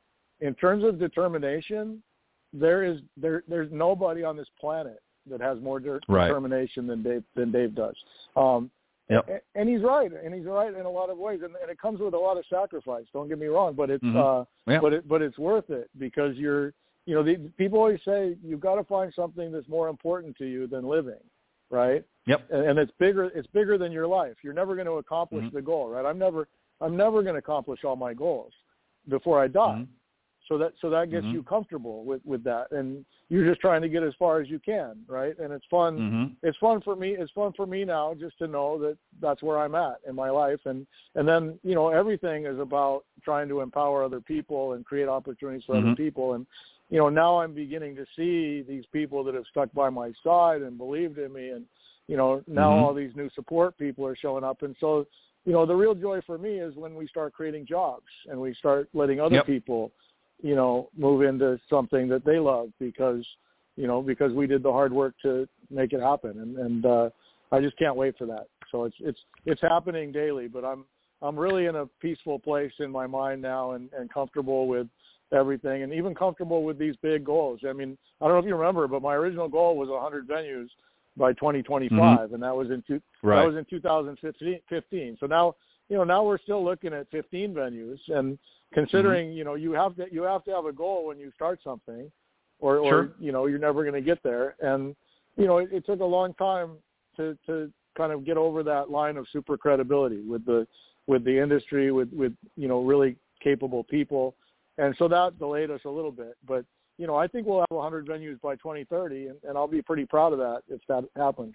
in terms of determination, there is there there's nobody on this planet that has more de- right. determination than Dave than Dave does. Um, Yep. And, and he's right, and he's right in a lot of ways, and, and it comes with a lot of sacrifice. Don't get me wrong, but it's mm-hmm. uh, yeah. but it but it's worth it because you're, you know, the, people always say you've got to find something that's more important to you than living, right? Yep. And, and it's bigger it's bigger than your life. You're never going to accomplish mm-hmm. the goal, right? I'm never I'm never going to accomplish all my goals before I die. Mm-hmm. So that so that gets mm-hmm. you comfortable with, with that, and you're just trying to get as far as you can, right? And it's fun. Mm-hmm. It's fun for me. It's fun for me now just to know that that's where I'm at in my life, and and then you know everything is about trying to empower other people and create opportunities for mm-hmm. other people, and you know now I'm beginning to see these people that have stuck by my side and believed in me, and you know now mm-hmm. all these new support people are showing up, and so you know the real joy for me is when we start creating jobs and we start letting other yep. people, you know, move into something that they love because, you know, because we did the hard work to make it happen. And, and uh, I just can't wait for that. So it's, it's, it's happening daily, but I'm, I'm really in a peaceful place in my mind now and, and comfortable with everything and even comfortable with these big goals. I mean, I don't know if you remember, but my original goal was one hundred venues by twenty twenty-five. Mm-hmm. And that was in two, right. that was in two thousand fifteen. So now, you know, now we're still looking at fifteen venues, and considering, mm-hmm. you know, you have to you have to have a goal when you start something, or, or sure. you know, you're never going to get there. And you know, it, it took a long time to, to kind of get over that line of super credibility with the with the industry, with with you know, really capable people, and so that delayed us a little bit. But you know, I think we'll have one hundred venues by twenty thirty, and, and I'll be pretty proud of that if that happens.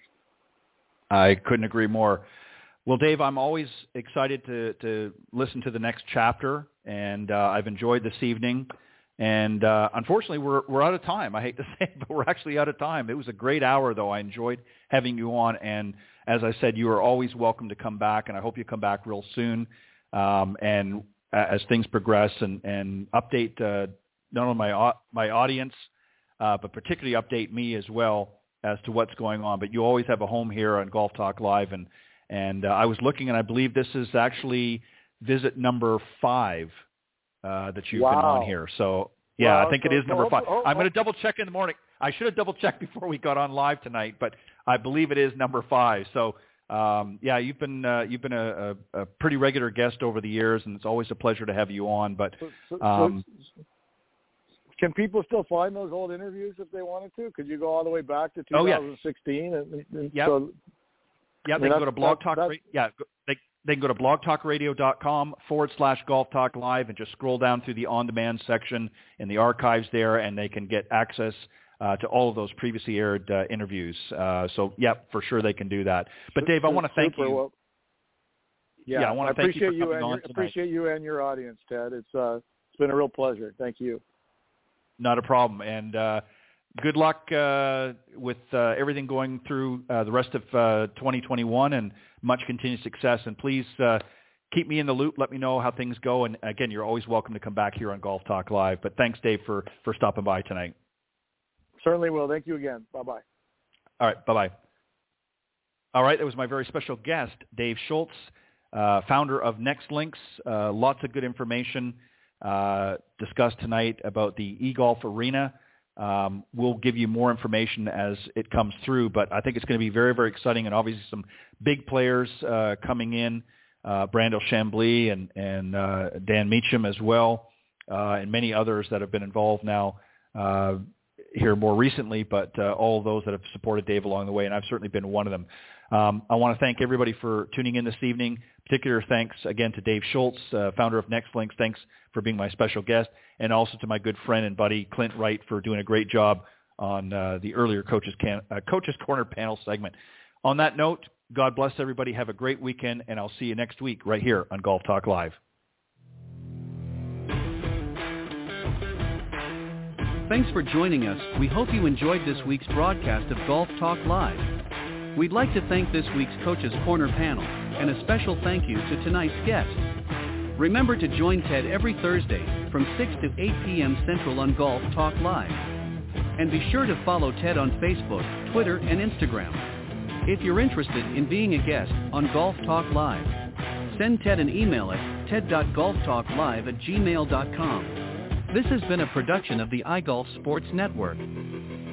I couldn't agree more. Well, Dave, I'm always excited to, to listen to the next chapter, and uh, I've enjoyed this evening. And uh, unfortunately, we're we're out of time. I hate to say it, but we're actually out of time. It was a great hour, though. I enjoyed having you on. And as I said, you are always welcome to come back, and I hope you come back real soon. Um, and as things progress, and, and update uh, not only my my audience, uh, but particularly update me as well as to what's going on. But you always have a home here on Golf Talk Live, and And uh, I was looking, and I believe this is actually visit number five uh, that you've wow. been on here. So, yeah, well, I think so, it is so number hope, five. hope, I'm going to double check in the morning. I should have double checked before we got on live tonight, but I believe it is number five. So, um, yeah, you've been uh, you've been a, a, a pretty regular guest over the years, and it's always a pleasure to have you on. But so, so, um, so, can people still find those old interviews if they wanted to? Could you go all the way back to two thousand sixteen? Oh, yeah. And, and yep. so, Yeah, I they mean, can go to Blog that, Talk. that, Ra- yeah, they they can go to blogtalkradio.com forward slash Golf Talk Live and just scroll down through the on-demand section in the archives there, and they can get access uh, to all of those previously aired uh, interviews. Uh, so, yeah, for sure they can do that. But Dave, I want to thank you. Well, yeah, yeah, I want to thank you for you coming and on your, tonight. appreciate you and your audience, Ted. It's uh, it's been a real pleasure. Thank you. Not a problem, and uh, good luck uh, with uh, everything going through uh, the rest of uh, twenty twenty-one, and much continued success. And please uh, keep me in the loop. Let me know how things go. And again, you're always welcome to come back here on Golf Talk Live. But thanks, Dave, for, for stopping by tonight. Certainly will. Thank you again. Bye-bye. All right. Bye-bye. All right. That was my very special guest, Dave Schultz, uh, founder of NextLinks. Uh, lots of good information uh, discussed tonight about the eGolf Arena. Um, we'll give you more information as it comes through, but I think it's going to be very, very exciting, and obviously some big players uh, coming in, uh, Brandel Chambly and, and uh, Dan Meacham as well, uh, and many others that have been involved now uh, here more recently, but uh, all of those that have supported Dave along the way, and I've certainly been one of them. Um, I want to thank everybody for tuning in this evening. Particular thanks again to Dave Schultz, uh, founder of NextLinks. Thanks for being my special guest, and also to my good friend and buddy Clint Wright for doing a great job on uh, the earlier Coaches, Can- uh, Coaches Corner panel segment. On that note, God bless everybody. Have a great weekend, and I'll see you next week right here on Golf Talk Live. Thanks for joining us. We hope you enjoyed this week's broadcast of Golf Talk Live. We'd like to thank this week's Coach's Corner panel, and a special thank you to tonight's guest. Remember to join Ted every Thursday from six to eight p.m. Central on Golf Talk Live. And be sure to follow Ted on Facebook, Twitter, and Instagram. If you're interested in being a guest on Golf Talk Live, send Ted an email at ted dot golf talk live at gmail dot com. This has been a production of the iGolf Sports Network.